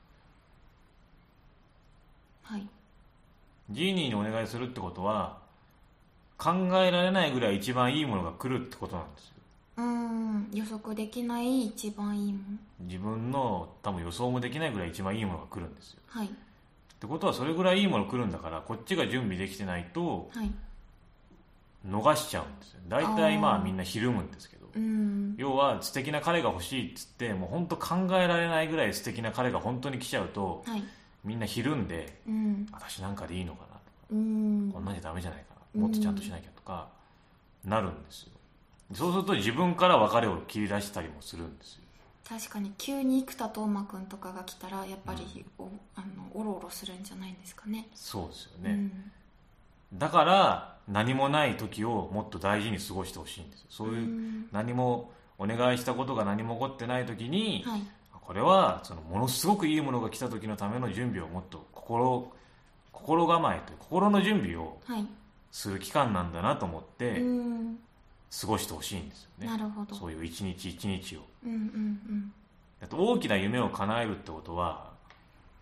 はい、ジーニーにお願いするってことは考えられないぐらい一番いいものが来るってことなんですよ。 予測できない一番いいもの、 自分の多分予想もできないぐらい一番いいものが来るんですよ。はい、ってことはそれぐらいいいもの来るんだから、こっちが準備できてないと逃しちゃうんですよ。大体まあみんなひるむんですけど、要は素敵な彼が欲しいっつってもう本当考えられないぐらい素敵な彼が本当に来ちゃうと、はい、みんなひるんで、私なんかでいいのかなとか、こんなんじゃダメじゃないかな、もっとちゃんとしなきゃとかなるんですよ。そうすると自分から別れを切り出したりもするんですよ。 確かに急に生田斗真君とかが来たらやっぱり、おろおろするんじゃないんですかね。 そうですよね、だから何もない時をもっと大事に過ごしてほしいんですよ。そういう何もお願いしたことが何も起こってない時に、はい、これはそのものすごくいいものが来た時のための準備をもっと心構えという心の準備をする期間なんだなと思って、過ごしてほしいんですよね。 なるほど。 そういう一日一日を、大きな夢を叶えるってことは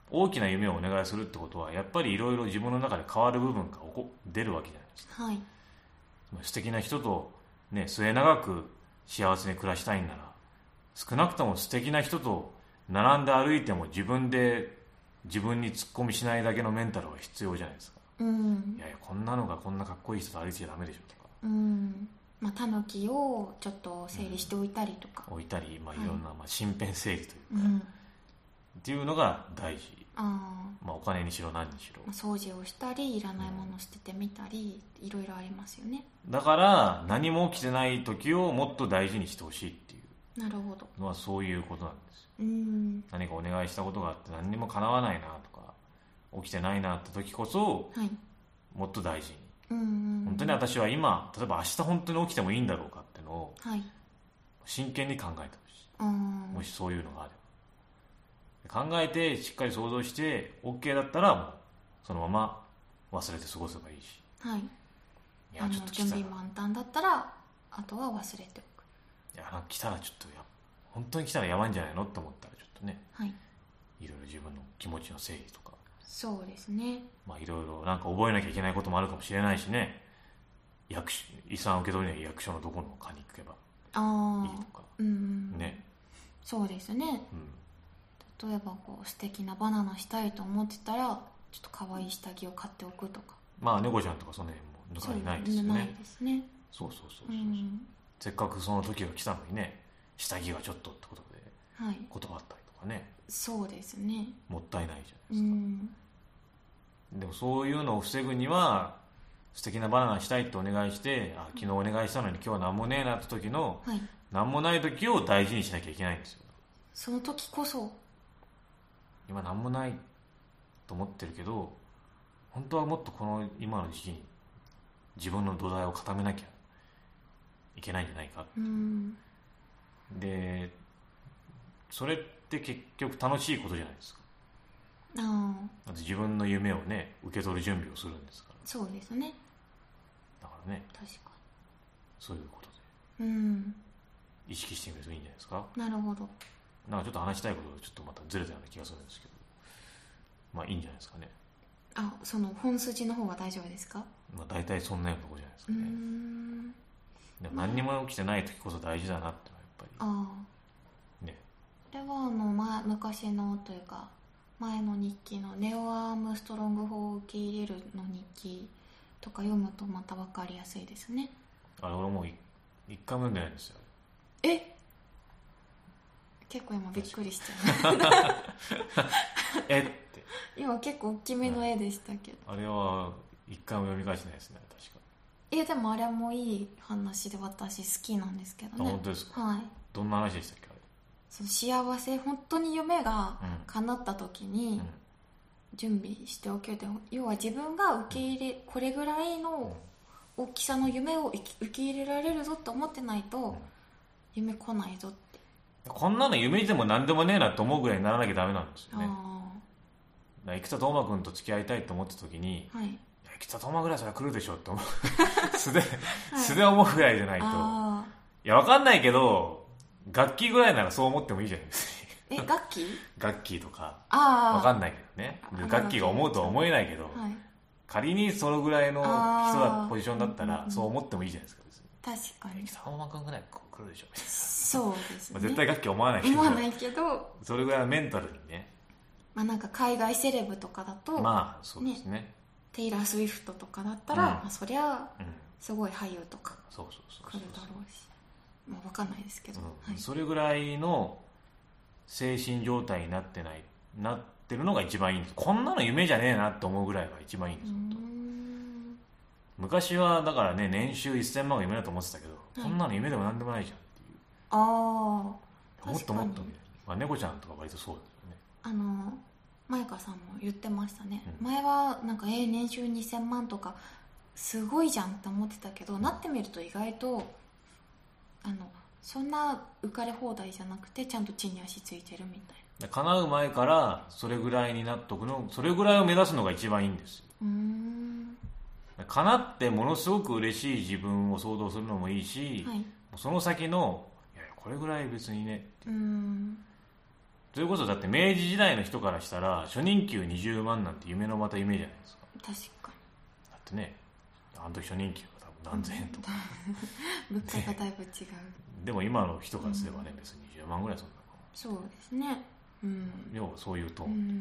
大きな夢をお願いするってことはやっぱりいろいろ自分の中で変わる部分が出るわけじゃないですか、 はい、 素敵な人と、ね、末永く幸せに暮らしたいんなら少なくとも素敵な人と並んで歩いても自分にツッコミしないだけのメンタルは必要じゃないですか、 うん、 いやいやこんなのがこんなかっこいい人と歩いてちゃダメでしょとか、 タヌキをちょっと整理しておいたりとか、 置いたり、いろんな、身辺整理というか、っていうのが大事。お金にしろ何にしろ、 掃除をしたりいらないものを捨ててみたり、いろいろありますよね。 だから何も起きてない時をもっと大事にしてほしいっていうのはそういうことなんです。何かお願いしたことがあって何にも叶わないなとか起きてないなって時こそ、もっと大事に、本当に私は今例えば明日本当に起きてもいいんだろうかっていうのを真剣に考えてほしい、もしそういうのがあれば考えてしっかり想像して OK だったらもうそのまま忘れて過ごせばいいし、 いやちょっと準備満タンだったらあとは忘れておく。 いや来たらちょっと本当に来たらやばいんじゃないのって思ったらちょっとね、いろいろ自分の気持ちの整理とか、 そうですね、 いろいろなんか覚えなきゃいけないこともあるかもしれないしね、遺産受け取りには役所のどこの課に行けばいいとか、ね、 そうですね、例えば素敵なバナナしたいと思ってたらちょっと可愛い下着を買っておくとか、 猫ちゃんとかその辺も抜かりないですよね。 ないですね。 そう、せっかくその時が来たのにね下着がちょっとってことで断ったりとかね、 そうですね、 もったいないじゃないですか、でもそういうのを防ぐには素敵なバナナしたいってお願いして昨日お願いしたのに今日は何もねえなって時の、何もない時を大事にしなきゃいけないんですよ。 その時こそ今何もないと思ってるけど本当はもっとこの今の時期に自分の土台を固めなきゃいけないんじゃないかっていう、でそれって結局楽しいことじゃないですか。だって自分の夢をね受け取る準備をするんですから。 そうですね。 だからね、 確かにそういうことで、意識してみるといいんじゃないですか。 なるほど。 なんかちょっと話したいことがちょっとまたずれたような気がするんですけど、いいんじゃないですかね。 その本筋の方は大丈夫ですか。 大体そんなようなところじゃないですかね。でも何にも起きてない時こそ大事だなってのはやっぱりね。 これは昔のというか前の日記のネオ・アームストロング法を受け入れるの日記とか読むとまた分かりやすいですね。 俺もう一回も読んでないんですよ。 結構今びっくりしちゃうって今結構大きめの絵でしたけど、 あれは一回も読み返してないですね確か。 でもあれもいい話で私好きなんですけどね。 本当ですか。どんな話でしたっけ。 その幸せ、本当に夢が叶った時に準備しておけて、要は自分が受け入れ、これぐらいの大きさの夢を受け入れられるぞと思ってないと夢来ないぞって。こんなの夢でも何でもねえなと思うぐらいにならなきゃダメなんですよね。生田斗真君と付き合いたいと思った時に、生田斗真ぐらいそれは来るでしょって思う素で思うぐらいじゃないと、いや分かんないけど楽器ぐらいならそう思ってもいいじゃないですか。楽器とか分かんないけどね、楽器が思うとは思えないけど、仮にそのぐらいのポジションだったらそう思ってもいいじゃないですか。 確かに生田斗真君ぐらい来るでしょみたいな。 そうですね、 絶対楽器思わないけどそれぐらいのメンタルにね、 なんか海外セレブとかだとそうですね、 テイラー・スウィフトとかだったら、そりゃすごい俳優とか来るだろうし、分かんないですけど、 それぐらいの精神状態になってるのが一番いいんです。こんなの夢じゃねえなって思うぐらいが一番いいんです。昔はだからね年収1000万が夢だと思ってたけど、こんなの夢でも何でもないじゃんっていう。もっともっとみたいな。猫ちゃんとか割とそうですよね。 マイカさんも言ってましたね、前はなんか年収2000万とかすごいじゃんって思ってたけど、なってみると意外とそんな浮かれ放題じゃなくてちゃんと地に足ついてるみたいな。 叶う前からそれぐらいになっとくの、それぐらいを目指すのが一番いいんですよ。叶ってものすごく嬉しい自分を想像するのもいいし、その先のいやこれぐらい別にねってそれこそだって明治時代の人からしたら初任給20万なんて夢のまた夢じゃないですか。 確かに。 だってね、あの時初任給が多分何千円とか、 物価がだいぶ違う、 でも今の人からすればね、別に20万ぐらいそんなのかも。 そうですね。 要はそういうと、 確かに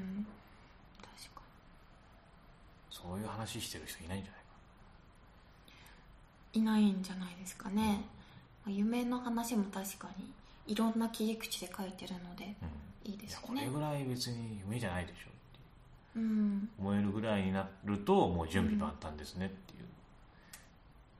そういう話してる人いないんじゃないかいないんじゃないですかね。夢の話も確かにいろんな切り口で書いてるので、いいですよね。 いやこれぐらい別に夢じゃないでしょっていう、思えるぐらいになるともう準備万端ですねっていう、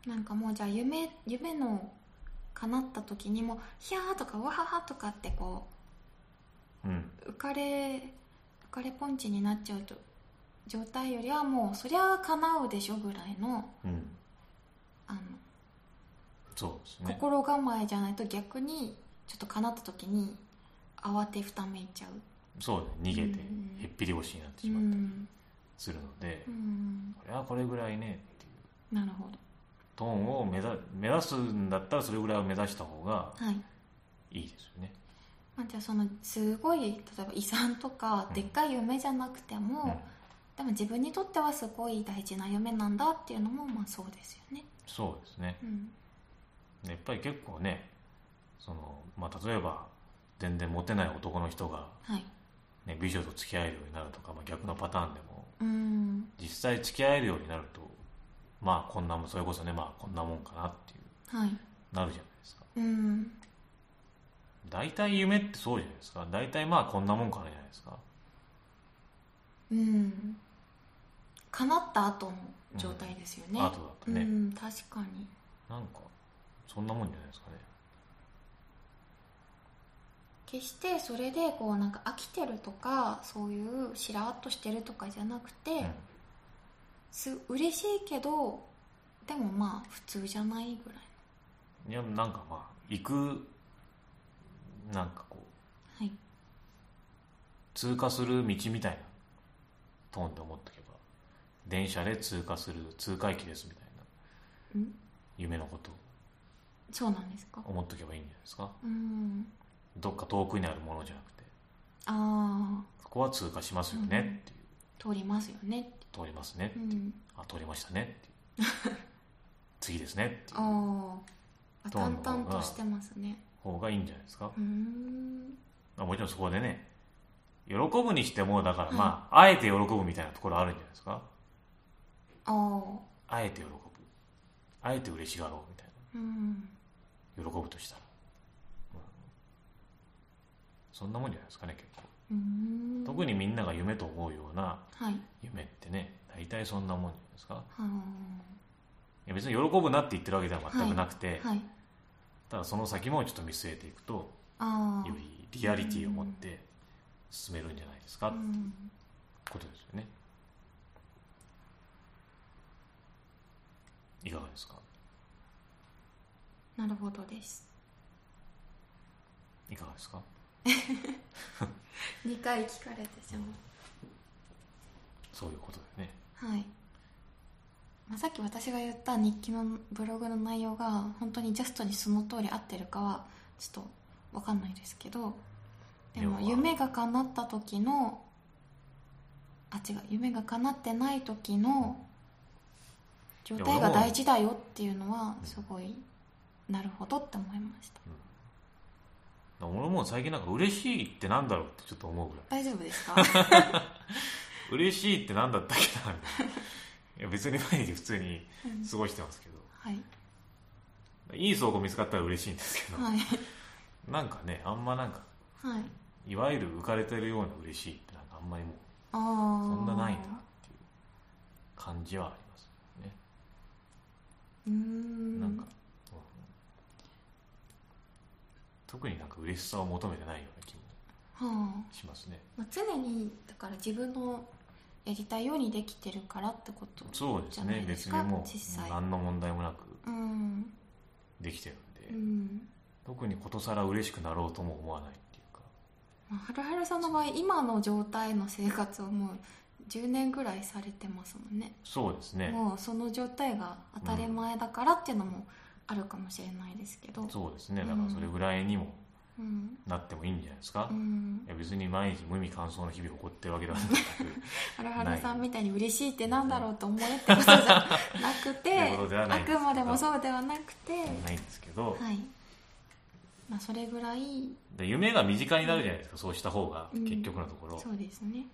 なんかもうじゃあ夢の叶った時にもヒャーとかワハハとかってこう、浮かれポンチになっちゃうと状態よりはもうそりゃ叶うでしょぐらいの、 そうですね、 心構えじゃないと逆にちょっと叶った時に慌てふためいちゃう。 そうね、逃げてへっぴり腰になってしまったりするので、これはこれぐらいねっていう、 なるほど、 トーンを目指すんだったらそれぐらいを目指した方がいいですよね。 じゃあそのすごい例えば遺産とかでっかい夢じゃなくても、でも自分にとってはすごい大事な夢なんだっていうのもそうですよね。 そうですね、やっぱり結構ね、例えば全然モテない男の人が、美女と付き合えるようになるとか、逆のパターンでも、実際付き合えるようになるとこんなもん、それこそね、こんなもんかなっていう、なるじゃないですか。大体夢ってそうじゃないですか。大体こんなもんかなじゃないですか。 叶った後の状態ですよね。 後だとね、 確かになんかそんなもんじゃないですかね。 決してそれでこうなんか飽きてるとかそういうしらっとしてるとかじゃなくて、嬉しいけどでも普通じゃないぐらい。 いや、なんか行くなんかこう、通過する道みたいなトーンで思っとけば、電車で通過する通過駅ですみたいな、夢のことをそうなんですか、 思っとけばいいんじゃないですか。どっか遠くにあるものじゃなくて、そこは通過しますよねっていう、 通りますよねって、 通りますねっていう、通りましたねっていう次ですねっていう淡々としてますね。 方がいいんじゃないですか。もちろんそこでね、喜ぶにしてもだから、あえて喜ぶみたいなところあるんじゃないですか。あえて喜ぶ、あえて嬉しがろうみたいな、喜ぶとしたら、そんなもんじゃないですかね。結構特にみんなが夢と思うような夢ってね、大体そんなもんじゃないですか。いや別に喜ぶなって言ってるわけでは全くなくて、ただその先もちょっと見据えていくと、よりリアリティを持って進めるんじゃないですかってことですよね。いかがですか。 なるほどです。 いかがですか。 2回聞かれてしまう。 そういうことだよね。 さっき私が言った日記のブログの内容が本当にジャストにその通り合ってるかはちょっと分かんないですけど、でも夢が叶った時の夢が叶ってない時の状態が大事だよっていうのはすごいなるほどって思いました。 俺も最近なんか嬉しいってなんだろうってちょっと思うぐらい。 大丈夫ですか。 嬉しいってなんだったっけなみたいな。いや別に毎日普通に過ごしてますけど、いい倉庫見つかったら嬉しいんですけど、なんかね、あんまなんか、いわゆる浮かれてるような嬉しいってなんかあんまりもうそんなないんだっていう感じはありますね。なんか、特になんか嬉しさを求めてないような気もしますね。 常にだから自分のやりたいようにできてるからってことそうですね。別にもう何の問題もなくできてるんで、特にことさら嬉しくなろうとも思わないっていうか。 はるはるさんの場合今の状態の生活をもう10年ぐらいされてますもんね。 そうですね。 もうその状態が当たり前だからっていうのもあるかもしれないですけど、 そうですね。だからそれぐらいにもなってもいいんじゃないですか。いや別に毎日無味乾燥の日々を送ってるわけではなくはるはるさんみたいに嬉しいってなんだろうと思えってことじゃなくてあくまでもそうではなくてないんですけど、 はい、まあ、それぐらいで夢が身近になるじゃないですか、そうした方が結局のところ、 そうですね。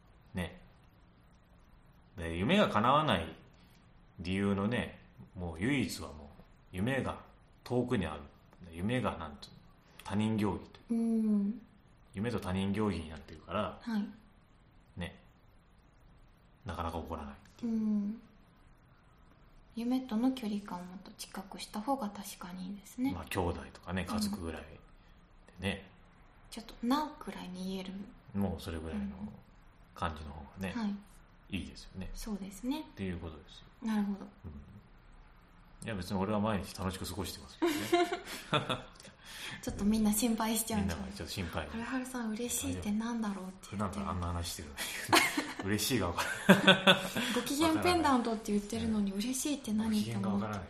で夢が叶わない理由のね、もう唯一はもう夢が遠くにある、夢がなんていうの、他人行儀という、夢と他人行儀になってるから、 はい、 ね、なかなか起こらないっていう、 夢との距離感をもっと近くした方が確かにいいですね。 まあ兄弟とかね、家族ぐらいでね、 ちょっとなくらいに言える、 もうそれぐらいの感じの方がね、 はい、 いいですよね。 そうですねっていうことですよ。 なるほど、 いや別に俺は毎日楽しく過ごしてますけどねちょっとみんな心配しちゃうんじゃない。 みんながちょっと心配。 はるはるさん嬉しいってなんだろうって言って。普段からあんな話してるのに嬉しいが分からないご機嫌ペンダントって言ってるのに嬉しいって何って思う。ご機嫌が分からない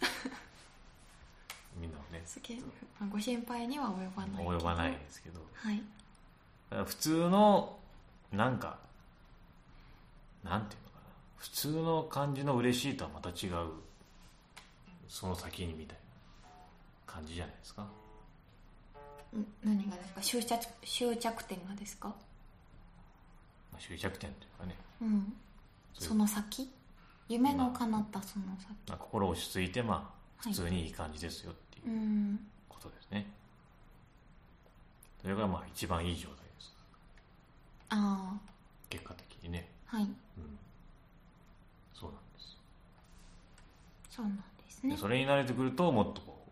みんなはね、 ご心配には及ばないけど、 及ばないですけど、 はい、 だから普通のなんかなんていうのかな、普通の感じの嬉しいとはまた違う、その先にみたいな感じじゃないですか。 何がですか。終着点がですか。まあ、終着点というかね、 その先、夢の叶ったその先、 まあ、心落ち着いて、まあ普通にいい感じですよっていうことですね。それがまあ一番いい状態です。 ああ、 結果的にね、 はい、 そうなんです。 そうなんですね。 でそれに慣れてくるともっとこう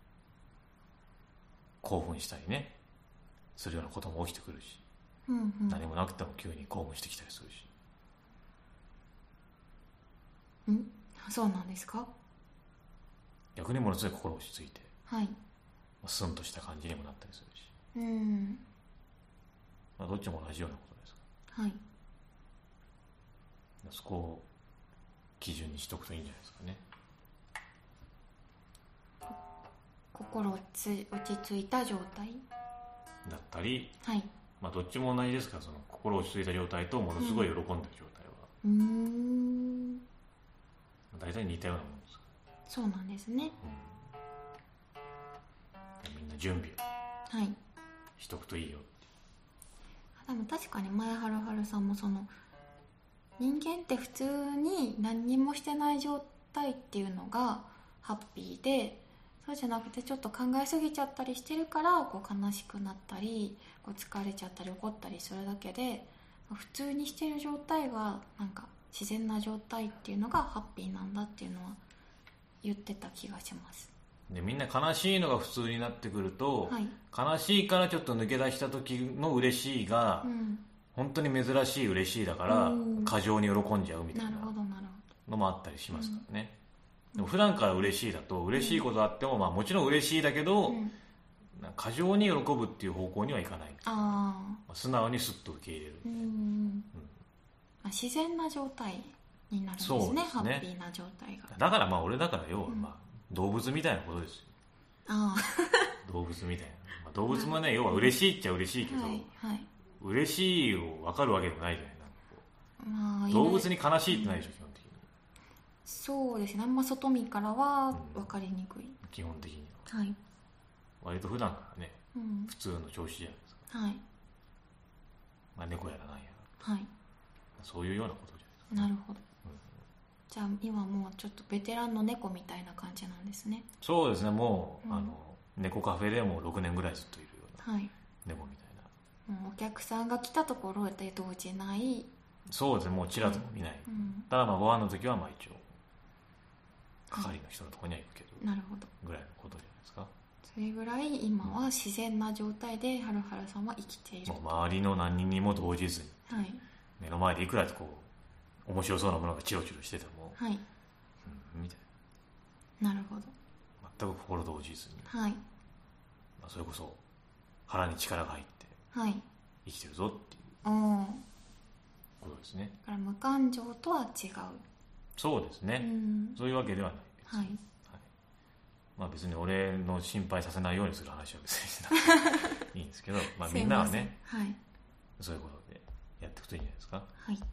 興奮したりねするようなことも起きてくるし、何もなくても急に興奮してきたりするし。 そうなんですか。 逆にものすごい心落ち着いて、 はい、 スンとした感じにもなったりするし、まあ、どっちも同じようなことですから、 はい、 そこを基準にしとくといいんじゃないですかね。 心落ち着いた状態だったり、 はい、 まあ、どっちも同じですから、その心落ち着いた状態とものすごい喜んでる状態は、大体似たようなものですから。 そうなんですね。 みんな準備をしとくといいよって。 でも確かに前はるはるさんもその人間って普通に何にもしてない状態っていうのがハッピーで、そうじゃなくてちょっと考えすぎちゃったりしてるからこう悲しくなったりこう疲れちゃったり怒ったりするだけで、普通にしてる状態がなんか自然な状態っていうのがハッピーなんだっていうのは言ってた気がします。 でみんな悲しいのが普通になってくると、 はい、 悲しいからちょっと抜け出した時の嬉しいが、本当に珍しい嬉しいだから過剰に喜んじゃうみたいなのもあったりしますからね。でも普段から嬉しいだと嬉しいことあっても、まあ、もちろん嬉しいだけど、過剰に喜ぶっていう方向にはいかない。素直にスッと受け入れる。 自然な状態になるんですね。そうですね、ハッピーな状態が。 だからまあ俺だから要はまあ動物みたいなことですよ。動物みたいな、まあ、動物もね、要は嬉しいっちゃ嬉しいけど、嬉しいを分かるわけでもないじゃない。なんか動物に悲しいってないでしょ、基本的に。 そうですね、あんま外見からは分かりにくい、 基本的には。 割と普段からね、普通の調子じゃないですか。まあ、猫やらなんやら、そういうようなことじゃないですか。 なるほど。じゃあ今もうちょっとベテランの猫みたいな感じなんですね。 そうですね、もう、猫カフェでもう6年ぐらいずっといるような、猫みたいな。 もうお客さんが来たところで動じない。そうですね、もうちらとも見ない。ただまあご飯の時はまあ一応係の人のところには行くけど、 なるほどぐらいのことじゃないですか。 それぐらい今は自然な状態ではるはるさんは生きている。 もう周りの何人にも動じずに、目の前でいくらこう面白そうなものがチロチロしてても、みたいな。なるほど。 全く心動じずに、まあ、それこそ腹に力が入って生きてるぞっていうことですね。 だから無感情とは違う。 そうですね、そういうわけではないです、 まあ別に俺の心配させないようにする話は別にしなくていいんですけどまあみんなはね、 はい、 そういうことでやっていくといいんじゃないですか。 はい、はい、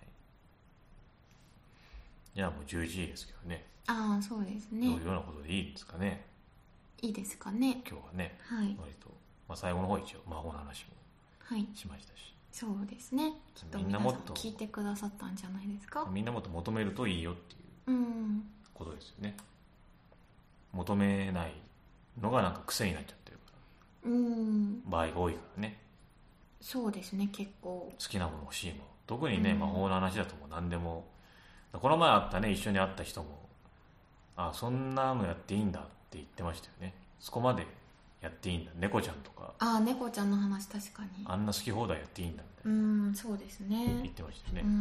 じゃあもう11時ですけどね。 ああそうですね。 どういうようなことでいいんですかね。 いいですかね今日はね、 はい、 割と、まあ、最後の方一応魔法の話もしましたし、 そうですね。きっと皆さん聞いてくださったんじゃないですか。 みんなもっと求めるといいよっていうことですよね。求めないのがなんか癖になっちゃってるから場合が多いからね。 そうですね。結構好きなもの欲しいもの、特にね、魔法の話だともう何でも。この前会ったね、一緒に会った人もあそんなのやっていいんだって言ってましたよね。そこまでやっていいんだ、猫ちゃんとか。 ああ猫ちゃんの話確かにあんな好き放題やっていいんだみたいな。 そうですね。 言ってましたよね。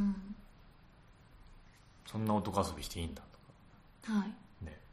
そんな男遊びしていいんだとか。はいね。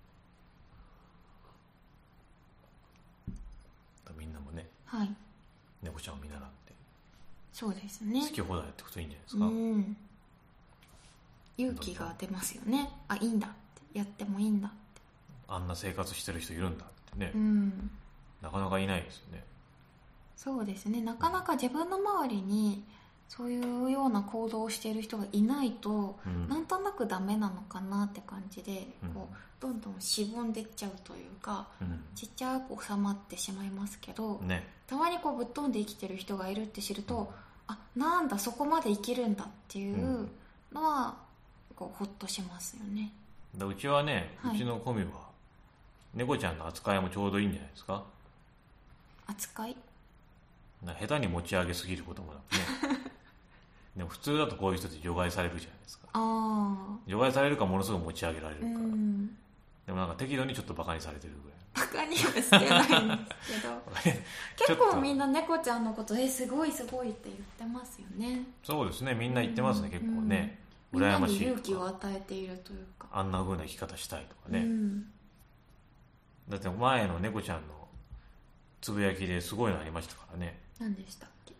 みんなもね、はい、猫ちゃんを見習ってそうですね。 好き放題やっていくといいんじゃないですか。 勇気が出ますよね。あいいんだってやってもいいんだって。 あんな生活してる人いるんだってね、なかなかいないですよね。 そうですね。なかなか自分の周りにそういうような行動をしている人がいないと、なんとなくダメなのかなって感じで、こうどんどんしぼんでっちゃうというか、ちっちゃく収まってしまいますけど、たまにこうぶっ飛んで生きてる人がいるって知ると、あなんだそこまで生きるんだっていうのはこうほっとしますよね。 うちはね、うちのコミは猫ちゃんの扱いもちょうどいいんじゃないですか。 扱い下手に持ち上げすぎることもなくねでも普通だとこういう人って除外されるじゃないですか。除外されるかものすごく持ち上げられるか、でもなんか適度にちょっとバカにされてるぐらい。 バカにはしてないんですけど結構みんな猫ちゃんのことすごいすごいって言ってますよね。 そうですね、みんな言ってますね、結構ね、羨ましいとか、 みんなに勇気を与えているというか、 あんな風な生き方したいとかね、だって前の猫ちゃんのつぶやきですごいのありましたからね。 何でしたっけ。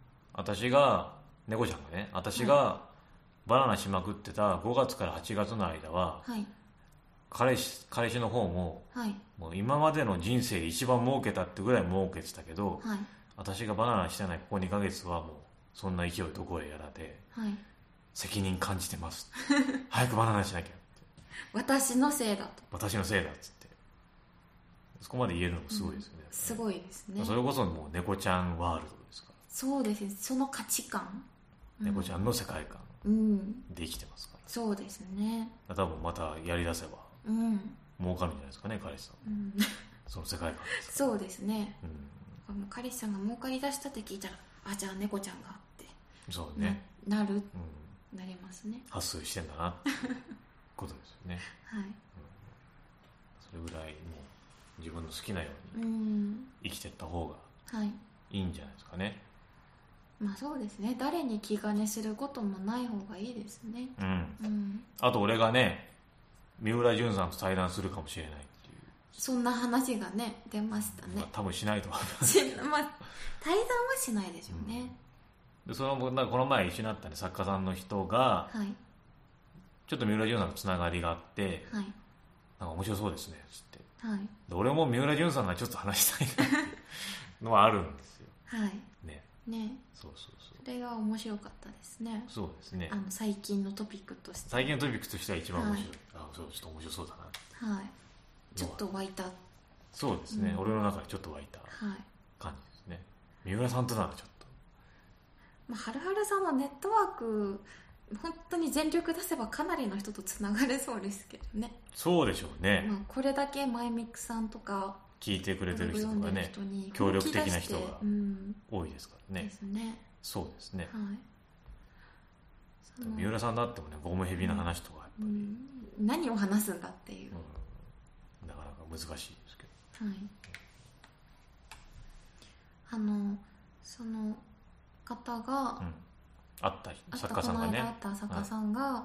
猫ちゃんがね、私がバナナしまくってた5月から8月の間は、彼氏の方も、もう今までの人生で一番儲けたってぐらい儲けてたけど、私がバナナしてないここ2ヶ月はもうそんな勢いどこへやらで、責任感じてます早くバナナしなきゃって私のせいだっつってそこまで言えるのもすごいですよね。 すごいですね。 それこそもう猫ちゃんワールドですから。 そうですね。その価値観、 猫ちゃんの世界観で生きてますから、 そうですね。 多分またやりだせば儲かるんじゃないですかね、彼氏さん、その世界観ですから。 そうですね、彼氏さんが儲かりだしたって聞いたら、あじゃあ猫ちゃんがってそうねなりますね。 発想してんだなってことですよねそれぐらいもう自分の好きなように生きていった方がいいんじゃないですかね。 まあそうですね。誰に気兼ねすることもない方がいいですね。 あと俺がね、三浦淳さんと対談するかもしれないっていう、 そんな話がね出ましたね。 多分しないと思います対談はしないでしょうね。 でこの前一緒になった、ね、作家さんの人が、ちょっと三浦淳さんとつながりがあって、なんか面白そうですねっつって、で俺も三浦淳さんがちょっと話したいなっていうのはあるんですよ。そうそれが面白かったですね。 そうですね。 最近のトピックとしては一番面白い、そうちょっと面白そうだな、 ちょっと湧いた。 そうですね、俺の中でちょっと湧いた感じですね。三浦さんとならちょっと、 はるはるさんのネットワーク本当に全力出せばかなりの人とつながれそうですけどね。 そうでしょうね、 これだけマイミックさんとか聞いてくれてる人とかね、協力的な人が多いですからね。 ですね。 そうですね、三浦さんだってもね、ゴムヘビの話とかやっぱり、 何を話すんだっていう、 なかなか難しいですけど、 その方が、 会った作家さんがね、 会った作家さんが、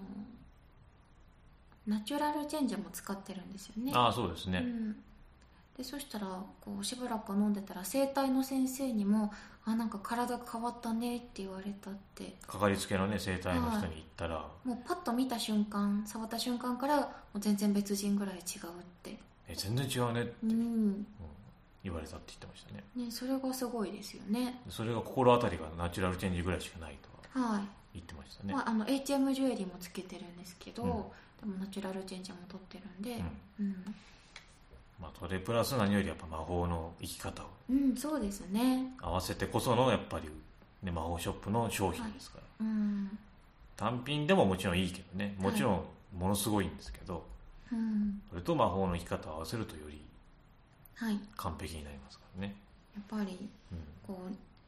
ナチュラルチェンジも使ってるんですよね。 そうですね、 でそしたらこうしばらく飲んでたら整体の先生にもなんか体が変わったねって言われたって。 かかりつけのね整体の人に言ったら、 もうパッと見た瞬間触った瞬間からもう全然別人ぐらい違うって。 全然違うねって、言われたって言ってましたね。 それがすごいですよね。 それが心当たりがナチュラルチェンジぐらいしかないとは言ってましたね。 HM ジュエリーもつけてるんですけど、でもナチュラルチェンジも取ってるんで、 それプラス何よりやっぱ魔法の生き方を、 そうですね、 合わせてこそのやっぱり、ね、魔法ショップの商品ですから、単品でももちろんいいけどね、もちろんものすごいんですけど、それと魔法の生き方を合わせるとより完璧になりますからね。 やっぱりこ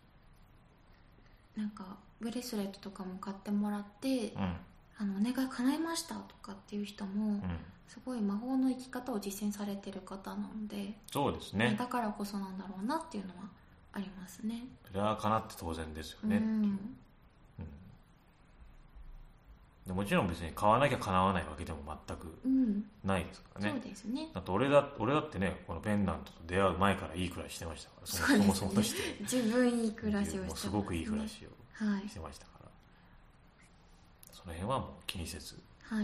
うなんかブレスレットとかも買ってもらって、お願い叶いましたとかっていう人も、すごい魔法の生き方を実践されてる方なので、 そうですね、 だからこそなんだろうなっていうのはありますね。 それは叶って当然ですよね、でもちろん別に買わなきゃ叶わないわけでも全くないですからね、 そうですね。 だって俺だってね、このペンダントと出会う前からいい暮らししてましたから、そもそもとして十分いい暮らしをしてました、 すごくいい暮らしをしてましたから、その辺はもう気にせず、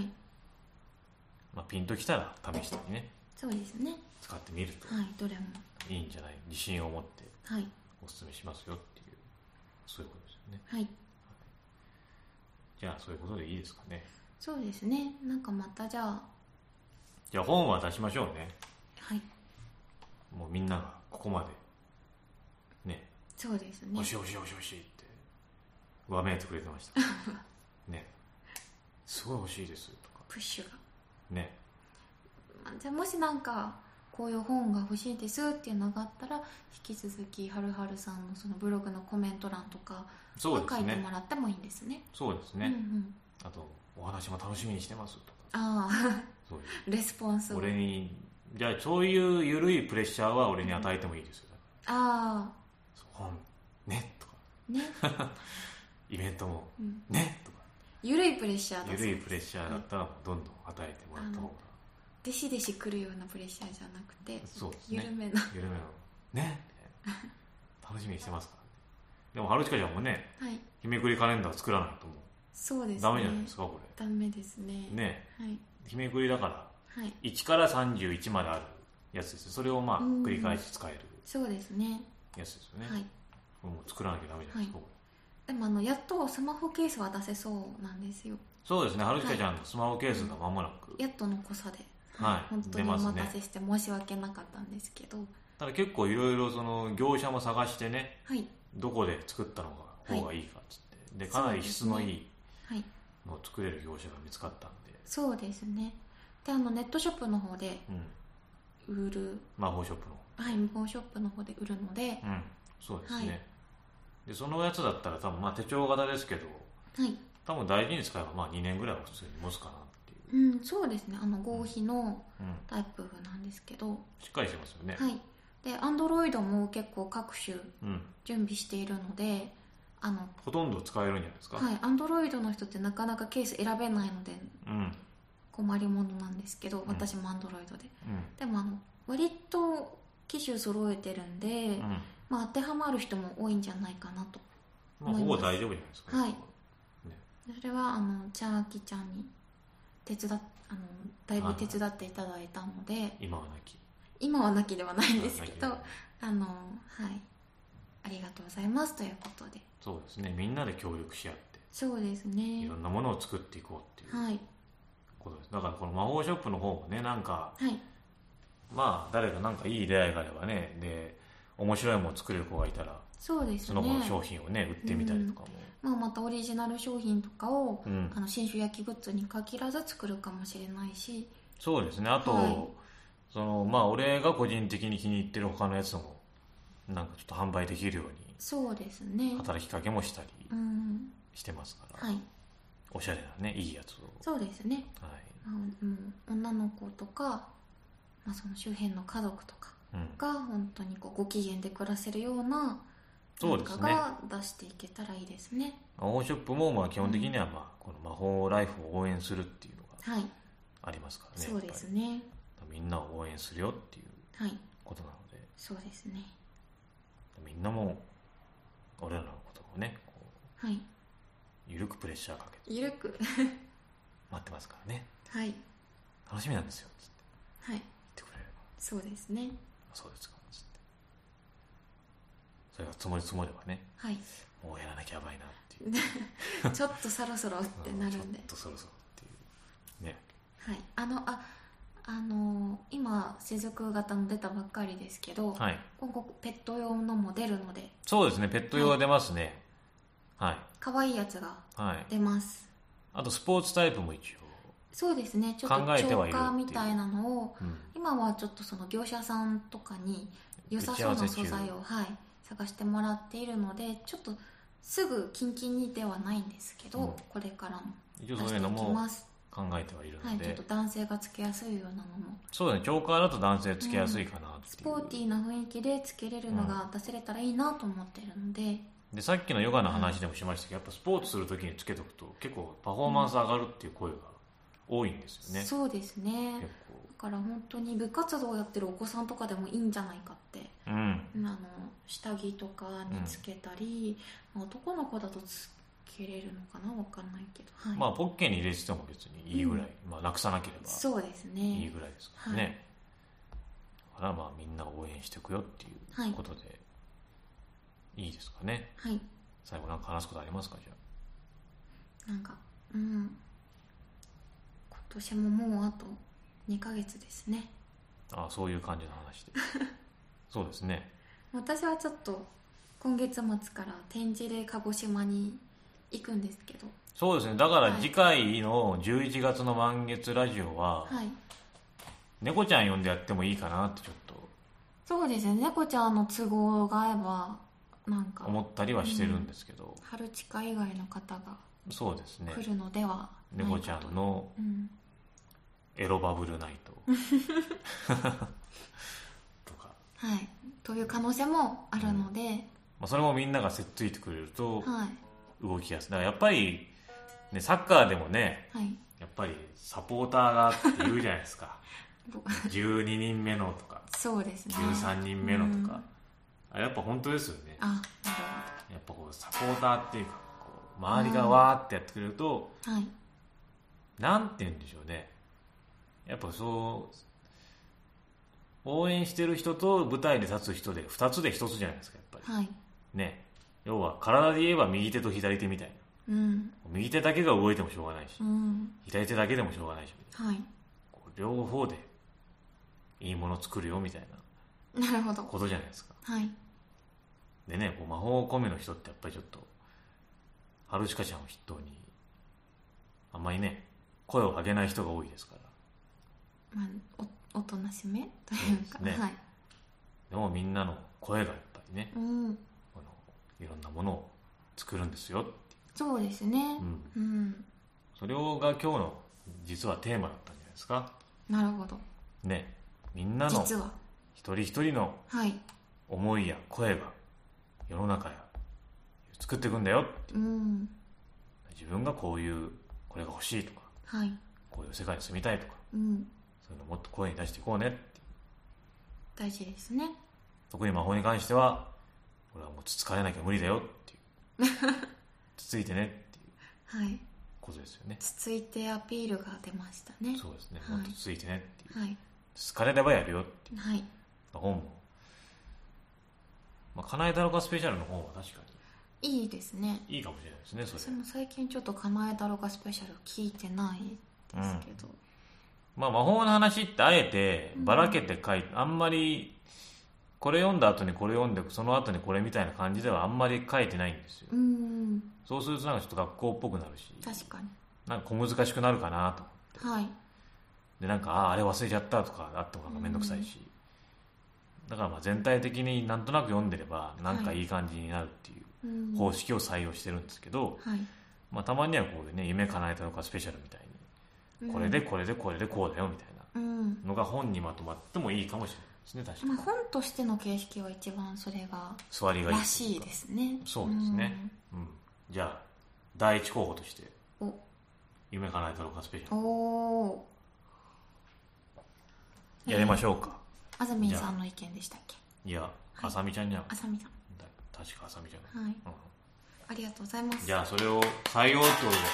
ピンときたら試してね、 そうですね、 使ってみるとどれもいいんじゃない、自信を持っておすすめしますよっていう、そういうことですよね。じゃあそういうことでいいですかね。 そうですね、なんかまたじゃあ本は出しましょうね。もうみんながここまでね、 そうですね、 おしおしおしおしってわめいてくれてましたね、すごい欲しいですとかプッシュがね。 じゃあもしなんかこういう本が欲しいですっていうのがあったら、引き続きはるはるさんのそのブログのコメント欄とか書いてもらってもいいんですね。 そうですね、あとお話も楽しみにしてますとか、 そういうレスポンスを俺に、じゃあそういう緩いプレッシャーは俺に与えてもいいですよ。本ねとかねイベントもねとか、 緩いプレッシャーだ、緩いプレッシャーだったらどんどん与えてもらった方が、 弟子弟子来るようなプレッシャーじゃなくて、 そうですね、 緩めのね楽しみにしてますからね。でも春近ちゃんもね、日めくりカレンダー作らないともうそうですね、 ダメじゃないですかこれ。 ダメですね。 日めくりだから、1から31まであるやつです。それを繰り返し使えるそうですねやつですよね。もう作らなきゃダメじゃないですか、これ。でもやっとスマホケースは出せそうなんですよ。 そうですね、春近ちゃんのスマホケースが間もなく、 やっとの濃さで、本当にお待たせして申し訳なかったんですけど、 ただ結構いろいろその業者も探してね、どこで作ったのが方がいいかっつって、でかなり質のいいのを作れる業者が見つかったんで。 そうですね。でネットショップの方で売る、 魔法ショップの魔法ショップの方で売るので、 そうですね、でそのやつだったら多分手帳型ですけど、多分大事に使えば2年ぐらいは普通に持つかなっていう、 そうですね、合皮のタイプなんですけど、 しっかりしてますよね。 で Android も結構各種準備しているので、 ほとんど使えるんじゃないですか。 Android の人ってなかなかケース選べないので困りものなんですけど、私も Android で、でも割と機種揃えてるんで、当てはまる人も多いんじゃないかなと思います。 ほぼ大丈夫じゃないですか。 それはチャーキちゃんにだいぶ手伝っていただいたので、今はなきではないんですけど、ありがとうございますということで。 そうですね、みんなで協力し合って、 そうですね、 いろんなものを作っていこうっていうことです。だからこの魔法ショップの方もね、なんか、誰かなんかいい出会いがあればね、で面白いものを作れる子がいたら、 そうですね、 その子の商品をね売ってみたりとかも、 またオリジナル商品とかを、新種焼きグッズに限らず作るかもしれないし。 そうですね、あと、俺が個人的に気に入ってる他のやつもなんかちょっと販売できるように、 そうですね、 働きかけもしたりしてますから、おしゃれなね、いいやつを。 そうですね、女の子とか、その周辺の家族とかが本当にご機嫌で暮らせるような何かが出していけたらいいですね。 魔法ショップも基本的にはこの魔法ライフを応援するっていうのがありますからね。 そうですね、 みんなを応援するよっていうことなので、 そうですね。 みんなも俺らのことをねこう、はい、 緩くプレッシャーかけて緩く待ってますからね。 はい、 楽しみなんですよつって、 はい、 言ってくれれば、 そうですね。 そうですかつって、それが積もり積もればね、 はい、 もうやらなきゃやばいなっていうちょっとそろそろってなるんで、 ちょっとそろそろっていうね。 はい、今雫型の出たばっかりですけど、 はい、 今後ペット用のも出るので。 そうですね、ペット用が出ますね。はい、 可愛いやつが出ます、 はい、あとスポーツタイプも一応そうですね、ちょっとチョーカーみたいなのを、今はちょっとその業者さんとかに良さそうな素材を、はい、探してもらっているので、ちょっとすぐキンキンにではないんですけど、これからも出していきます。 考えてはいるので、 はい、ちょっと男性がつけやすいようなのも、 そうだね、チョーカーだと男性つけやすいかなっていう、 スポーティーな雰囲気でつけれるのが出せれたらいいなと思ってるので、 でさっきのヨガの話でもしましたけど、やっぱスポーツするときにつけとくと結構パフォーマンス上がるっていう声が多いんですよね、 そうですね。だから本当に部活動をやってるお子さんとかでもいいんじゃないかって、下着とかにつけたり、男の子だとつけれるのかな、分かんないけど、はい、 まあポッケに入れてても別にいいぐらい、なくさなければそうですね、 いいぐらいですからね、だからまあみんな応援していくよっていうことで、いいですかね。 はい。 最後なんか話すことありますか？じゃあ、なんか今年ももうあと2ヶ月ですね。 ああ、そういう感じの話でそうですね。 私はちょっと今月末から展示で鹿児島に行くんですけど、 そうですね、だから次回の11月の満月ラジオは、 はい、 猫ちゃん呼んでやってもいいかなってちょっと、 そうですね、猫ちゃんの都合が合えばなんか思ったりはしてるんですけど、 春近以外の方がそうですね、 来るのではないかと。 猫ちゃんのエロバブルナイトとか、 はい、という可能性もあるので、 それもみんながせっついてくれると動きやすい。だからやっぱり、ね、サッカーでもね、 はい、 やっぱりサポーターがって言うじゃないですか12人目のとか、 そうですね、 13人目のとか、あれやっぱ本当ですよね。 あ、なるほど。 やっぱこうサポーターっていうか、こう周りがわーってやってくれると、 はい、 なんて言うんでしょうね、やっぱそう応援してる人と舞台で立つ人で2つで1つじゃないですか、やっぱり、 はい、 ね、要は体で言えば右手と左手みたいな、右手だけが動いてもしょうがないし、左手だけでもしょうがないしみたいな、 はい、 こう両方でいいもの作るよみたいな、 なるほど、 ことじゃないですか。 はい。 でね、こう魔法込みの人ってやっぱりちょっとハルシカちゃんを筆頭にあんまりね声を上げない人が多いですから、 おとなしめというか、 ね、はい、でもみんなの声がやっぱりね、いろんなものを作るんですよって。 そうですね、 それが今日の実はテーマだったんじゃないですか。 なるほどね、みんなの一人一人の思いや声が世の中や作っていくんだよって、自分がこれが欲しいとか、はい、こういう世界に住みたいとか、そういうのをもっと声に出していこうねって。 大事ですね。 特に魔法に関しては俺はもうつつかれなきゃ無理だよっていうつついてねっていうことですよね。 つついてアピールが出ましたね。 そうですね、もっとつついてねっていう、 はい、 つつかれればやるよっていう、 はい、 本も、かなえたろかスペシャルの本は確かにいいですね。 いいかもしれないですね。それ私も最近ちょっとかなえたろかスペシャル聞いてないですけど、 魔法の話ってあえてばらけて書いて、あんまりこれ読んだ後にこれ読んでその後にこれみたいな感じではあんまり書いてないんですよ。そうするとなんかちょっと学校っぽくなるし、 確かになんか小難しくなるかなと思って、でなんかあれ忘れちゃったとかあってもなんかめんどくさいし、だから全体的になんとなく読んでればなんかいい感じになるっていう方式を採用してるんですけど、たまにはこういうね、夢叶えたのかスペシャルみたいに、これでこれでこれでこうだよみたいなのが本にまとまってもいいかもしれないですね。確かに、 本としての形式は一番それが座りがいいらしいですね。 そうですね、じゃあ第一候補として夢叶えたのかスペシャルやりましょうか。 あざみんさんの意見でしたっけ？ いや、あさみちゃんじゃん。 あさみさん。 確かあさみちゃん。 はい。ありがとうございます。 じゃあそれを採用ってことで。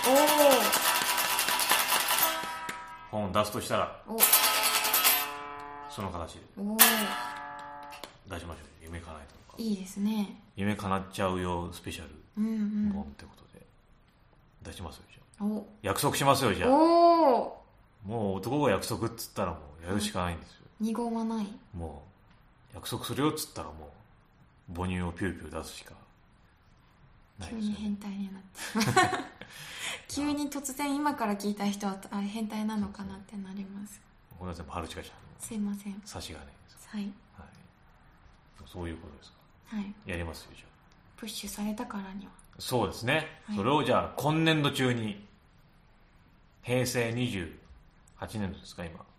本出すとしたら、その形で出しましょう。夢叶えたのか。 いいですね。 夢叶っちゃうよスペシャル本ってことで出しますよ。じゃあ約束しますよ。じゃあもう男が約束っつったらもうやるしかないんですよ。 二言はない。 もう約束するよっつったらもう母乳をピューピュー出すしかないですよ、ね、 急に変態になって急に突然今から聞いた人はあれ変態なのかなってなります。 これは全部春近ちゃんのすいません、 差し金です。 はい、 はい、そういうことですか。 はい、 やりますよ。じゃあプッシュされたからには。 そうですね、 はい、 それをじゃあ今年度中に平成28年度ですか今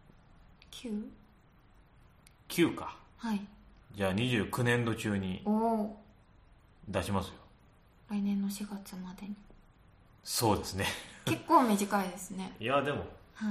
9か。 はい。 じゃあ29年度中に出しますよ。 来年の4月までに。 そうですね結構短いですね。 いやでも、 はい、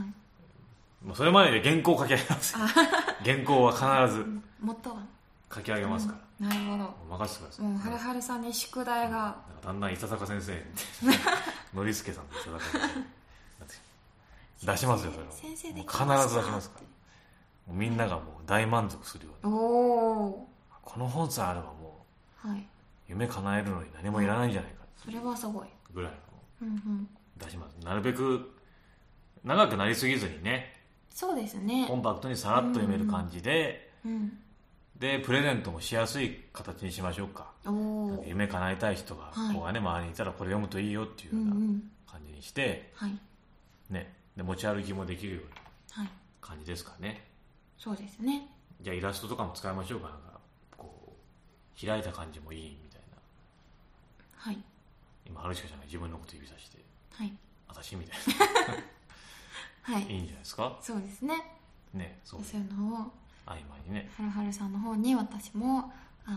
もうそれまでで原稿書き上げます原稿は必ず元は書き上げますから、 なるほど。 任せてください。 もうはるはるさんに宿題が、 だんだん伊佐坂先生ノリスケさんと伊佐坂先生出しますよ。それは先生で必ず出しますから。もうみんながもう大満足するように、この本さえあればもう、はい、夢叶えるのに何もいらないんじゃないか、 それはすごいぐらいの出します。なるべく長くなりすぎずにね。 そうですね、 コンパクトにさらっと読める感じで、でプレゼントもしやすい形にしましょうか。夢叶えたい人が、こうね、周りにいたらこれ読むといいよっていうような感じにして、ね、で持ち歩きもできるような感じですかね。 そうですね。 じゃあイラストとかも使いましょうか。なんかこう開いた感じもいいみたいな。 はい。 今春近ちゃんが自分のこと指さして、 はい、 私みたいなはい、 いいんじゃないですか。 そうですね。 ね、そういうのを合間にね、 はるはるさんの方に私も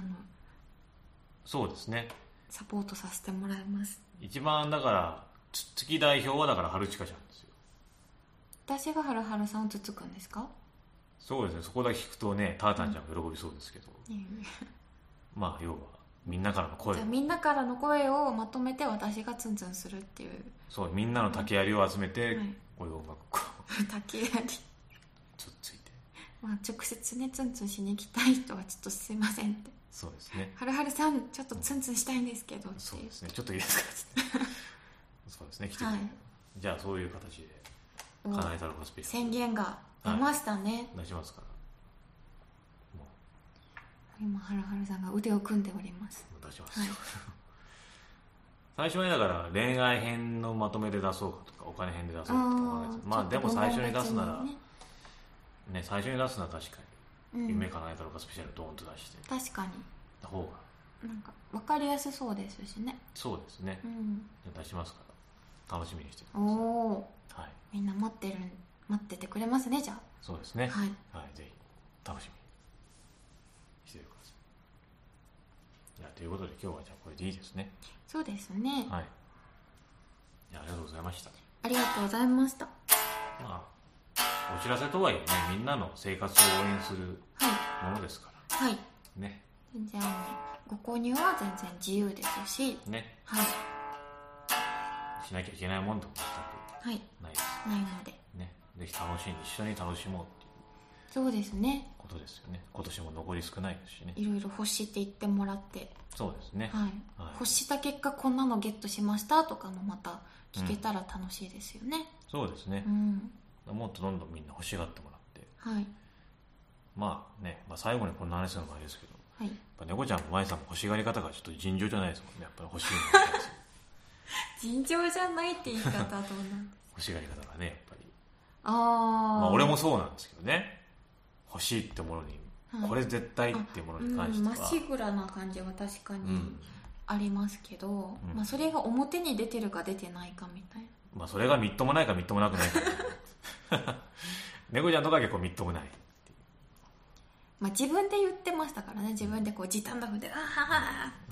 そうですね、 サポートさせてもらいます。 一番だから月代表はだから春近ちゃんですよ。 私がはるはるさんをつつくんですか。 そうですね、そこだけ聞くとね、タータンちゃんが喜びそうですけど、まあ要はみんなからの声を、 じゃあみんなからの声をまとめて私がツンツンするっていう。 そう、みんなの竹槍を集めて、こういう音楽を竹槍つっついて、 まあ、直接ねツンツンしに行きたい人はちょっとすいませんって。 そうですね、 はるはるさんちょっとツンツンしたいんですけどって。 そうですね、ちょっといいですかってそうですね、来てくれる、じゃあそういう形で叶えたろかスペシャル宣言が出ましたね、 出しますから。もう今はるはるさんが腕を組んでおります。 出しますよ、最初にだから恋愛編のまとめで出そうかとかお金編で出そうかとか思わないです。まあでも最初に出すならね、最初に出すのは確かに、夢叶えたろかスペシャルドーンと出して確かにた方がなんか分かりやすそうですしね。 そうですね、じゃあ出しますから楽しみにしてください。はい、 みんな待っててくれますね。じゃあそうですね、 はい、 ぜひ楽しみにしてください。いや、ということで今日はじゃあこれでいいですね。 そうですね、 はい、ありがとうございました。 ありがとうございました。 まあお知らせとはいえね、みんなの生活を応援するものですから、 はいね、 全然ご購入は全然自由ですしね、 はい、 しなきゃいけないもんでも全くないです、 ないのでね、ぜひ楽しんで一緒に楽しもうっていう、 そうですね、 ことですよね。今年も残り少ないですしね。 いろいろ欲しいって言ってもらって、 そうですね、 欲した結果こんなのゲットしましたとかもまた聞けたら楽しいですよね。 そうですね、もっとどんどんみんな欲しがってもらって、まあね、最後にこんな話するのもあれですけど、やっぱ猫ちゃんも舞さんも欲しがり方がちょっと尋常じゃないですもんね。やっぱり欲しいのが尋常じゃないって言い方はどうなんですか。 欲しがり方がね、やっぱり俺もそうなんですけどね、欲しいってものに、これ絶対っていうものに関してはまっしぐらな感じは確かにありますけど、それが表に出てるか出てないかみたいな、 それがみっともないかみっともなくないか猫ちゃんとか結構みっともない、 自分で言ってましたからね。自分でこう時短ダフでって。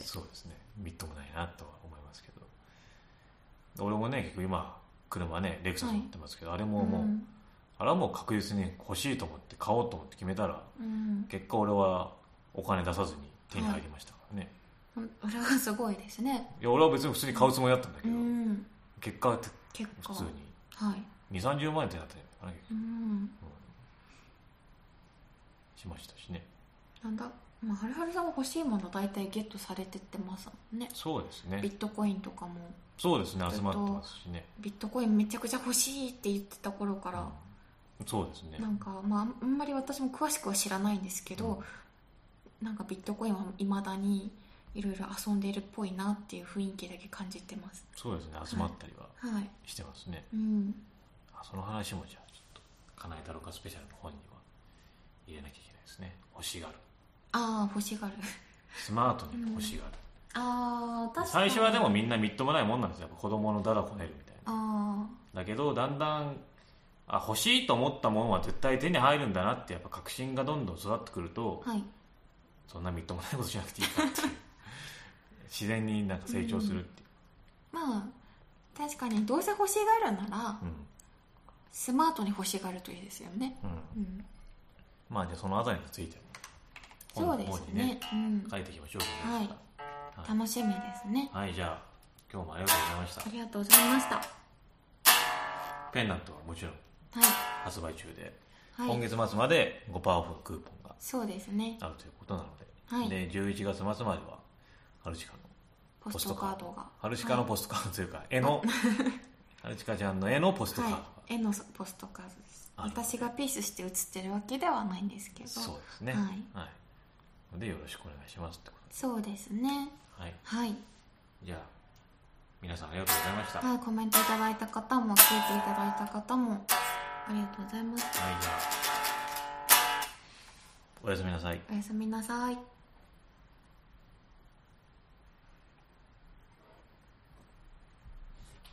そうですね、みっともないなとは思いますけど、俺もね結構今車ねレクサス乗ってますけど、あれももうあれはもう確実に欲しいと思って買おうと思って決めたら、 うん、 結果俺はお金出さずに手に入りましたからね、 はい、あれはすごいですね。 いや俺は別に普通に買うつもりだったんだけど、うん、結果普通に、はい、2、30万円ってなったんじゃないかな、うん、しましたしね。 なんだ、まあ、はるはるさんは欲しいもの大体ゲットされてってますもんね。 そうですね。 ビットコインとかもそうですね、集まってますしね。 ビットコインめちゃくちゃ欲しいって言ってた頃から、 うん、そうですね。 なんか、まあ、あんまり私も詳しくは知らないんですけど、うん、なんかビットコインはいまだにいろいろ遊んでいるっぽいなっていう雰囲気だけ感じてます。 そうですね、集まったりはしてますね、はいはい、うん、その話もじゃあちょっと金井太郎かスペシャルの本には入れなきゃいけないですね。欲しがる。ああ、欲しがる。 スマートに欲しがる、 うん、ああ、確かに最初はでもみんなみっともないもんなんですよ。子供のだだこねるみたいな。あ、だけどだんだん欲しいと思ったものは絶対手に入るんだなってやっぱ確信がどんどん育ってくると、はい、そんなみっともないことしなくていいかっていう自然になんか成長するっていう、 うん、まあ確かにどうせ欲しがるなら、うん、スマートに欲しがるといいですよね、うんうん、 まあじゃあそのあたりについてもそうですね、うん、 書いていきましょうか、 はいはい、楽しみですね。 はい、じゃあ今日もありがとうございました。 ありがとうございました。 ペンダントはもちろん発売中で、 はい、 今月末まで5%オフクーポンがそうですねあるということなので、はい、で11月末まではハルチカのポストカードがハルチカのポストカードというか、はい、絵のハルチカちゃんの絵のポストカードが、はい、 絵のポストカードです。私がピースして写ってるわけではないんですけど、 そうですね、はい、はい、でよろしくお願いしますってことです。 そうですね、 はい、 はい、 じゃあ皆さんありがとうございました。 はい、コメントいただいた方も聞いていただいた方もありがとうございます。 はい、じゃあおやすみなさい。 おやすみなさい。